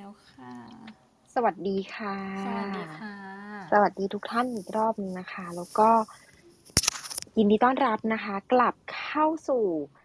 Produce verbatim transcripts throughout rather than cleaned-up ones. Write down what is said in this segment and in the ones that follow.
แล้วค่ะสวัสดีค่สวัสดีะค่ะสวัสดีทุกท่านอีกรอบหนึงนะคะแล้วก็ยินดีต้อนรับนะคะกลับเข้าสู่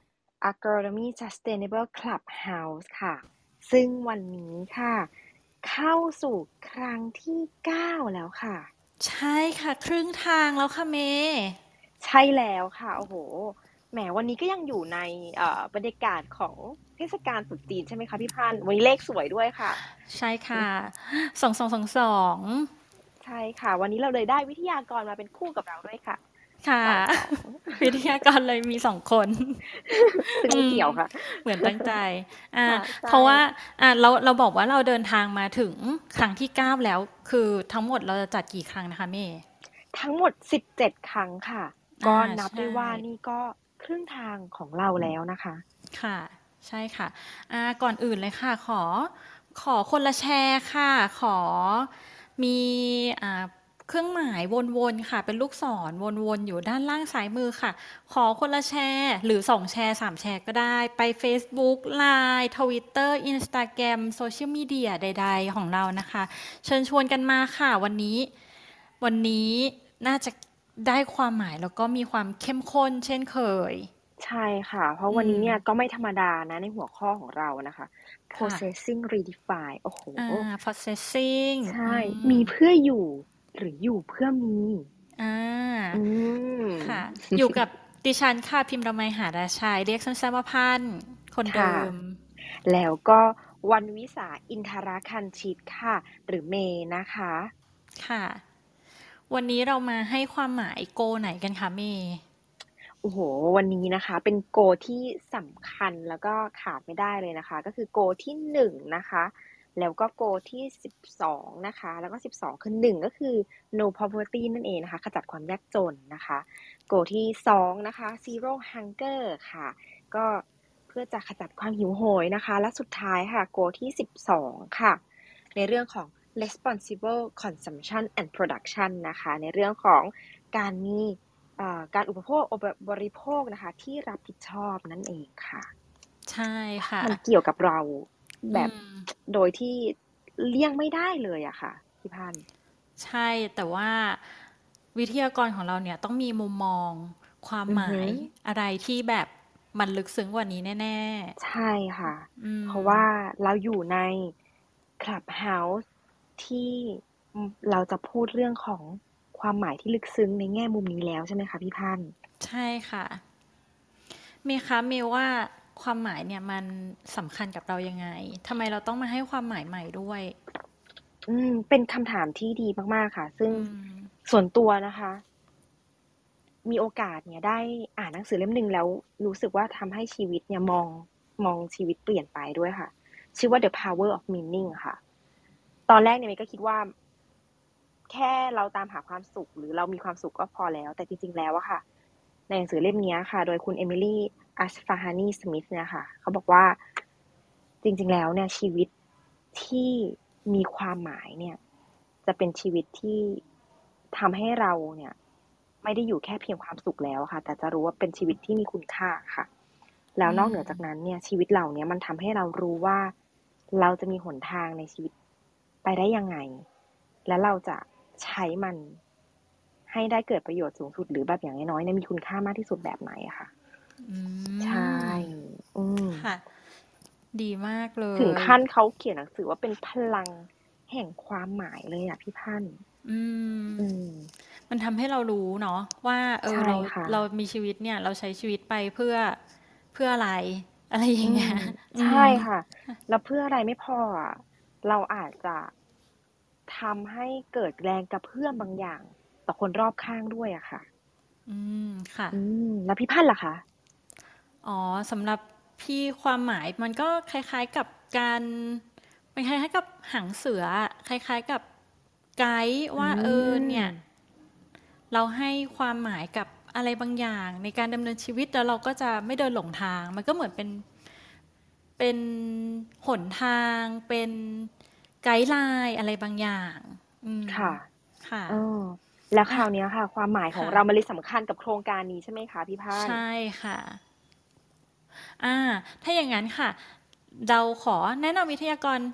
Agronomy Sustainable Clubhouse ค่ะซึ่งวันนี้ค่ะเข้าสู่ครั้งที่เก้าแล้วค่ะใช่ค่ะครึ่งทางแล้วค่ะเมย์ใช่แล้วค่ะโอ้โหแหมวันนี้ก็ยังอยู่ในเอ่อบรรยากาศของเทศกาลตรุษจีนใช่ไหมคะพี่พันธุ์วันนี้เลขสวยด้วยค่ะใช่ค่ะสองสองสองสองใช่ค่ะวันนี้เราเลยได้วิทยากรมาเป็นคู่กับเราด้วยค่ะค่ะสองสองวิทยากรเลยมีสองคนซึ่งอืมไม่เกี่ยวค่ะเหมือนตั้งใจอ่าค่ะใช่เพราะว่าอ่าเราเราบอกว่าเราเดินทางมาถึงครั้งที่เก้าแล้วคือทั้งหมดเราจะจัดกี่ครั้งนะคะเมย์ทั้งหมดสิบเจ็ดครั้งค่ะอ่าก็นับได้ใช่ว่านี่ก็ครึ่งทางของเราแล้วนะคะค่ะใช่ค่ะอ่าก่อนอื่นเลยค่ะขอขอคนละแชร์ค่ะขอ มีอ่าเครื่องหมายวนๆค่ะเป็นลูกศรวนๆอยู่ด้านล่างซ้ายมือค่ะขอคนละแชร์หรือสองแชร์สามแชร์ก็ได้ไป เฟซบุ๊ก ไลน์ ทวิตเตอร์ อินสตาแกรม โซเชียล มีเดีย ใดๆของเรานะคะเชิญชวนกันมาค่ะวันนี้วันนี้น่าจะได้ความหมายแล้วก็มีความเข้มข้นเช่นเคยใช่ค่ะเพราะอืมวันนี้เนี่ยก็ไม่ธรรมดานะในหัวข้อของเรานะคะค่ะ processing redefine โอ้โหอ่า processing ใช่อืมีมเพื่ออยู่หรืออยู่เพื่อมีอ่อืา ค่ะมอยู่กับดิฉันค่ะพิมรมัยหาราชัยเรียกสั้นๆว่าพันธุ์คนเดิค่ะมแล้วก็วันวิสาอินทราคันชิตค่ะหรือเมย์นะคะค่ะวันนี้เรามาให้ความหมายโกไหนกันคะเมย์โอ้โหวันนี้นะคะเป็นโกที่สำคัญแล้วก็ขาดไม่ได้เลยนะคะก็คือโกที่หนึ่งนะคะแล้วก็โกที่สิบสองนะคะแล้วก็สิบสองคือหนึ่งก็คือ no poverty นั่นเองนะคะขจัดความยากจนนะคะโกที่สองนะคะ zero hunger ค่ะก็เพื่อจะขจัดความหิวโหยนะคะและสุดท้ายค่ะโกที่สิบสองค่ะในเรื่องของ responsible consumption and production นะคะในเรื่องของการมี อ่าการอุปโภคบริโภคนะคะที่รับผิดชอบนั่นเองค่ะใช่ค่ะมันเกี่ยวกับเราแบอืบมโดยที่เลี่ยงไม่ได้เลยอะค่ะพี่พันธุ์ใช่แต่ว่าวิทยากรของเราเนี่ยต้องมีมุมมองความอือฮึหมายอะไรที่แบบมันลึกซึ้งกว่านี้แน่ใช่ค่ะๆอืมเพราะว่าเราอยู่ใน Clubhouse ที่เราจะพูดเรื่องของความหมายที่ลึกซึ้งในแง่มุมนี้แล้วใช่ไหมคะพี่พันธุ์ใช่ค่ะเมย์คะเมย์ว่าความหมายเนี่ยมันสำคัญกับเรายังไงทำไมเราต้องมาให้ความหมายใหม่ด้วยอืมเป็นคำถามที่ดีมากๆค่ะซึ่งอืมส่วนตัวนะคะมีโอกาสเนี่ยได้อ่านหนังสือเล่มหนึ่งแล้วรู้สึกว่าทำให้ชีวิตเนี่ยมองมองชีวิตเปลี่ยนไปด้วยค่ะชื่อว่า The Power of Meaning ค่ะตอนแรกเนี่ยเมย์ก็คิดว่าแค่เราตามหาความสุขหรือเรามีความสุขก็พอแล้วแต่จริงๆแล้วอะค่ะในหนังสือเล่มนี้ค่ะโดยคุณเอมิลี่อัสฟาฮานีสมิธเนี่ยค่ะเขาบอกว่าจริงๆแล้วเนี่ยชีวิตที่มีความหมายเนี่ย จะเป็นชีวิตที่ทำให้เราเนี่ยไม่ได้อยู่แค่เพียงความสุขแล้วค่ะแต่จะรู้ว่าเป็นชีวิตที่มีคุณค่าค่ะแล้วอืนอกเหนือจากมนั้นเนี่ยชีวิตเราเนี่ยมันทำให้เรารู้ว่าเราจะมีหนทางในชีวิตไปได้ยังไงและเราจะใช้มันให้ได้เกิดประโยชน์สูงสุดหรือแบบอย่างน้อยๆเนี่ยมีคุณค่ามากที่สุดแบบไหนอะค่ะอืใช่มอืมค่ะ ดีมากเลถึงยขั้นเขาเขียนหนังสือว่าเป็นพลังแห่งความหมายเลยอะพี่พันธุ์อืมอืมมันทำให้เรารู้เนาะว่าเออใช่เราค่ะเรามีชีวิตเนี่ยเราใช้ชีวิตไปเพื่อเพื่ออะไรอะไรอย่าอืงเงี้ยมอืใช่มค่ะแล้วเพื่ออะไรไม่พออะเราอาจจะทำให้เกิดแรงกระเพื่อมบางอย่างต่อคนรอบข้างด้วยอะค่ะอืมค่ะอืมแล้วพี่พันธุ์ล่ะคะอ๋อสำหรับพี่ความหมายมันก็คล้ายๆกับการมันคล้ายๆกับหางเสืออะคล้ายๆกับไกด์อืว่าเออเนี่ยมเราให้ความหมายกับอะไรบางอย่างในการดำเนินชีวิตแล้วเราก็จะไม่เดินหลงทางมันก็เหมือนเป็น เป็นหนทางเป็นไกด์ไลน์อะไรบางอย่างอืมค่ะค่ะเออแล้วคอ่ะราวเนี้ยค่ะความหมายของค่ะเรามันเลยสำคัญกับโครงการนี้ใช่ไหมคะพี่พันธุ์ใช่ค่ะอ่าถ้าอย่างนั้นค่ะเราขอแนะนำวิทยากร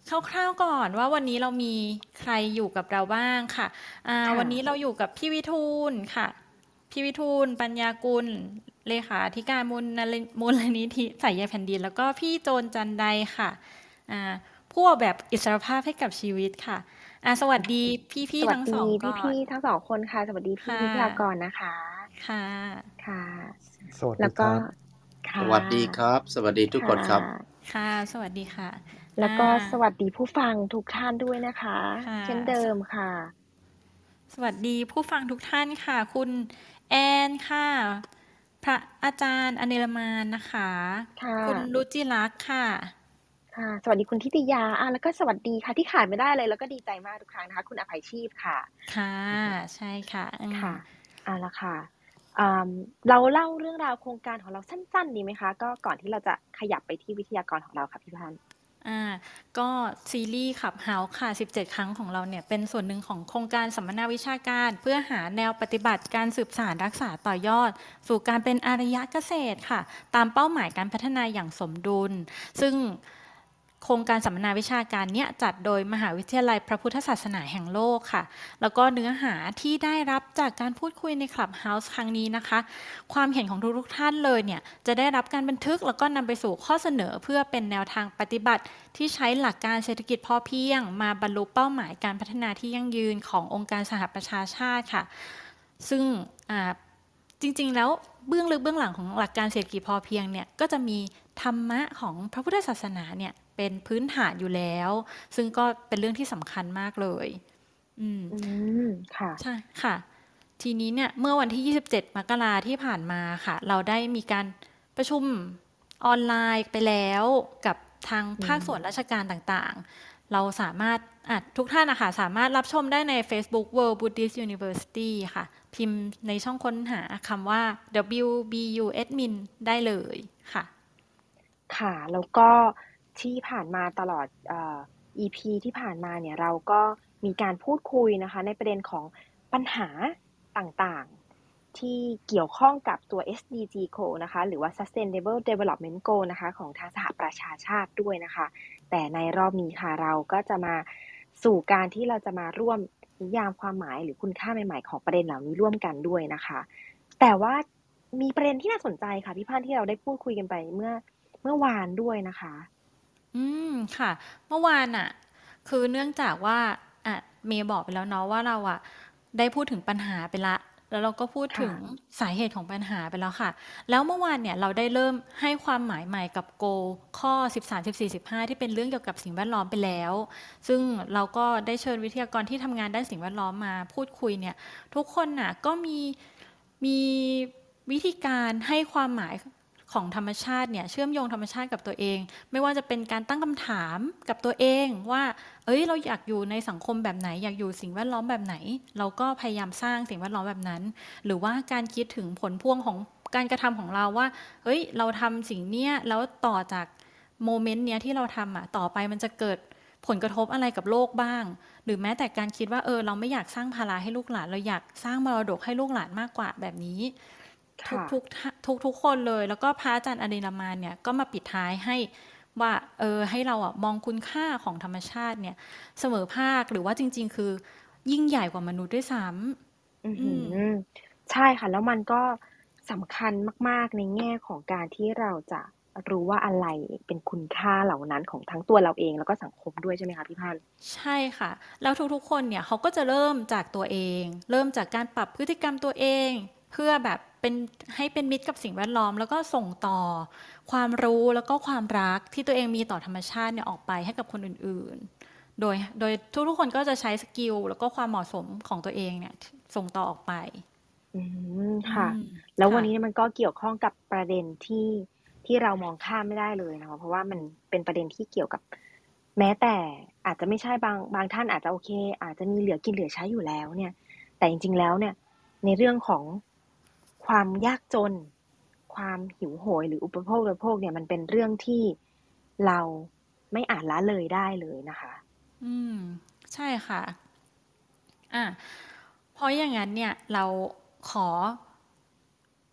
คร่าวๆก่อนว่าวันนี้เรามีใครอยู่กับเราบ้างค่ะอ่าวัค่ะนนี้เราอยู่กับพี่วิทูลค่ะพี่วิทูลปัญญากุลเลขาธิการมูลนิมูลนิธิสายใยแผ่นดินแล้วก็พี่โจนจันไดค่ะอ่าผู้ออกแบบอิสรภาพให้กับชีวิตค่ะอ่าสวัสดีพี่ๆทั้งสสวัสดีองก่อนพี่ๆทั้งสองคนค่ะสวัสดีพี่ค่ะวิทยากรนะคะค่ะค่ะสวัสแล้วก็ดีครับสค่ะวัสดีครับสวัสดีทุกคค่ะนครับค่ะสวัสดีค่ะแล้วอ่าก็สวัสดีผู้ฟังทุกท่านด้วยนะคะค่ะเช่นเดิมค่ะสวัสดีผู้ฟังทุกท่านค่ะคุณแอนค่ะพระอาจารย์อเนลมานนะคะค่ะคุณรุจิลักษ์ค่ะค่ะสวัสดีคุณทิติยาอ่ะแล้วก็สวัสดีค่ะที่ขาดไม่ได้เลยแล้วก็ดีใจมากทุกครั้งนะคะคุณอภัยชีพค่ะค่ะใช่ค่ะอืมค่ะเอาละค่ะอ่าเราเล่าเรื่องราวโครงการของเราสั้นๆดีไหมคะก็ก่อนที่เราจะขยับไปที่วิทยากรของเราค่ะพี่พันธ์อ่าก็ซีรีส์ขับเฮาค่ะสิบเจ็ดครั้งของเราเนี่ยเป็นส่วนหนึ่งของโครงการสัมมนาวิชาการเพื่อหาแนวปฏิบัติการสืบสานรักษาต่อยอดสู่การเป็นอารยะเกษตรค่ะตามเป้าหมายการพัฒนาอย่างสมดุลซึ่ง โครงการสัมมนาวิชาการเนี่ยจัดโดยมหาวิทยาลัยพระพุทธศาสนาแห่งโลกค่ะแล้วก็เนื้อหาที่ได้รับจากการพูดคุยในคลับเฮาส์ครั้งนี้นะคะความเห็นของทุกๆท่านเลยเนี่ยจะได้รับการบันทึกแล้วก็นำไปสู่ข้อเสนอเพื่อเป็นแนวทางปฏิบัติที่ใช้หลักการเศรษฐกิจพอเพียงมาบรรลุเป้าหมายการพัฒนาที่ยั่งยืนขององค์การสหประชาชาติค่ะซึ่งอ่า จริงๆแล้วเบื้องลึกเบื้องหลังของหลักการเศรษฐกิจพอเพียงเนี่ยก็จะมีธรรมะของพระพุทธศาสนาเนี่ยเป็นพื้นฐานอยู่แล้วซึ่งก็เป็นเรื่องที่สำคัญมากเลยอืมอืมค่ะใช่ค่ะทีนี้เนี่ยเมื่อวันที่ยี่สิบเจ็ดมกราที่ผ่านมาค่ะเราได้มีการประชุมออนไลน์ไปแล้วกับทางอืภาคมส่วนราชการต่างๆเราสามารถอ่ะทุกท่านนะคะสามารถรับชมได้ใน Facebook World Buddhist University ค่ะพิมพ์ในช่องค้นหาคำว่า ดับเบิลยู บี ยู Admin ได้เลยค่ะค่ะแล้วก็ที่ผ่านมาตลอดเอ่อ อี พี ที่ผ่านมาเนี่ยเราก็มีการพูดคุยนะคะในประเด็นของปัญหาต่างๆที่เกี่ยวข้องกับตัว เอส ดี จี Goal นะคะหรือว่า Sustainable Development Goal นะคะของทางสหประชาชาติด้วยนะคะแต่ในรอบนี้ค่ะเราก็จะมาสู่การที่เราจะมาร่วมนิยามความหมายหรือคุณค่าใหม่ๆของประเด็นเหล่านี้ร่วมกันด้วยนะคะแต่ว่ามีประเด็นที่น่าสนใจค่ะพี่พันธ์ที่เราได้พูดคุยกันไปเมื่อ เมื่อวานด้วยนะคะอืมค่ะเมื่อวานอ่ะคือเนื่องจากว่าอ่ะเมย์บอกไปแล้วเนาะว่าเราอ่ะได้พูดถึงปัญหาไปละแล้วเราก็พูดถึค่ะงสาเหตุของปัญหาไปแล้วค่ะแล้วเมื่อวานเนี่ยเราได้เริ่มให้ความหมายใหม่กับโกข้อสิบสาม สิบสี่ สิบห้าที่เป็นเรื่องเกี่ยวกับสิ่งแวดล้อมไปแล้วซึ่งเราก็ได้เชิญวิทยากรที่ทำงานด้านสิ่งแวดล้อมมาพูดคุยเนี่ยทุกคนน่ะก็มีมีวิธีการให้ความหมายของธรรมชาติเนี่ยเชื่อมโยงธรรมชาติกับตัวเอง ไม่ว่าจะเป็นการตั้งคำถามกับตัวเองว่าเอ้ยเราอยากอยู่ในสังคมแบบไหนอยากอยู่สิ่งแวดล้อมแบบไหนเราก็พยายามสร้างสิ่งแวดล้อมแบบนั้นหรือว่าการคิดถึงผลพวงของการกระทำของเราว่าเฮ้ยเราทำสิ่งเนี้ยแล้วต่อจากโมเมนต์เนี้ยที่เราทำอ่ะต่อไปมันจะเกิดผลกระทบอะไรกับโลกบ้างหรือแม้แต่การคิดว่าเออเราไม่อยากสร้างภาระให้ลูกหลานเราอยากสร้างมรดกให้ลูกหลานมากกว่าแบบนี้ ทุกค่ะทุกทุกทุกคนเลยแล้วก็พระอาจารย์อดินามานเนี่ยก็มาปิดท้ายให้ว่าเออให้เราอะมองคุณค่าของธรรมชาติเนี่ยเสมอภาคหรือว่าจริงๆคือยิ่งใหญ่กว่ามนุษย์ด้วยซ้อือำอืหืมอใช่ค่ะแล้วมันก็สำคัญมากๆในแง่ของการที่เราจะรู้ว่าอะไรเป็นคุณค่าเหล่านั้นของทั้งตัวเราเองแล้วก็สังคมด้วยใช่ไหมคะพี่พันธ์ใช่ค่ะแล้วทุกๆคนเนี่ยเขาก็จะเริ่มจากตัวเองเริ่มจากการปรับพฤติกรรมตัวเองเพื่อแบบเป็นให้เป็นมิตรกับสิ่งแวดล้อมแล้วก็ส่งต่อความรู้แล้วก็ความรักที่ตัวเองมีต่อธรรมชาติเนี่ยออกไปให้กับคนอื่นๆ โดยโดยทุกๆคนก็จะใช้สกิลแล้วก็ความเหมาะสมของตัวเองเนี่ยส่งต่อออกไปอืมอืค่ะมแล้ววันค่ะนี้เนี่ยมันก็เกี่ยวข้องกับประเด็นที่ที่เรามองข้ามไม่ได้เลยนะคะเพราะว่ามันเป็นประเด็นที่เกี่ยวกับแม้แต่อาจจะไม่ใช่บางบางท่านอาจจะโอเคอาจจะมีเหลือกินเหลือใช้อยู่แล้วเนี่ยแต่จริงๆแล้วเนี่ยในเรื่องของ ความยากจนความหิวโหยหรืออุปโภคบริโภคเนี่ยมันเป็นเรื่องที่เราไม่อาจละเลยได้เลยนะคะอืมใช่ค่ะอ่ะเพราะอย่างนั้นเนี่ยเราขอ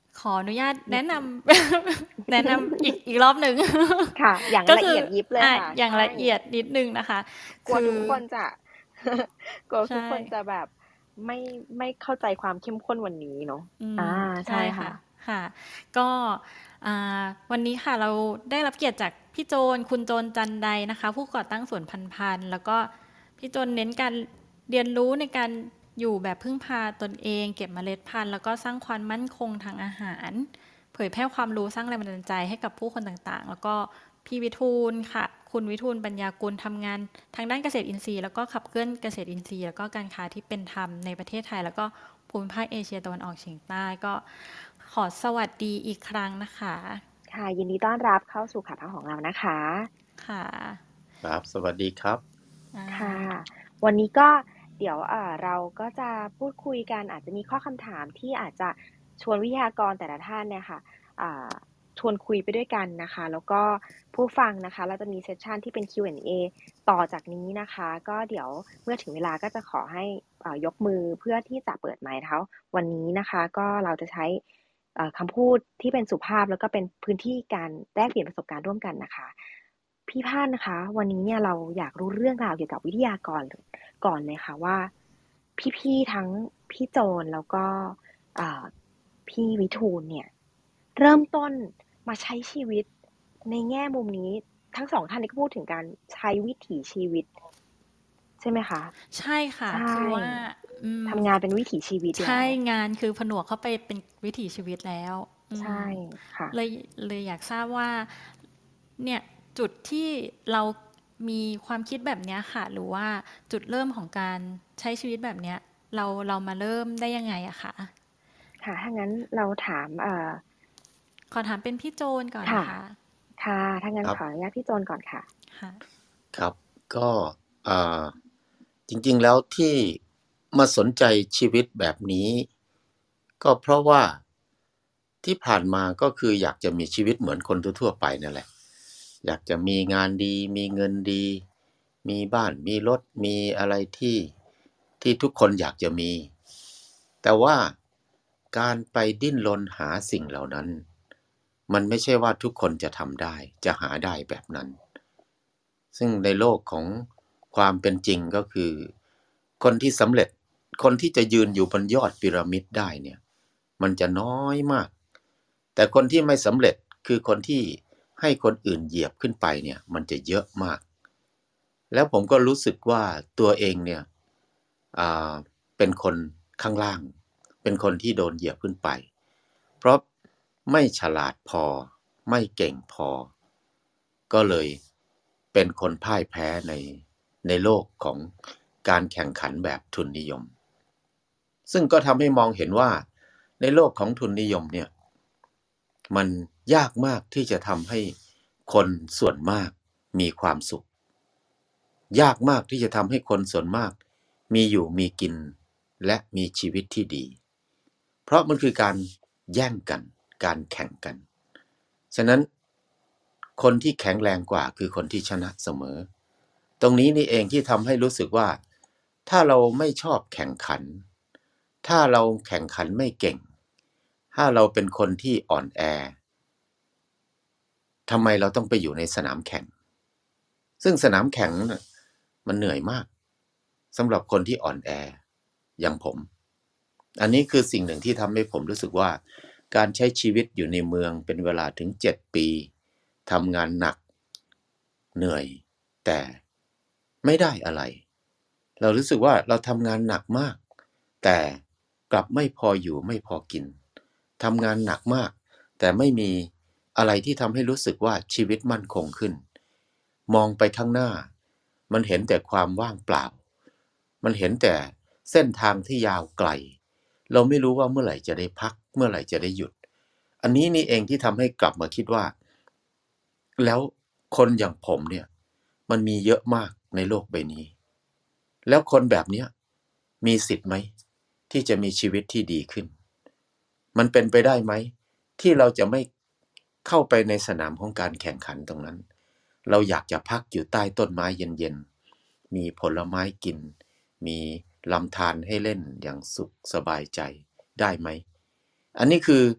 ขออนุญาตแนะนำ แนะนำอีกอีกรอบหนึ่งค่ะ อย่างก็ละคืเอียดยิบเลยอ่ะค่ะอย่างใช่ละเอียดนิดนึงนะคะกลัวคือทุกคนจะ กลัวใช่ทุกคนจะแบบไม่ไม่เข้าใจความเข้มข้นวันนี้เนาะอืมอ่า ใช่ค่ะค่ะ ก็อ่าวันนี้ค่ะเราได้รับเกียรติจากพี่โจน คุณโจนจันไดนะคะ ผู้ก่อตั้งสวนพันธุ์พันธุ์แล้วก็พี่โจนเน้นการเรียนรู้ในการอยู่แบบพึ่งพาตนเอง เก็บเมล็ดพันธุ์แล้วก็สร้างความมั่นคงทางอาหาร เผยแพร่ความรู้สร้างแรงบันดาลใจให้กับผู้คนต่างๆ แล้วก็พี่วิทูลค่ะ คุณวิทูลปัญญากุลทำงานทางด้านเกษตรอินทรีย์แล้วก็ขับเคลื่อนเกษตรอินทรีย์แล้วก็การค้าที่เป็นธรรมในประเทศไทยแล้วก็ภูมิภาคเอเชียตะวันออกเฉียงใต้ก็ขอสวัสดีอีกครั้งนะคะค่ะ ยินดีต้อนรับเข้าสู่ข่าวของเรานะคะค่ะครับ สวัสดีครับค่ะ วันนี้ก็เดี๋ยวเอ่อเราก็จะพูดคุยกัน อาจจะมีข้อคำถามที่อาจจะชวนวิทยากรแต่ละท่านเนี่ยค่ะอ่าชวนคุยไปด้วยกันนะคะ แล้วก็ผู้ฟังนะคะ เราจะมีเซสชันที่เป็น คิว แอนด์ เอ ต่อจากนี้นะคะ ก็เดี๋ยวเมื่อถึงเวลาก็จะขอให้เอ่อยกมือเพื่อที่จะเปิดไมค์นะคะวันนี้นะคะ ก็เราจะใช้เอ่อคำพูดที่เป็นสุภาพแล้วก็เป็นพื้นที่การแลกเปลี่ยนประสบการณ์ร่วมกันนะคะ พี่พานนะคะ วันนี้เนี่ยเราอยากรู้เรื่องราวเกี่ยวกับวิทยากรก่อนเลยค่ะว่า พี่ๆทั้งพี่โจนแล้วก็อ่าพี่วิทูลเนี่ย เริ่มต้นมาใช้ชีวิตในแง่มุมนี้ ทั้งสองท่านนี้ก็พูดถึงการใช้วิถีชีวิต ใช่ไหมคะ? ใช่ค่ะใช่คือว่าอืมทำงานเป็นวิถีชีวิตแล้วใช่งานคือผนวกเข้าไปเป็นวิถีชีวิตแล้วอืมใช่ค่ะเลยเลยอยากทราบว่าเนี่ยจุดที่เรามีความคิดแบบเนี้ยค่ะ หรือว่าจุดเริ่มของการใช้ชีวิตแบบเนี้ย เราเรามาเริ่มได้ยังไงอะคะ? ค่ะ ถ้างั้นเราถามเอ่อขอถามเป็นพี่โจนก่อนค่ะนะคะค่ะ ถ้างั้นครับขออนุญาตพี่โจนก่อนค่ะค่ะครับ ก็อ่าจริงๆแล้วที่มาสนใจชีวิตแบบนี้ ก็เพราะว่าที่ผ่านมาก็คืออยากจะมีชีวิตเหมือนคนทั่วๆไปนั่นแหละ อยากจะมีงานดี มีเงินดี มีบ้าน มีรถ มีอะไรที่ ที่ทุกคนอยากจะมี แต่ว่าการไปดิ้นรนหาสิ่งเหล่านั้น มันไม่ใช่ว่าทุกคนจะทำได้ จะหาได้แบบนั้น ซึ่งในโลกของความเป็นจริง ก็คือคนที่สำเร็จ คนที่จะยืนอยู่บนยอดพีระมิดได้เนี่ย มันจะน้อยมาก แต่คนที่ไม่สำเร็จ คือคนที่ให้คนอื่นเหยียบขึ้นไปเนี่ย มันจะเยอะมาก แล้วผมก็รู้สึกว่าตัวเองเนี่ยอ่าเป็นคนข้างล่าง เป็นคนที่โดนเหยียบขึ้นไป เพราะไม่ฉลาดพอ ไม่เก่งพอ ก็เลยเป็นคนพ่ายแพ้ใน ในโลกของการแข่งขันแบบทุนนิยม ซึ่งก็ทำให้มองเห็นว่าในโลกของทุนนิยมเนี่ย มันยากมากที่จะทำให้คนส่วนมากมีความสุข ยากมากที่จะทำให้คนส่วนมากมีอยู่มีกิน และมีชีวิตที่ดี เพราะมันคือการแย่งกัน การแข่งกัน ฉะนั้นคนที่แข็งแรงกว่าคือคนที่ชนะเสมอ ตรงนี้นี่เองที่ทำให้รู้สึกว่า ถ้าเราไม่ชอบแข่งขัน ถ้าเราแข่งขันไม่เก่ง ถ้าเราเป็นคนที่อ่อนแอ ทำไมเราต้องไปอยู่ในสนามแข่ง ซึ่งสนามแข่งน่ะมันเหนื่อยมากสำหรับคนที่อ่อนแออย่างผม อันนี้คือสิ่งหนึ่งที่ทำให้ผมรู้สึกว่า การใช้ชีวิตอยู่ในเมืองเป็นเวลาถึง เจ็ด ปี ทำงานหนัก เหนื่อย แต่ไม่ได้อะไร เรารู้สึกว่าเราทำงานหนักมาก แต่กลับไม่พออยู่ไม่พอกิน ทำงานหนักมาก แต่ไม่มีอะไรที่ทำให้รู้สึกว่าชีวิตมั่นคงขึ้น มองไปข้างหน้า มันเห็นแต่ความว่างเปล่า มันเห็นแต่เส้นทางที่ยาวไกล เราไม่รู้ว่าเมื่อไหร่จะได้พัก เมื่อไหร่จะได้หยุด อันนี้นี่เองที่ทำให้กลับมาคิดว่า แล้วคนอย่างผมเนี่ย มันมีเยอะมากในโลกใบนี้ แล้วคนแบบเนี้ยมีสิทธิ์ไหมที่จะมีชีวิตที่ดีขึ้น มันเป็นไปได้ไหมที่เราจะไม่เข้าไปในสนามของการแข่งขันตรงนั้น เราอยากจะพักอยู่ใต้ต้นไม้เย็นๆ มีผลไม้กิน มีลำธารให้เล่นอย่างสุขสบายใจได้ไหม อันนี้คือ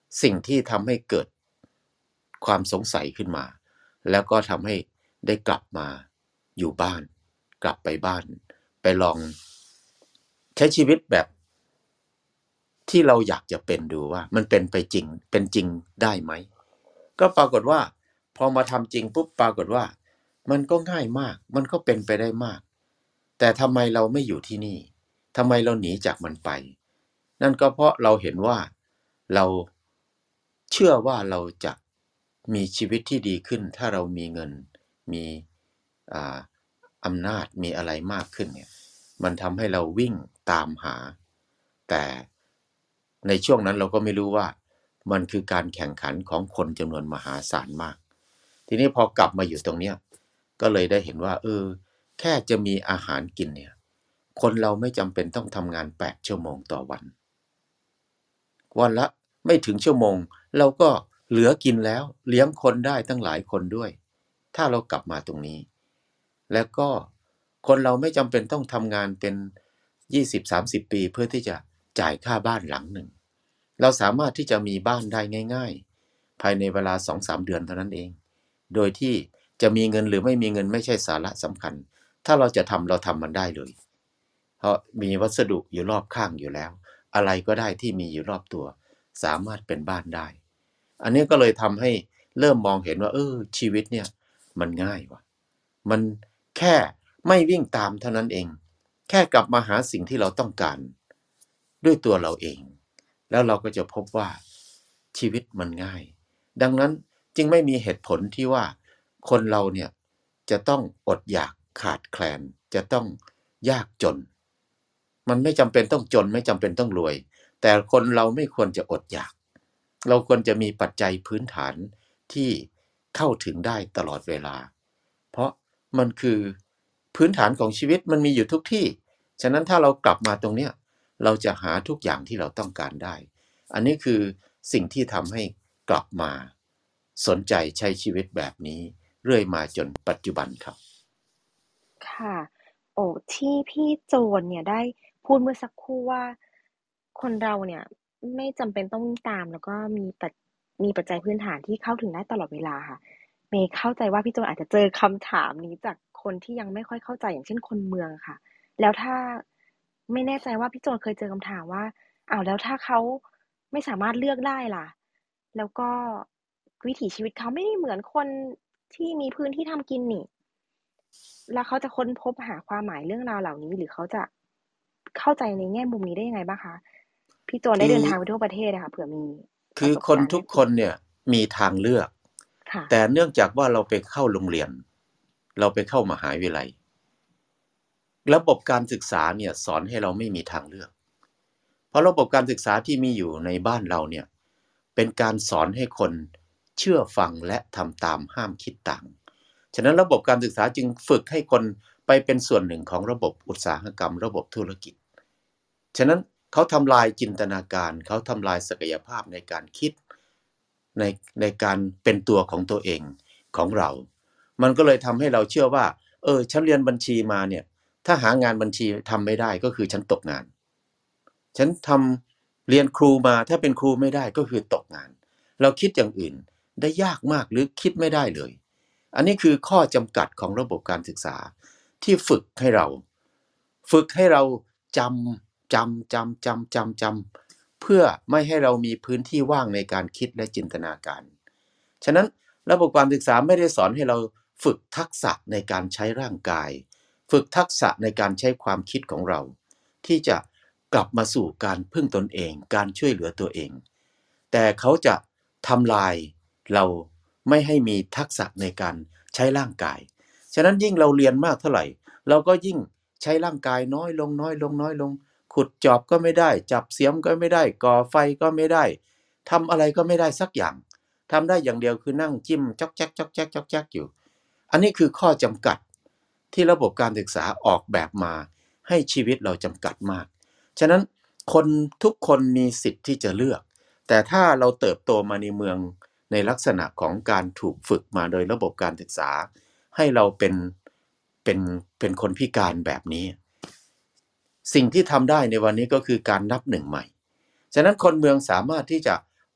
สิ่งที่ทำให้เกิดความสงสัยขึ้นมาแล้วก็ทำให้ได้กลับมาอยู่บ้านกลับไปบ้านไปลองใช้ชีวิตแบบที่เราอยากจะเป็นดูว่ามันเป็นไปจริงเป็นจริงได้ไหมก็ปรากฏว่าพอมาทำจริงปุ๊บปรากฏว่ามันก็ง่ายมากมันก็เป็นไปได้มากแต่ทำไมเราไม่อยู่ที่นี่ทำไมเราหนีจากมันไปนั่นก็เพราะเราเห็นว่าเราเชื่อว่าเราจะมีชีวิตที่ดีขึ้นถ้าเรามีเงินมีอ่าอำนาจมีอะไรมากขึ้นเนี่ยมันทำให้เราวิ่งตามหาแต่ในช่วงนั้นเราก็ไม่รู้ว่ามันคือการแข่งขันของคนจำนวนมหาศาลมากทีนี้พอกลับมาอยู่ตรงเนี้ยก็เลยได้เห็นว่าเออแค่จะมีอาหารกินเนี่ยคนเราไม่จำเป็นต้องทำงานแปดชั่วโมงต่อวันวันละไม่ถึงชั่วโมงเราก็เหลือกินแล้วเลี้ยงคนได้ตั้งหลายคนด้วยถ้าเรากลับมาตรงนี้แล้วก็คนเราไม่จำเป็นต้องทำงานเป็น ยี่สิบถึงสามสิบ ปีเพื่อที่จะจ่ายค่าบ้านหลังหนึ่งเราสามารถที่จะมีบ้านได้ง่ายๆภายในเวลา สองถึงสาม เดือนเท่านั้นเองโดยที่จะมีเงินหรือไม่มีเงินไม่ใช่สาระสำคัญถ้าเราจะทำเราทำมันได้เลยเพราะมีวัสดุอยู่รอบข้างอยู่แล้วอะไรก็ได้ที่มีอยู่รอบตัวสามารถเป็นบ้านได้อันนี้ก็เลยทำให้เริ่มมองเห็นว่าเออชีวิตเนี่ยมันง่ายว่ะมันแค่ไม่วิ่งตามเท่านั้นเองแค่กลับมาหาสิ่งที่เราต้องการด้วยตัวเราเองแล้วเราก็จะพบว่าชีวิตมันง่ายดังนั้นจึงไม่มีเหตุผลที่ว่าคนเราเนี่ยจะต้องอดอยากขาดแคลนจะต้องยากจนมันไม่จำเป็นต้องจนไม่จำเป็นต้องรวยแต่คนเราไม่ควรจะอดอยากเราควรจะมีปัจจัยพื้นฐานที่เข้าถึงได้ตลอดเวลาเพราะมันคือพื้นฐานของชีวิตมันมีอยู่ทุกที่ฉะนั้นถ้าเรากลับมาตรงเนี้ยเราจะหาทุกอย่างที่เราต้องการได้อันนี้คือสิ่งที่ทำให้กลับมาสนใจใช้ชีวิตแบบนี้เรื่อยมาจนปัจจุบันครับค่ะโอ้ที่พี่โจนเนี่ยได้พูดเมื่อสักครู่ว่าคนเราเนี่ยไม่จำเป็นต้องวิ่งตามแล้วก็มีปัจมีปัจจัยพื้นฐานที่เข้าถึงได้ตลอดเวลาค่ะเมย์เข้าใจว่าพี่โจนอาจจะเจอคำถามนี้จากคนที่ยังไม่ค่อยเข้าใจอย่างเช่นคนเมืองค่ะแล้วถ้าไม่แน่ใจว่าพี่โจนเคยเจอคำถามว่าอ้าวแล้วถ้าเขาไม่สามารถเลือกได้ล่ะแล้วก็วิถีชีวิตเขาไม่ได้เหมือนคนที่มีพื้นที่ทำกินนี่ แล้วเขาจะค้นพบหาความหมายเรื่องราวเหล่านี้หรือเขาจะเข้าใจในแง่มุมนี้ได้ยังไงบ้างคะพี่โจนได้คือเดินทางไปทั่วประเทศอะค่ะเผื่อมีปคือระสบคนทุกการณ์แลกเปลี่ยนคนเนี่ยมีทางเลือกค่ะแต่เนื่องจากว่าเราไปเข้าโรงเรียนเราไปเข้ามหาวิทยาลัยระบบการศึกษาเนี่ยสอนให้เราไม่มีทางเลือกเพราะระบบการศึกษาที่มีอยู่ในบ้านเราเนี่ยเป็นการสอนให้คนเชื่อฟังและทำตามห้ามคิดต่างฉะนั้นระบบการศึกษาจึงฝึกให้คนไปเป็นส่วนหนึ่งของระบบอุตสาหกรรมระบบธุรกิจฉะนั้นเขาทำลายจินตนาการเขาทำลายศักยภาพในการคิดในในการเป็นตัวของตัวเองของเรามันก็เลยทำให้เราเชื่อว่าเออฉันเรียนบัญชีมาเนี่ยถ้าหางานบัญชีทำไม่ได้ก็คือฉันตกงานฉันทำเรียนครูมาถ้าเป็นครูไม่ได้ก็คือตกงานเราคิดอย่างอื่นได้ยากมากหรือคิดไม่ได้เลยอันนี้คือข้อจำกัดของระบบการศึกษาที่ฝึกให้เราฝึกให้เราจำจำจำจำจำจำเพื่อไม่ให้เรามีพื้นที่ว่างในการคิดและจินตนาการฉะนั้นระบบการศึกษาไม่ได้สอนให้เราฝึกทักษะในการใช้ร่างกายฝึกทักษะในการใช้ความคิดของเราที่จะกลับมาสู่การพึ่งตนเองการช่วยเหลือตัวเองแต่เขาจะทำลายเราไม่ให้มีทักษะในการใช้ร่างกายฉะนั้นยิ่งเราเรียนมากเท่าไหร่เราก็ยิ่งใช้ร่างกายน้อยลงน้อยลงน้อยลงขุดจอบก็ไม่ได้จับเสียมก็ไม่ได้ก่อไฟก็ไม่ได้ทำอะไรก็ไม่ได้สักอย่างทำได้อย่างเดียวคือนั่งจิ้มจ๊อกแจ๊กจ๊อกแจ๊กจ๊อกแจ๊กอยู่อันนี้คือข้อจำกัดที่ระบบการศึกษาออกแบบมาให้ชีวิตเราจำกัดมากฉะนั้นคนทุกคนมีสิทธิ์ที่จะเลือกแต่ถ้าเราเติบโตมาในเมืองในลักษณะของการถูกฝึกมาโดยระบบการศึกษาให้เราเป็นเป็นเป็นคนพิการแบบนี้สิ่งที่ทำได้ในวันนี้ก็คือการนับหนึ่งใหม่ฉะนั้นคนเมืองสามารถที่จะ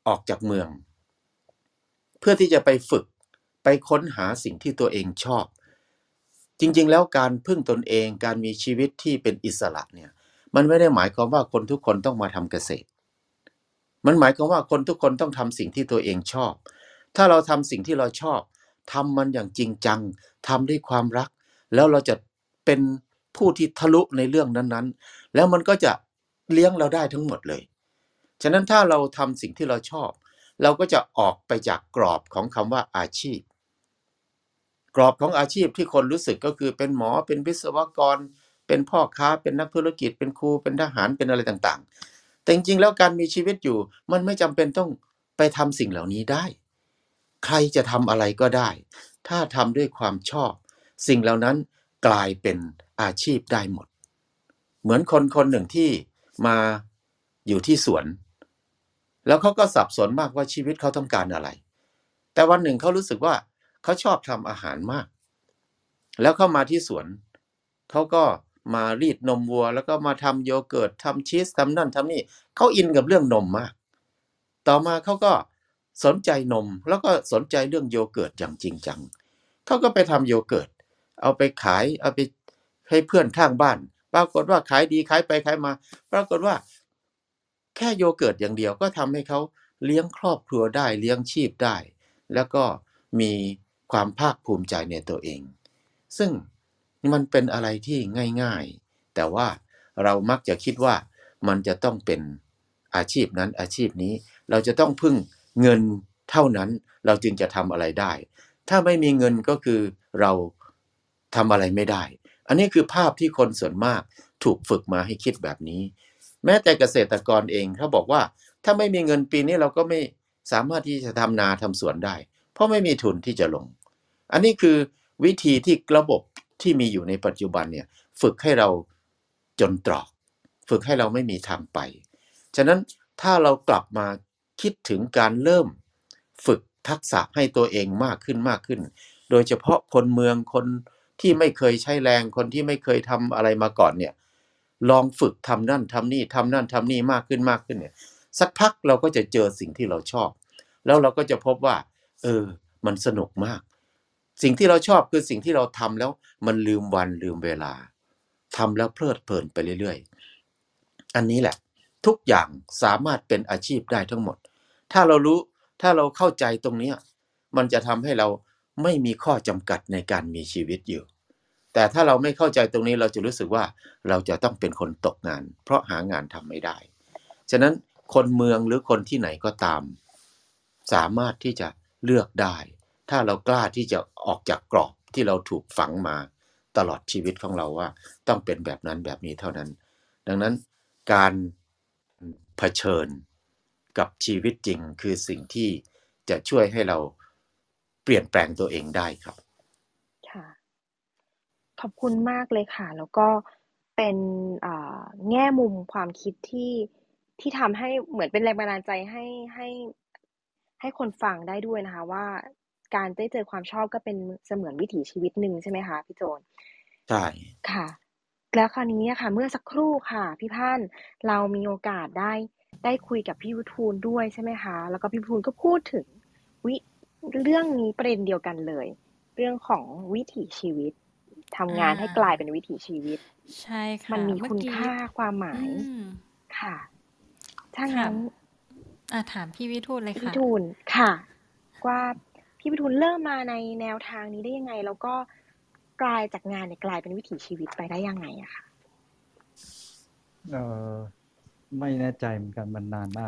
ออกจากเมืองเพื่อที่จะไปฝึกไปค้นหาสิ่งที่ตัวเองชอบจริงๆแล้วการพึ่งตนเองการมีชีวิตที่เป็นอิสระเนี่ยมันไม่ได้หมายความว่าคนทุกคนต้องมาทำเกษตรมันหมายความว่าคนทุกคนต้องทำสิ่งที่ตัวเองชอบถ้าเราทำสิ่งที่เราชอบทำมันอย่างจริงจังทำด้วยความรักแล้วเราจะเป็นผู้ที่ทะลุในเรื่องนั้นๆแล้วมันก็จะเลี้ยงเราได้ทั้งหมดเลยฉะนั้นถ้าเราทำสิ่งที่เราชอบเราก็จะออกไปจากกรอบของคำว่าอาชีพกรอบของอาชีพที่คนรู้สึกก็คือเป็นหมอเป็นวิศวกรเป็นพ่อค้าเป็นนักธุรกิจเป็นครูเป็นทหารเป็นอะไรต่างๆแต่จริงๆแล้วการมีชีวิตอยู่มันไม่จำเป็นต้องไปทำสิ่งเหล่านี้ได้ใครจะทำอะไรก็ได้ถ้าทำด้วยความชอบสิ่งเหล่านั้นกลายเป็นอาชีพได้หมดเหมือนคนคนหนึ่งที่มาอยู่ที่สวนแล้วเขาก็สับสนมากว่าชีวิตเขาต้องการอะไรแต่วันหนึ่งเขารู้สึกว่าเขาชอบทำอาหารมากแล้วเข้ามาที่สวนเขาก็มารีดนมวัวแล้วก็มาทำโยเกิร์ตทำชีสทำนั่นทำนี่เขาอินกับเรื่องนมมากต่อมาเขาก็สนใจนมแล้วก็สนใจเรื่องโยเกิร์ตอย่างจริงจังเขาก็ไปทำโยเกิร์ตเอาไปขายเอาไปให้เพื่อนข้างบ้านปรากฏว่าขายดีขายไปขายมาปรากฏว่าแค่โยเกิร์ตอย่างเดียวก็ทำให้เขาเลี้ยงครอบครัวได้เลี้ยงชีพได้แล้วก็มีความภาคภูมิใจในตัวเองซึ่งมันเป็นอะไรที่ง่ายๆแต่ว่าเรามักจะคิดว่ามันจะต้องเป็นอาชีพนั้นอาชีพนี้เราจะต้องพึ่งเงินเท่านั้นเราจึงจะทำอะไรได้ถ้าไม่มีเงินก็คือเราทำอะไรไม่ได้อันนี้คือภาพที่คนส่วนมากถูกฝึกมาให้คิดแบบนี้แม้แต่เกษตรกรเองเขาบอกว่าถ้าไม่มีเงินปีนี้เราก็ไม่สามารถที่จะทำนาทำสวนได้เพราะไม่มีทุนที่จะลงอันนี้คือวิธีที่ระบบที่มีอยู่ในปัจจุบันเนี่ยฝึกให้เราจนตรอกฝึกให้เราไม่มีทางไปฉะนั้นถ้าเรากลับมาคิดถึงการเริ่มฝึกทักษะให้ตัวเองมากขึ้นมากขึ้นโดยเฉพาะคนเมืองคนที่ไม่เคยใช้แรงคนที่ไม่เคยทำอะไรมาก่อนเนี่ยลองฝึกทำนั่นทำนี่ทำนั่นทำนี่มากขึ้นมากขึ้นเนี่ยสักพักเราก็จะเจอสิ่งที่เราชอบแล้วเราก็จะพบว่าเออมันสนุกมากสิ่งที่เราชอบคือสิ่งที่เราทำแล้วมันลืมวันลืมเวลาทำแล้วเพลิดเพลินไปเรื่อยๆอันนี้แหละทุกอย่างสามารถเป็นอาชีพได้ทั้งหมดถ้าเรารู้ถ้าเราเข้าใจตรงนี้มันจะทำให้เราไม่มีข้อจำกัดในการมีชีวิตอยู่แต่ถ้าเราไม่เข้าใจตรงนี้เราจะรู้สึกว่าเราจะต้องเป็นคนตกงานเพราะหางานทำไม่ได้ฉะนั้นคนเมืองหรือคนที่ไหนก็ตามสามารถที่จะเลือกได้ถ้าเรากล้าที่จะออกจากกรอบที่เราถูกฝังมาตลอดชีวิตของเราว่าต้องเป็นแบบนั้นแบบนี้เท่านั้นดังนั้นการเผชิญกับชีวิตจริงคือสิ่งที่จะช่วยให้เราเปลี่ยนแปลงตัวเองได้ครับค่ะขอบคุณมากเลยค่ะแล้วก็เป็นอ่าแง่มุมความคิดที่ที่ทำให้เหมือนเป็นแรงบันดาลใจให้ให้ให้คนฟังได้ด้วยนะคะว่าการได้เจอความชอบก็เป็นเสมือนวิถีชีวิตหนึ่งใช่ไหมคะพี่โจนใช่ค่ะแล้วคราวนี้อะค่ะเมื่อสักครู่ค่ะพี่พันธุ์เรามีโอกาสได้ได้คุยกับพี่วิทูลด้วยใช่ไหมคะแล้วก็พี่วิทูลก็พูดถึงวิเรื่องนี้ประเด็นเดียวกันเลยเรื่องของวิถีชีวิตอ่ทำงานให้กลายเป็นาวิถีชีวิตใช่มันค่ะมีคุณเมื่อกี้ค่าความหมาอืยมค่ะ ถ้าค่ะงั้นอ่าถามพี่วิทูลเลยค่ะพี่พิทูลค่ะว่าพี่พิทูลเริ่มมาในแนวทางนี้ได้ยังไงแล้วก็กลายจากงานเนี่ยกลายเป็นวิถีชีวิตไปได้ยังไงอะค่ะเออไม่แน่ใจเหมือนกันมันนานมาก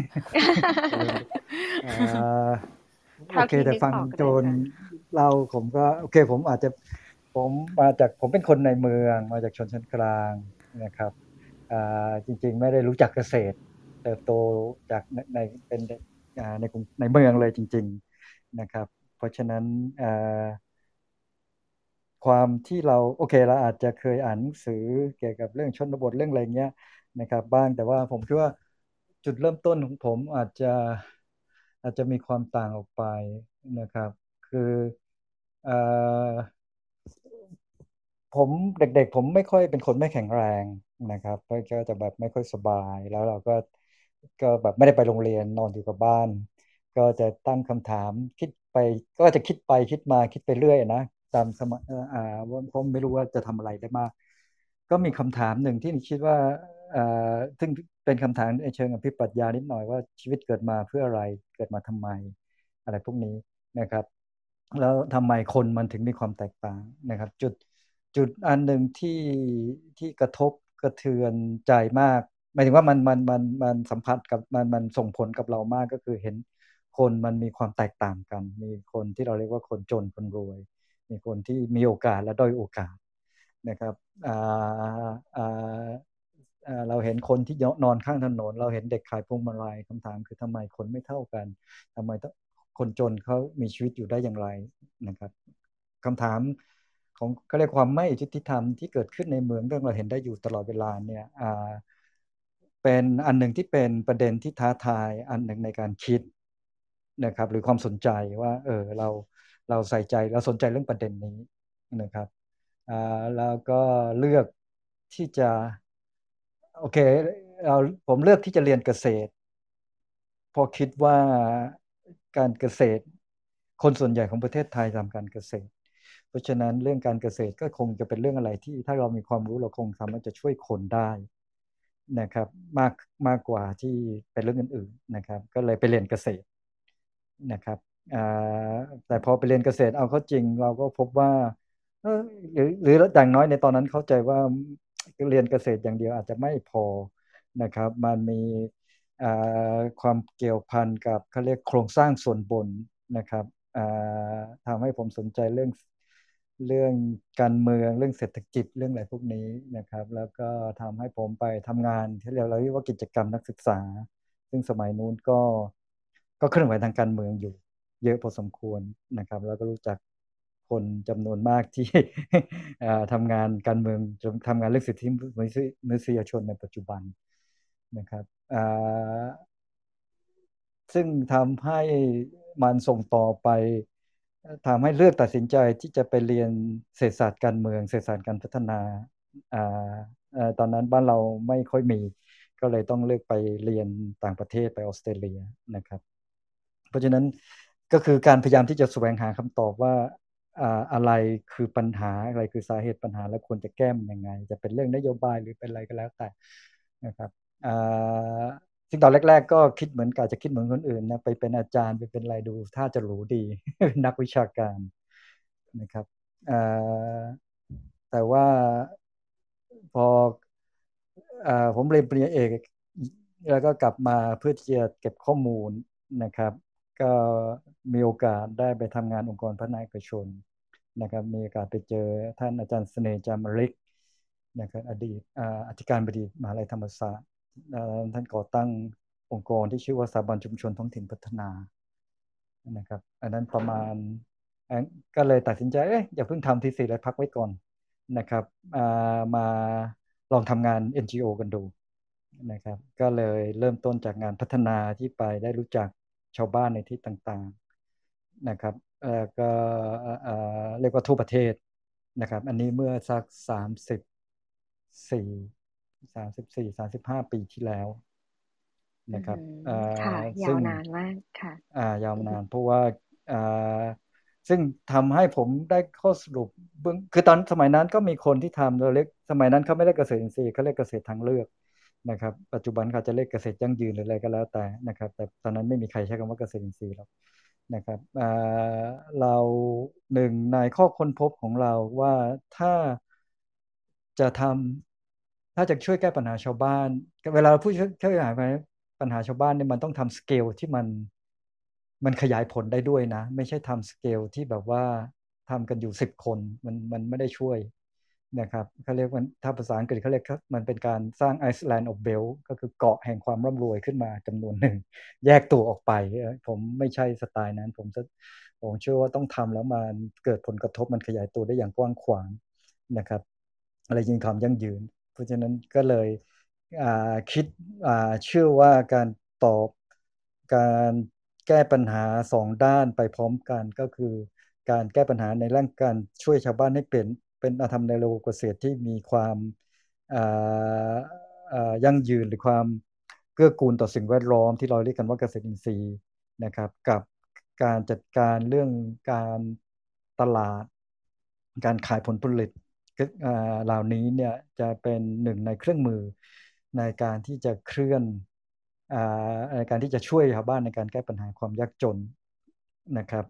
เอ่อโอเท่าเคแต่ฟังที่นึกออกก็โจนได้ค่ะเล่าผมก็โอเคผมอาจจะผมมาจากผมเป็นคนในเมืองมาจากชนชั้นกลางนะครับอ่าจริงๆไม่ได้รู้จักเกษตรเติบโตจากในในเป็นอ่าในกรุงในเมืองเลยจริงๆนะครับเพราะฉะนั้นอ่า ความที่เราโอเคเราอาจจะเคยอ่านหนังสือเกี่ยวกับเรื่องชนบทเรื่องอะไรเงี้ยนะครับบ้างแต่ว่าผมคิดว่าจุดเริ่มต้นของผมอาจจะอาจจะมีความต่างออกไปนะครับคือเอ่อผมเด็กๆผมไม่ค่อยเป็นคนไม่แข็งแรงนะครับก็จะแบบไม่ค่อยสบายแล้วเราก็ก็แบบไม่ได้ไปโรงเรียนนอนอยู่กับบ้าน ก็จะตั้งคำถามคิดไปก็จะคิดไปคิดมาคิดไปเรื่อยนะตามสมัยเอ่ออ่าว่าเพราะไม่รู้ว่าจะทำอะไรได้มาก ก็มีคำถามหนึ่งที่คิดว่าเอ่อซึ่งเป็นคำถามในเชิงอภิปรัชญานิดหน่อยว่าชีวิตเกิดมาเพื่ออะไรเกิดมาทำไมอะไรพวกนี้นะครับแล้วทำไมคนมันถึงมีความแตกต่างนะครับจุดจุดอันหนึ่งที่ที่กระทบกระเทือนใจมากหมายถึงว่ามันมันมันมันสัมผัสกับมันมันส่งผลกับเรามากก็คือเห็นคนมันมีความแตกต่างกันมีคนที่เราเรียกว่าคนจนคนรวยมีคนที่มีโอกาสและด้อยโอกาส นะครับอ่าอ่าอ่าเราเห็นคนที่นอนข้างถนนเราเห็นเด็กขายพวงมาลัยคำถามคือทำไมคนไม่เท่ากันทำไมคนจนเขามีชีวิตอยู่ได้อย่างไรนะครับคำถามของก็เรียกความไม่ยุติธรรมที่เกิดขึ้นในเมืองเรื่องเราเห็นได้อยู่ตลอดเวลาเนี่ยอ่าเป็นอันหนึ่งที่เป็นประเด็นที่ท้าทายอันหนึ่งในการคิดนะครับหรือความสนใจว่าเออเราเราใส่ใจเราสนใจเรื่องประเด็นนี้นะครับ อ่าแล้วก็เลือกที่จะโอเคเราผมเลือกที่จะเรียนเกษตรเพราะคิดว่าการเกษตรคนส่วนใหญ่ของประเทศไทยทำการเกษตรเพราะฉะนั้นเรื่องการเกษตรก็คงจะเป็นเรื่องอะไรที่ถ้าเรามีความรู้เราคงสามารถจะช่วยคนได้นะครับมากมากกว่าที่เป็นเรื่องอื่นๆนะครับก็เลยไปเรียนเกษตร นะครับอ่าแต่พอไปเรียนเกษตรเอาเข้าจริงเราก็พบว่าเออหรือหรืออย่างน้อยในตอนนั้นเข้าใจว่าเรียนเกษตรอย่างเดียวอาจจะไม่พอนะครับมันมีอ่าความเกี่ยวพันกับเขาเรียกโครงสร้างส่วนบนนะครับอ่าทำให้ผมสนใจเรื่องเรื่องการเมืองเรื่องเศรษฐกิจเรื่องอะไรพวกนี้นะครับแล้วก็ทำให้ผมไปทำงานที่เรียกเราเรียกว่ากิจกรรมนักศึกษา ซึ่งสมัยนู้นก็ก็เคลื่อนไหวทางการเมืองอยู่เยอะพอสมควรนะครับแล้วก็รู้จักคนจำนวนมากที่ ทำงานการเมืองทำงานเรื่องสิทธิมนุษยชนในปัจจุบันนะครับซึ่งทำให้มันส่งต่อไปทำให้เลือกตัดสินใจที่จะไปเรียนเศรษฐศาสตร์การเมืองเศรษฐศาสตร์การพัฒนาอ่าตอนนั้นบ้านเราไม่ค่อยมี ก็เลยต้องเลือกไปเรียนต่างประเทศไปออสเตรเลียนะครับเพราะฉะนั้นก็คือการพยายามที่จะแสวงหาคำตอบว่าอะไรคือปัญหาอะไรคือสาเหตุปัญหาและควรจะแก้มันยังไงจะเป็นเรื่องนโยบายหรือเป็นอะไรก็แล้วแต่นะครับซึ่งตอนแรกๆก็คิดเหมือนกับจะคิดเหมือนคนอื่นนะไปเป็นอาจารย์ไปเป็นอะไรดูถ้าจะหรูดี เป็นนักวิชาการนะครับแต่ว่าพอผมเรียนปริญญาเอกแล้วก็กลับมาเพื่อที่จะเก็บข้อมูลนะครับก็มีโอกาสได้ไปทำงานองค์กรพัฒนาเอกชนนะครับมีโอกาสไปเจอท่านอาจารย์เสน่ห์จามริกนะครับอดีตอธิการบดีมหาลัยธรรมศาสตร์ท่านก่อตั้งองค์กรที่ชื่อว่าสถาบันชุมชนท้องถิ่นพัฒนานะครับอันนั้นประมาณก็เลยตัดสินใจเอ๊ะอย่าเพิ่งทำทีสิเลยพักไว้ก่อนนะครับมาลองทำงาน เอ็น จี โอ กันดูนะครับก็เลยเริ่มต้นจากงานพัฒนาที่ไปได้รู้จักชาวบ้านในที่ต่างๆนะครับก็เรียกว่าทั่วประเทศนะครับอันนี้เมื่อสักสามสิบสี่สามสิบสี่สามสิบห้าปีที่แล้วนะครับค่ะยาวนานมากค่ะยาวนานเพราะว่าซึ่งทำให้ผมได้ข้อสรุปคือตอนสมัยนั้นก็มีคนที่ทำเราเรียกสมัยนั้นเขาไม่ได้เกษตรอินทรีย์เขาเรียกเกษตรทางเลือกนะครับปัจจุบันเขาจะเรียกเกษตรยั่งยืนหรืออะไรก็แล้วแต่นะครับแต่ตอนนั้นไม่มีใครใช้คำว่าเกษตรอินทรีย์หรอกนะครับเราหนึ่งในข้อค้นพบของเราว่าถ้าจะทำถ้าจะช่วยแก้ปัญหาชาวบ้านเวลาเราพูดช่วยแก้ปัญหาชาวบ้านเนี่ยมันต้องทำสเกลที่มันมันขยายผลได้ด้วยนะไม่ใช่ทำสเกลที่แบบว่าทำกันอยู่สิบคนมันมันไม่ได้ช่วยนะครับเขาเรียกว่าถ้าภาษาอังกฤษเขาเรียกมันเป็นการสร้าง Island of Wealth ก็คือเกาะแห่งความร่ำรวยขึ้นมาจำนวนหนึ่งแยกตัวออกไปผมไม่ใช่สไตล์นั้นผมจะผมเชื่อว่าต้องทำแล้วมันเกิดผลกระทบมันขยายตัวได้อย่างกว้างขวางนะครับอะไรยิงความยั่งยืนเพราะฉะนั้นก็เลยคิดเชื่อว่าการตอบการแก้ปัญหาสองด้านไปพร้อมกันก็คือการแก้ปัญหาในเรื่องการช่วยชาวบ้านให้เป็นเป็นอาธรรมในระบบเกษตรที่มีความยั่งยืนหรือความเกื้อกูลต่อสิ่งแวดล้อมที่เราเรียกกันว่าเกษตรอินทรีย์นะครับกับการจัดการเรื่องการตลาดการขายผลผลิตเหล่านี้เนี่ยจะเป็นหนึ่งในเครื่องมือในการที่จะเคลื่อนในการที่จะช่วยชาวบ้านในการแก้ปัญหาความยากจนนะครับ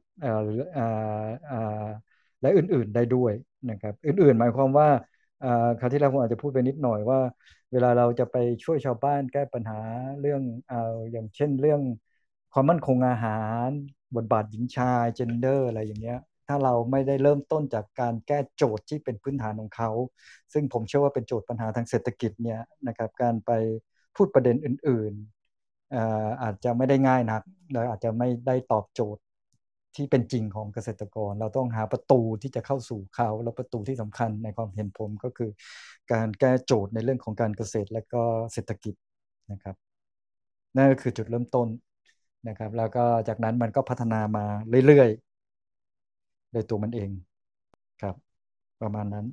และอื่นๆได้ด้วยนะครับอื่นๆหมายความว่าคราวที่แล้วผมอาจจะพูดไปนิดหน่อยว่าเวลาเราจะไปช่วยชาวบ้านแก้ปัญหาเรื่องเอาอย่างเช่นเรื่องความมั่นคงอาหารบทบาทหญิงชายเจนเดอร์อะไรอย่างเงี้ยถ้าเราไม่ได้เริ่มต้นจากการแก้โจทย์ที่เป็นพื้นฐานของเขาซึ่งผมเชื่อว่าเป็นโจทย์ปัญหาทางเศรษฐกิจเนี่ยนะครับการไปพูดประเด็นอื่นๆ อา อาจจะไม่ได้ง่ายนักและอาจจะไม่ได้ตอบโจทย์ที่เป็นจริงของเกษตรกรเราต้องหาประตูที่จะเข้าสู่เขาแล้วประตูที่สำคัญในความเห็นผมก็คือการแก้โจทย์ในเรื่องของการเกษตรและก็เศรษฐกิจนะครับนั่นก็คือจุดเริ่มต้นนะครับแล้วก็จากนั้นมันก็พัฒนามาเรื่อยๆโดยตัวมันเองครับประมาณนั้น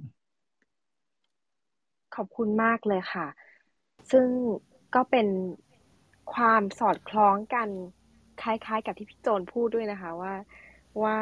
ขอบคุณมากเลยค่ะซึ่งก็เป็นความสอดคล้องกันคล้ายๆกับที่พี่โจนพูดด้วยนะคะว่าว่า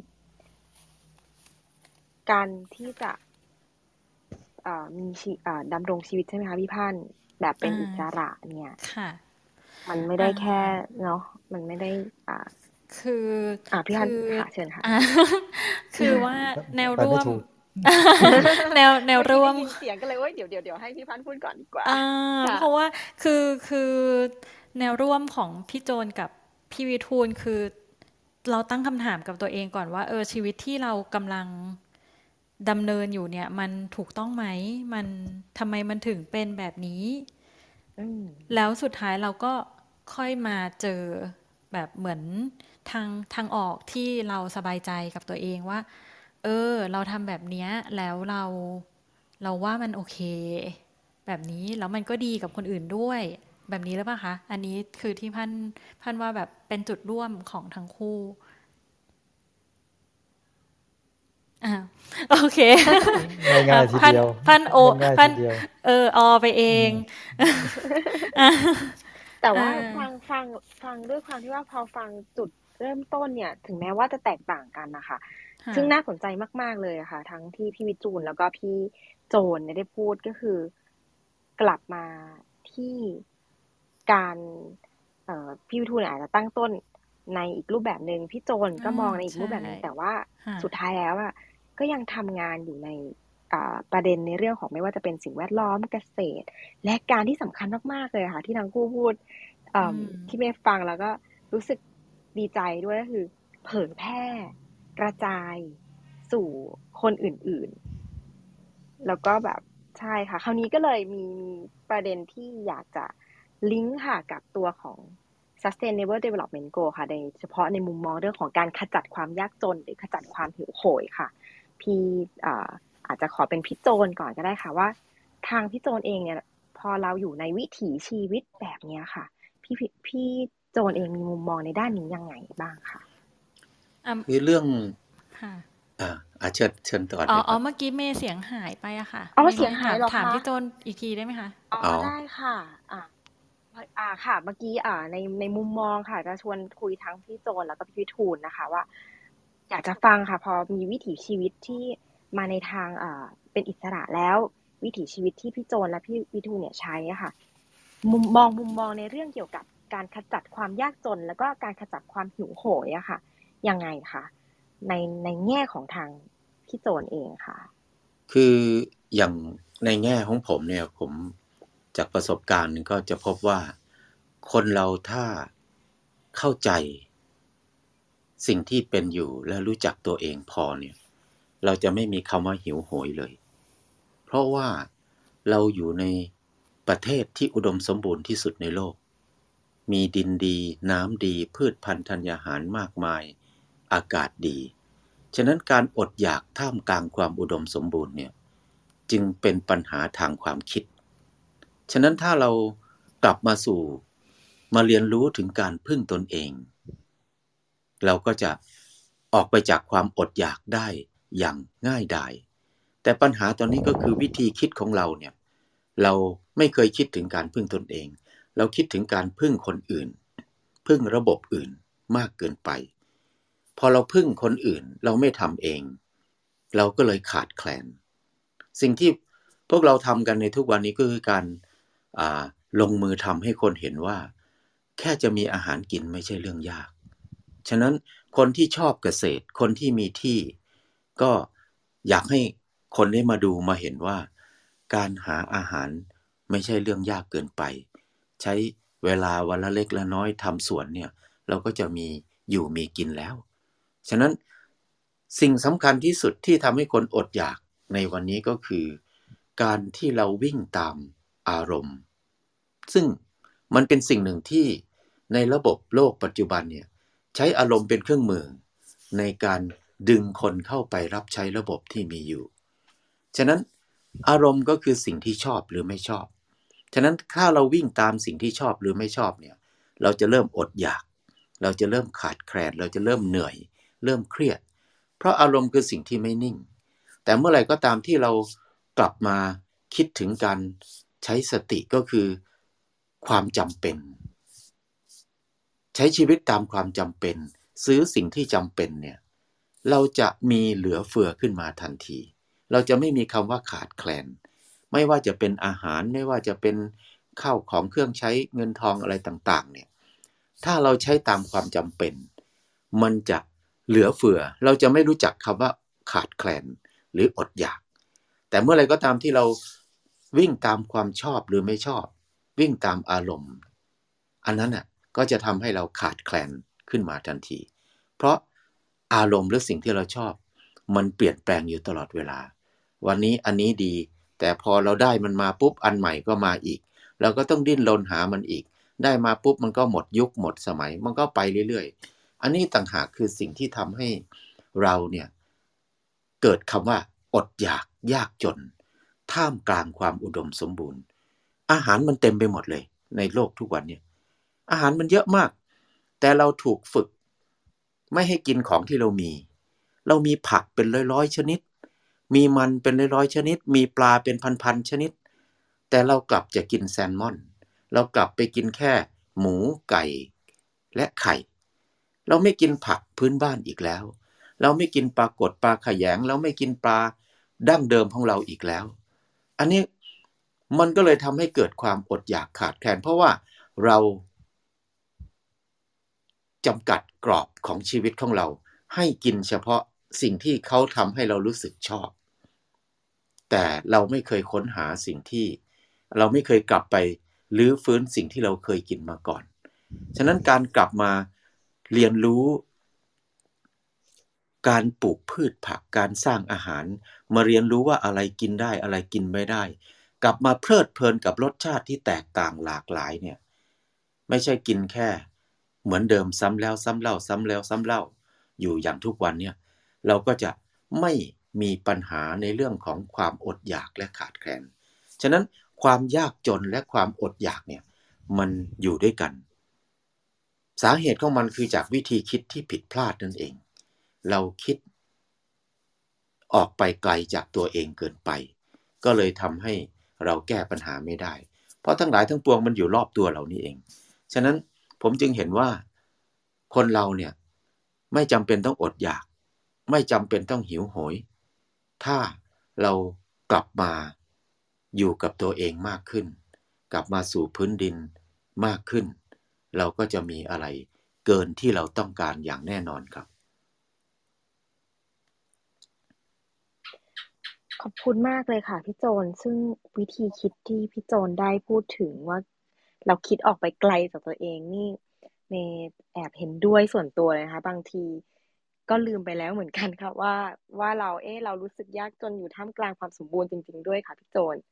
การที่จะมีดำรงชีวิตใช่ไหมคะพี่พันธ์แบบเป็นอิสระเนี่ยมันไม่ได้แค่เนาะมันไม่ได้อ่าคืออ่าพี่พันธ์ค่ะเชิญค่ะคือว่าแนวร่วมแนวแนวร่วมเสียงกันเลยว่าเดี๋ยวเดี๋ยวเดี๋ยวให้พี่พันธ์พูดก่อนดีกว่าเพราะว่าคือคือแนวร่วมของพี่โจนกับพี่วิทูลคือเราตั้งคำถามกับตัวเองก่อนว่าเออชีวิตที่เรากำลังดำเนินอยู่เนี่ยมันถูกต้องไหมมันทำไมมันถึงเป็นแบบนี้แล้วสุดท้ายเราก็ค่อยมาเจอแบบเหมือนทางทางออกที่เราสบายใจกับตัวเองว่าเออเราทำแบบนี้แล้วเราเราว่ามันโอเคแบบนี้แล้วมันก็ดีกับคนอื่นด้วยแบบนี้หรือเปล่าคะอันนี้คือที่พันพันว่าแบบเป็นจุดร่วมของทั้งคู่อ่าโอเคง่ายๆทีเดียวพันโอพันเอออไปเองแต่ว่าฟังฟังฟังด้วยความที่ว่าพอฟังจุดเริ่มต้นเนี่ยถึงแม้ว่าจะแตกต่างกันนะคะซึ่งน่าสนใจมากๆเลยค่ะทั้งที่พี่วิจูลแล้วก็พี่โจนได้พูดก็คือกลับมาที่การเอ่อพี่วิทูลอาจจะตั้งต้นในอีกรูปแบบนึงพี่โจนก็มองในอีกรูปแบบนึงแต่ว่าสุดท้ายแล้วอ่ะก็ยังทำงานอยู่ในประเด็นในเรื่องของไม่ว่าจะเป็นสิ่งแวดล้อมเกษตรและการที่สำคัญมากๆเลยค่ะที่ทั้งคู่พูดที่เมย์ฟังแล้วก็รู้สึกดีใจด้วยก็คือเผยแพร่กระจายสู่คนอื่นๆแล้วก็แบบใช่ค่ะคราวนี้ก็เลยมีประเด็นที่อยากจะลิงก์ค่ะกับตัวของ Sustainable Development Goal ค่ะโดยเฉพาะในมุมมองเรื่องของการขจัดความยากจนหรือขจัดความหิวโหยค่ะพี่อาจจะขอเป็นพี่โจนก่อนก็ได้ค่ะว่าทางพี่โจนเองเนี่ยพอเราอยู่ในวิถีชีวิตแบบนี้ค่ะพี่พี่โจนเองมีมุมมองในด้านนี้ยังไงบ้างคะคือเรื่องค่ะอ่าเชิญเชิญต่ออ๋ออ๋อเมื่อกี้เมย์เสียงหายไปอะค่ะอ๋อเสียงหายหรอคะถามพี่โจนอีกทีได้ไหมคะอ๋อได้ค่ะอ่าอ่าค่ะเมื่อกี้อ่าในในมุมมองค่ะจะชวนคุยทั้งพี่โจนแล้วก็พี่วิทูลนะคะว่าอยากจะฟังค่ะพอมีวิถีชีวิตที่มาในทางอ่าเป็นอิสระแล้ววิถีชีวิตที่พี่โจนและพี่วิทูลเนี่ยใช้ค่ะมุมมองมุมมองในเรื่องเกี่ยวกับการขจัดความยากจนแล้วก็การขจัดความหิวโหยอะค่ะยังไงคะในในแง่ของทางพี่โจนเองค่ะคืออย่างในแง่ของผมเนี่ยผมจากประสบการณ์ก็จะพบว่าคนเราถ้าเข้าใจสิ่งที่เป็นอยู่และรู้จักตัวเองพอเนี่ยเราจะไม่มีคำว่าหิวโหยเลยเพราะว่าเราอยู่ในประเทศที่อุดมสมบูรณ์ที่สุดในโลกมีดินดีน้ำดีพืชพันธุ์ธัญญาหารมากมายอากาศดีฉะนั้นการอดอยากท่ามกลางความอุดมสมบูรณ์เนี่ยจึงเป็นปัญหาทางความคิดฉะนั้นถ้าเรากลับมาสู่มาเรียนรู้ถึงการพึ่งตนเองเราก็จะออกไปจากความอดอยากได้อย่างง่ายดายแต่ปัญหาตอนนี้ก็คือวิธีคิดของเราเนี่ยเราไม่เคยคิดถึงการพึ่งตนเองเราคิดถึงการพึ่งคนอื่นพึ่งระบบอื่นมากเกินไปพอเราพึ่งคนอื่นเราไม่ทำเองเราก็เลยขาดแคลนสิ่งที่พวกเราทำกันในทุกวันนี้ก็คือการลงมือทำให้คนเห็นว่าแค่จะมีอาหารกินไม่ใช่เรื่องยากฉะนั้นคนที่ชอบเกษตรคนที่มีที่ก็อยากให้คนได้มาดูมาเห็นว่าการหาอาหารไม่ใช่เรื่องยากเกินไปใช้เวลาวันละเล็กละน้อยทำสวนเนี่ยเราก็จะมีอยู่มีกินแล้วฉะนั้นสิ่งสำคัญที่สุดที่ทำให้คนอดอยากในวันนี้ก็คือการที่เราวิ่งตามอารมณ์ซึ่งมันเป็นสิ่งหนึ่งที่ในระบบโลกปัจจุบันเนี่ยใช้อารมณ์เป็นเครื่องมือในการดึงคนเข้าไปรับใช้ระบบที่มีอยู่ฉะนั้นอารมณ์ก็คือสิ่งที่ชอบหรือไม่ชอบฉะนั้นถ้าเราวิ่งตามสิ่งที่ชอบหรือไม่ชอบเนี่ยเราจะเริ่มอดอยากเราจะเริ่มขาดแคลนเราจะเริ่มเหนื่อยเริ่มเครียดเพราะอารมณ์คือสิ่งที่ไม่นิ่งแต่เมื่อไหร่ก็ตามที่เรากลับมาคิดถึงการใช้สติก็คือความจำเป็นใช้ชีวิตตามความจำเป็นซื้อสิ่งที่จำเป็นเนี่ยเราจะมีเหลือเฟือขึ้นมาทันทีเราจะไม่มีคำว่าขาดแคลนไม่ว่าจะเป็นอาหารไม่ว่าจะเป็นข้าวของเครื่องใช้เงินทองอะไรต่างๆเนี่ยถ้าเราใช้ตามความจำเป็นมันจะเหลือเฟือเราจะไม่รู้จักคำว่าขาดแคลนหรืออดอยากแต่เมื่อไรก็ตามที่เราวิ่งตามความชอบหรือไม่ชอบวิ่งตามอารมณ์อันนั้นน่ะก็จะทำให้เราขาดแคลนขึ้นมาทันทีเพราะอารมณ์หรือสิ่งที่เราชอบมันเปลี่ยนแปลงอยู่ตลอดเวลาวันนี้อันนี้ดีแต่พอเราได้มันมาปุ๊บอันใหม่ก็มาอีกเราก็ต้องดิ้นรนหามันอีกได้มาปุ๊บมันก็หมดยุคหมดสมัยมันก็ไปเรื่อยๆอันนี้ต่างหากคือสิ่งที่ทำให้เราเนี่ยเกิดคำว่าอดอยากยากจนท่ามกลางความอุดมสมบูรณ์อาหารมันเต็มไปหมดเลยในโลกทุกวันนี้อาหารมันเยอะมากแต่เราถูกฝึกไม่ให้กินของที่เรามีเรามีผักเป็นร้อยๆชนิดมีมันเป็นร้อยๆชนิดมีปลาเป็นพันๆชนิดแต่เรากลับจะกินแซลมอนเรากลับไปกินแค่หมูไก่และไข่เราไม่กินผักพื้นบ้านอีกแล้วเราไม่กินปลากดปลาขยงเราไม่กินปลาดั้งเดิมของเราอีกแล้วอันนี้มันก็เลยทำให้เกิดความอดอยากขาดแคลนเพราะว่าเราจำกัดกรอบของชีวิตของเราให้กินเฉพาะสิ่งที่เขาทำให้เรารู้สึกชอบแต่เราไม่เคยค้นหาสิ่งที่เราไม่เคยกลับไปรื้อฟื้นสิ่งที่เราเคยกินมาก่อนฉะนั้นการกลับมาเรียนรู้การปลูกพืชผักการสร้างอาหารมาเรียนรู้ว่าอะไรกินได้อะไรกินไม่ได้กลับมาเพลิดเพลินกับรสชาติที่แตกต่างหลากหลายเนี่ยไม่ใช่กินแค่เหมือนเดิมซ้ำแล้วซ้ำเล่าซ้ำแล้วซ้ำเล่าอยู่อย่างทุกวันเนี่ยเราก็จะไม่มีปัญหาในเรื่องของความอดอยากและขาดแคลนฉะนั้นความยากจนและความอดอยากเนี่ยมันอยู่ด้วยกันสาเหตุของมันคือจากวิธีคิดที่ผิดพลาดนั่นเองเราคิดออกไปไกลจากตัวเองเกินไปก็เลยทำให้เราแก้ปัญหาไม่ได้เพราะทั้งหลายทั้งปวงมันอยู่รอบตัวเรานี่เองฉะนั้นผมจึงเห็นว่าคนเราเนี่ยไม่จำเป็นต้องอดอยากไม่จำเป็นต้องหิวโหยถ้าเรากลับมาอยู่กับตัวเองมากขึ้นกลับมาสู่พื้นดินมากขึ้นเราก็จะมีอะไรเกินที่เราต้องการอย่างแน่นอนครับขอบคุณมากเลยค่ะพี่โจนซึ่งวิธีคิดที่พี่โจนได้พูดถึงว่าเราคิดออกไปไกลจากตัวเองนี่เมย์แอบเห็นด้วยส่วนตัวเลยนะคะบางทีก็ลืมไปแล้วเหมือนกันค่ะว่าว่าเราเอ๊ะเรารู้สึกยากจนอยู่ท่ามกลางความสมบูรณ์จริงๆด้วยค่ะพี่โจน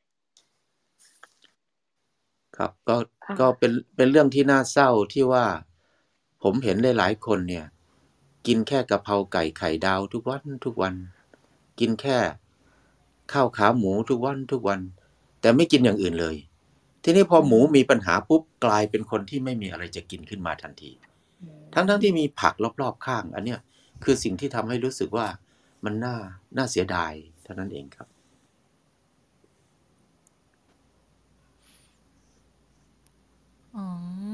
ครับก็อ่าก็เป็นเป็นเรื่องที่น่าเศร้าที่ว่าผมเห็นหลายๆคนเนี่ยกินแค่กะเพราไก่ไข่ดาวทุกวันทุกวันกินแค่ข้าวขาหมูทุกวันทุกวันแต่ไม่กินอย่างอื่นเลยทีนี้พอหมูมีปัญหาปุ๊บกลายเป็นคนที่ไม่มีอะไรจะกินขึ้นมาทันทีทั้งๆที่มีผักรอบๆข้างอันเนี้ยคือสิ่งที่ทำให้รู้สึกว่ามันน่าน่าเสียดายเท่านั้นเองครับอ๋อ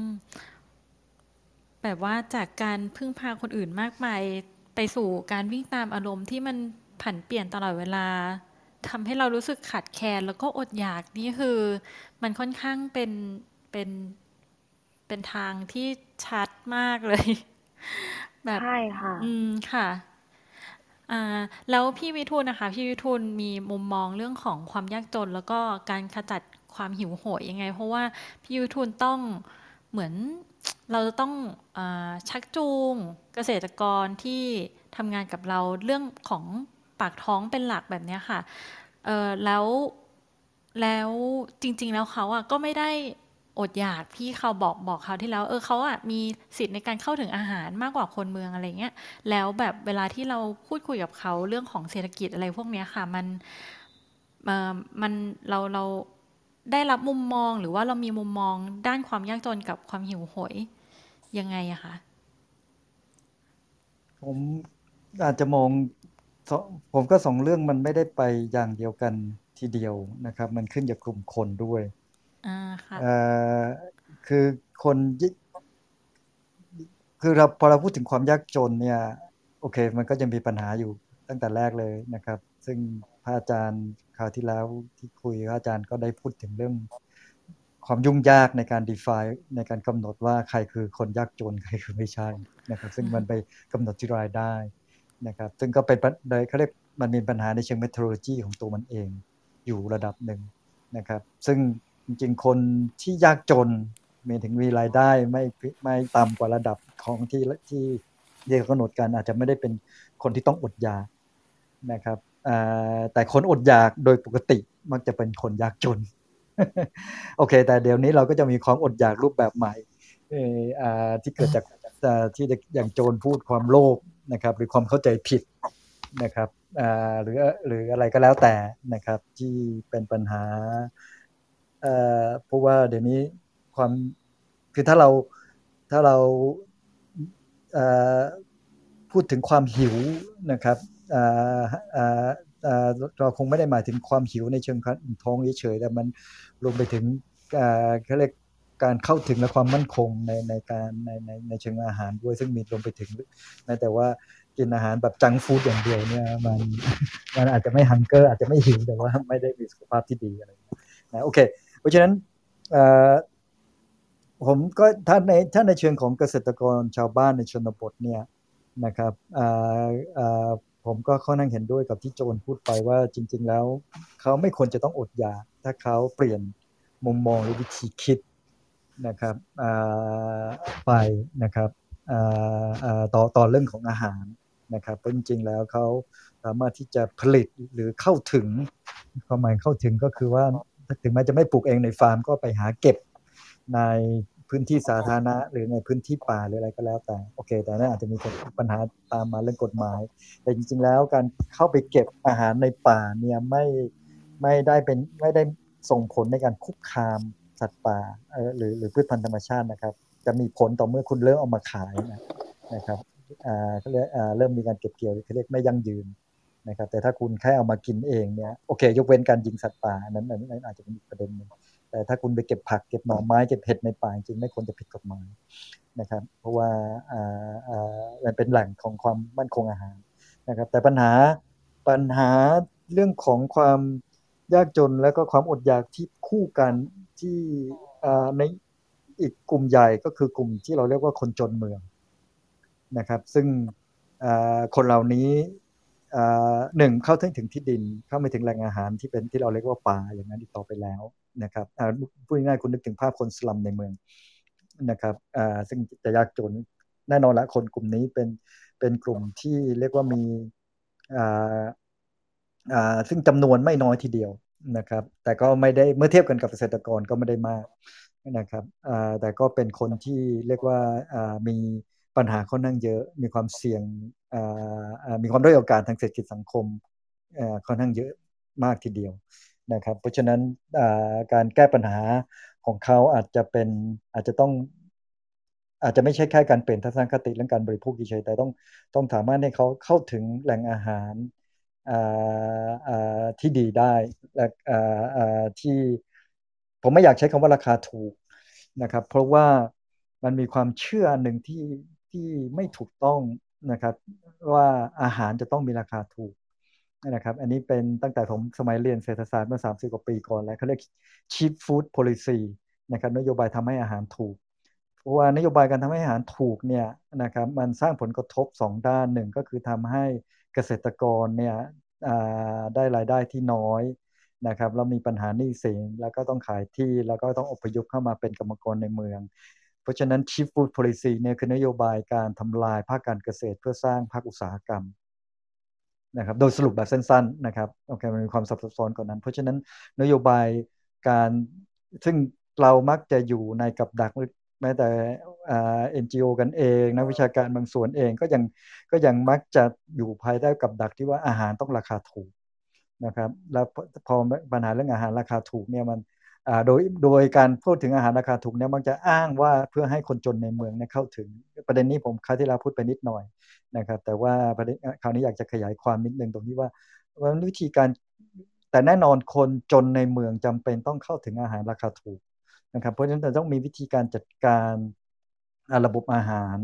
แบบว่าจากการพึ่งพาคนอื่นมากมายไปสู่การวิ่งตามอารมณ์ที่มันผันเปลี่ยนตลอดเวลาทำให้เรารู้สึกขาดแคลนแล้วก็อดอยากนี่คือมันค่อนข้างเป็นเป็นเป็นทางที่ชัดมากเลยแบบใช่ค่ะอืมค่ะ อ่าแล้วพี่วิทูลนะคะพี่วิทูลมีมุมมองเรื่องของความยากจนแล้วก็การขจัดความหิวโหยยังไงเพราะว่าพี่วิทูลต้องเหมือนเราจะต้องอาชักจูงเกษตรกรที่ทำงานกับเราเรื่องของปากท้องเป็นหลักแบบเนี้ยค่ะเออแล้วแล้วจริงๆแล้วเขาอ่ะก็ไม่ได้อดอยากพี่เขาบอกบอกเขาวที่แล้วเออเขาอ่ะมีสิทธิ์ในการเข้าถึงอาหารมากกว่าคนเมืองอะไรเงี้ย แล้วแบบเวลาที่เราพูดคุยกับเขาเรื่องของเศรษฐกิจอะไรพวกเนี้ยค่ะมันเอ่อมันเราเราได้รับมุมมองหรือว่าเรามีมุมมองด้านความยากจนกับความหิวโหยยังไงอะคะผมอาจจะมองสผมก็สองเรื่องมันไม่ได้ไปอย่างเดียวกันทีเดียวนะครับมันขึ้นกับกลุ่มคนด้วยอ่าค่ะเอ่อคือคนยิคือเราพอเราพูดถึงความยากจนเนี่ยโอเคมันก็ยังมีปัญหาอยู่ตั้งแต่แรกเลยนะครับซึ่งพระอาจารย์คราวที่แล้วที่คุยพระอาจารย์ก็ได้พูดถึงเรื่องความยุ่งยากในการ define ในการกำหนดว่าใครคือคนยากจนใครคือไม่ใช่นะครับซึ่งมันไปกำหนดที่รายได้ นะครับซึ่งก็เป็นเลยเขาเรียกมันมีปัญหาในเชิง methodology ของตัวมันเองอยู่ระดับหนึ่งนะครับซึ่งจริงๆคนที่ยากจนมีถึงมีรายได้ไม่ไม่ต่ำกว่าระดับของที่ที่เรียกกำหนดกันอาจจะไม่ได้เป็นคนที่ต้องอดอยากนะครับแต่คนอดอยากโดยปกติมักจะเป็นคนยากจนโอเคแต่เดี๋ยวนี้เราก็จะมีความอดอยากรูปแบบใหม่ที่เกิดจากที่อย่างโจรพูดความโลภนะครับหรือความเข้าใจผิดนะครับหรือหรืออะไรก็แล้วแต่นะครับที่เป็นปัญหาเพราะว่าเดี๋ยวนี้ความคือถ้าเราถ้าเราพูดถึงความหิวนะครับเราคงไม่ได้หมายถึงความหิวในเชิงท้องเฉยๆแต่มันรวมไปถึงเขาเรียกการเข้าถึงและความมั่นคงในในการในในในเชิงอาหารด้วยซึ่งมีรวมไปถึงแม้แต่ว่ากินอาหารแบบจังฟู้ดอย่างเดียวเนี่ยมันมันอาจจะไม่ฮังเกอร์อาจจะไม่หิวแต่ว่าไม่ได้มีสุขภาพที่ดีอะไรนะโอเคเพราะฉะนั้นผมก็ถ้าในถ้าในเชิงของเกษตรกรชาวบ้านในชนบทเนี่ยนะครับผมก็ค่อนข้างเห็นด้วยกับที่โจนพูดไปว่าจริงๆแล้วเขาไม่ควรจะต้องอดอยากถ้าเขาเปลี่ยนมุมมองหรือวิธีคิดนะครับไปนะครับต่อต่อเรื่องของอาหารนะครับเพราะจริงๆแล้วเขาสามารถที่จะผลิตหรือเข้าถึงความหมายเข้าถึงก็คือว่าถึงแม้จะไม่ปลูกเองในฟาร์มก็ไปหาเก็บในพื้นที่สาธารณะหรือในพื้นที่ป่าหรืออะไรก็แล้วแต่โอเคแต่นั่นอาจจะมีปัญหาตามมาเรื่องกฎหมายแต่จริงๆแล้วการเข้าไปเก็บอาหารในป่าเนี่ยไม่ไม่ได้เป็นไม่ได้ส่งผลในการคุกคามสัตว์ป่าหรือหรือพืชพันธุ์ธรรมชาตินะครับจะมีผลต่อเมื่อคุณเริ่มเอามาขายนะนะครับเขาเรียกเริ่มมีการเก็บเกี่ยวเขาเรียกไม่ยั่งยืนนะครับแต่ถ้าคุณแค่เอามากินเองเนี่ยโอเคยกเว้นการยิงสัตว์ป่านั้นนั้นอาจจะเป็นอีกประเด็นนึงแต่ถ้าคุณไปเก็บผักเก็บหน่อไม้เก็บเห็ดในป่าจริงไม่ควรจะผิดกฎหมายนะครับเพราะว่ามันเป็นแหล่งของความมั่นคงอาหารนะครับแต่ปัญหาปัญหาเรื่องของความยากจนและก็ความอดอยากที่คู่กันที่ในอีกกลุ่มใหญ่ก็คือกลุ่มที่เราเรียกว่าคนจนเมืองนะครับซึ่งคนเหล่านี้หนึ่งเข้าถึงถึงที่ดินเข้าไม่ถึงแหล่งอาหารที่เป็นที่เราเรียกว่าป่าอย่างนั้นอีกต่อไปแล้วนะครับพูดง่ายๆคุณนึกถึงภาพคนสลัมในเมืองนะครับซึ่งจะยากจนแน่นอนละคนกลุ่มนี้เป็นเป็นกลุ่มที่เรียกว่ามีซึ่งจำนวนไม่น้อยทีเดียวนะครับแต่ก็ไม่ได้เมื่อเทียบกันกับเกษตรกรก็ไม่ได้มากนะครับแต่ก็เป็นคนที่เรียกว่ามีปัญหาค่อนข้างเยอะมีความเสี่ยงมีความด้อยโอกาสทางเศรษฐกิจสังคมค่อนข้างเยอะมากทีเดียวนะครับเพราะฉะนั้นการแก้ปัญหาของเขาอาจจะเป็นอาจจะต้องอาจจะไม่ใช่แค่การเปลี่ยนทัศนคติเรื่องการบริโภคเฉยๆแต่ต้องต้องสามารถให้เขาเข้าถึงแหล่งอาหารที่ดีได้และที่ผมไม่อยากใช้คำว่าราคาถูกนะครับเพราะว่ามันมีความเชื่ออันหนึ่งที่ที่ไม่ถูกต้องนะครับว่าอาหารจะต้องมีราคาถูกนะครับอันนี้เป็นตั้งแต่ผมสมัยเรียนเศรษฐศาสตร์เมื่อสามสิบกว่าปีก่อนแล้วเขาเรียก cheap food policy นะครับนโยบายทำให้อาหารถูกเพราะว่านโยบายการทำให้อาหารถูกเนี่ยนะครับมันสร้างผลกระทบสองด้านหนึ่งก็คือทำให้เกษตรกรเนี่ยได้รายได้ที่น้อยนะครับแล้วมีปัญหาหนี้สินแล้วก็ต้องขายที่แล้วก็ต้องอพยพเข้ามาเป็นกรรมกรในเมืองเพราะฉะนั้น cheap food policy เนี่ยคือนโยบายการทำลายภาคการเกษตรเพื่อสร้างภาคอุตสาหกรรมนะครับโดยสรุปแบบสั้นๆนะครับโอเคมันมีความซับซ้อนกว่านั้นเพราะฉะนั้นนโยบายการซึ่งเรามักจะอยู่ในกับดักแม้แต่เอ็น จี โอ กันเองนักวิชาการบางส่วนเองก็ยังก็ยังมักจะอยู่ภายใต้กับดักที่ว่าอาหารต้องราคาถูกนะครับแล้วพอปัญหาเรื่องอาหารราคาถูกเนี่ยมันโดยโดยการพูดถึงอาหารราคาถูกเนี่ยมักจะอ้างว่าเพื่อให้คนจนในเมืองเนี่ยเข้าถึงประเด็นนี้ผมคราวที่แล้วพูดไปนิดหน่อยนะครับแต่ว่าประเด็นคราวนี้อยากจะขยายความนิดนึงตรงที่ว่าวิธีการแต่แน่นอนคนจนในเมืองจำเป็นต้องเข้าถึงอาหารราคาถูกนะครับเพราะฉะนั้นต้องมีวิธีการจัดการระบบอาหาร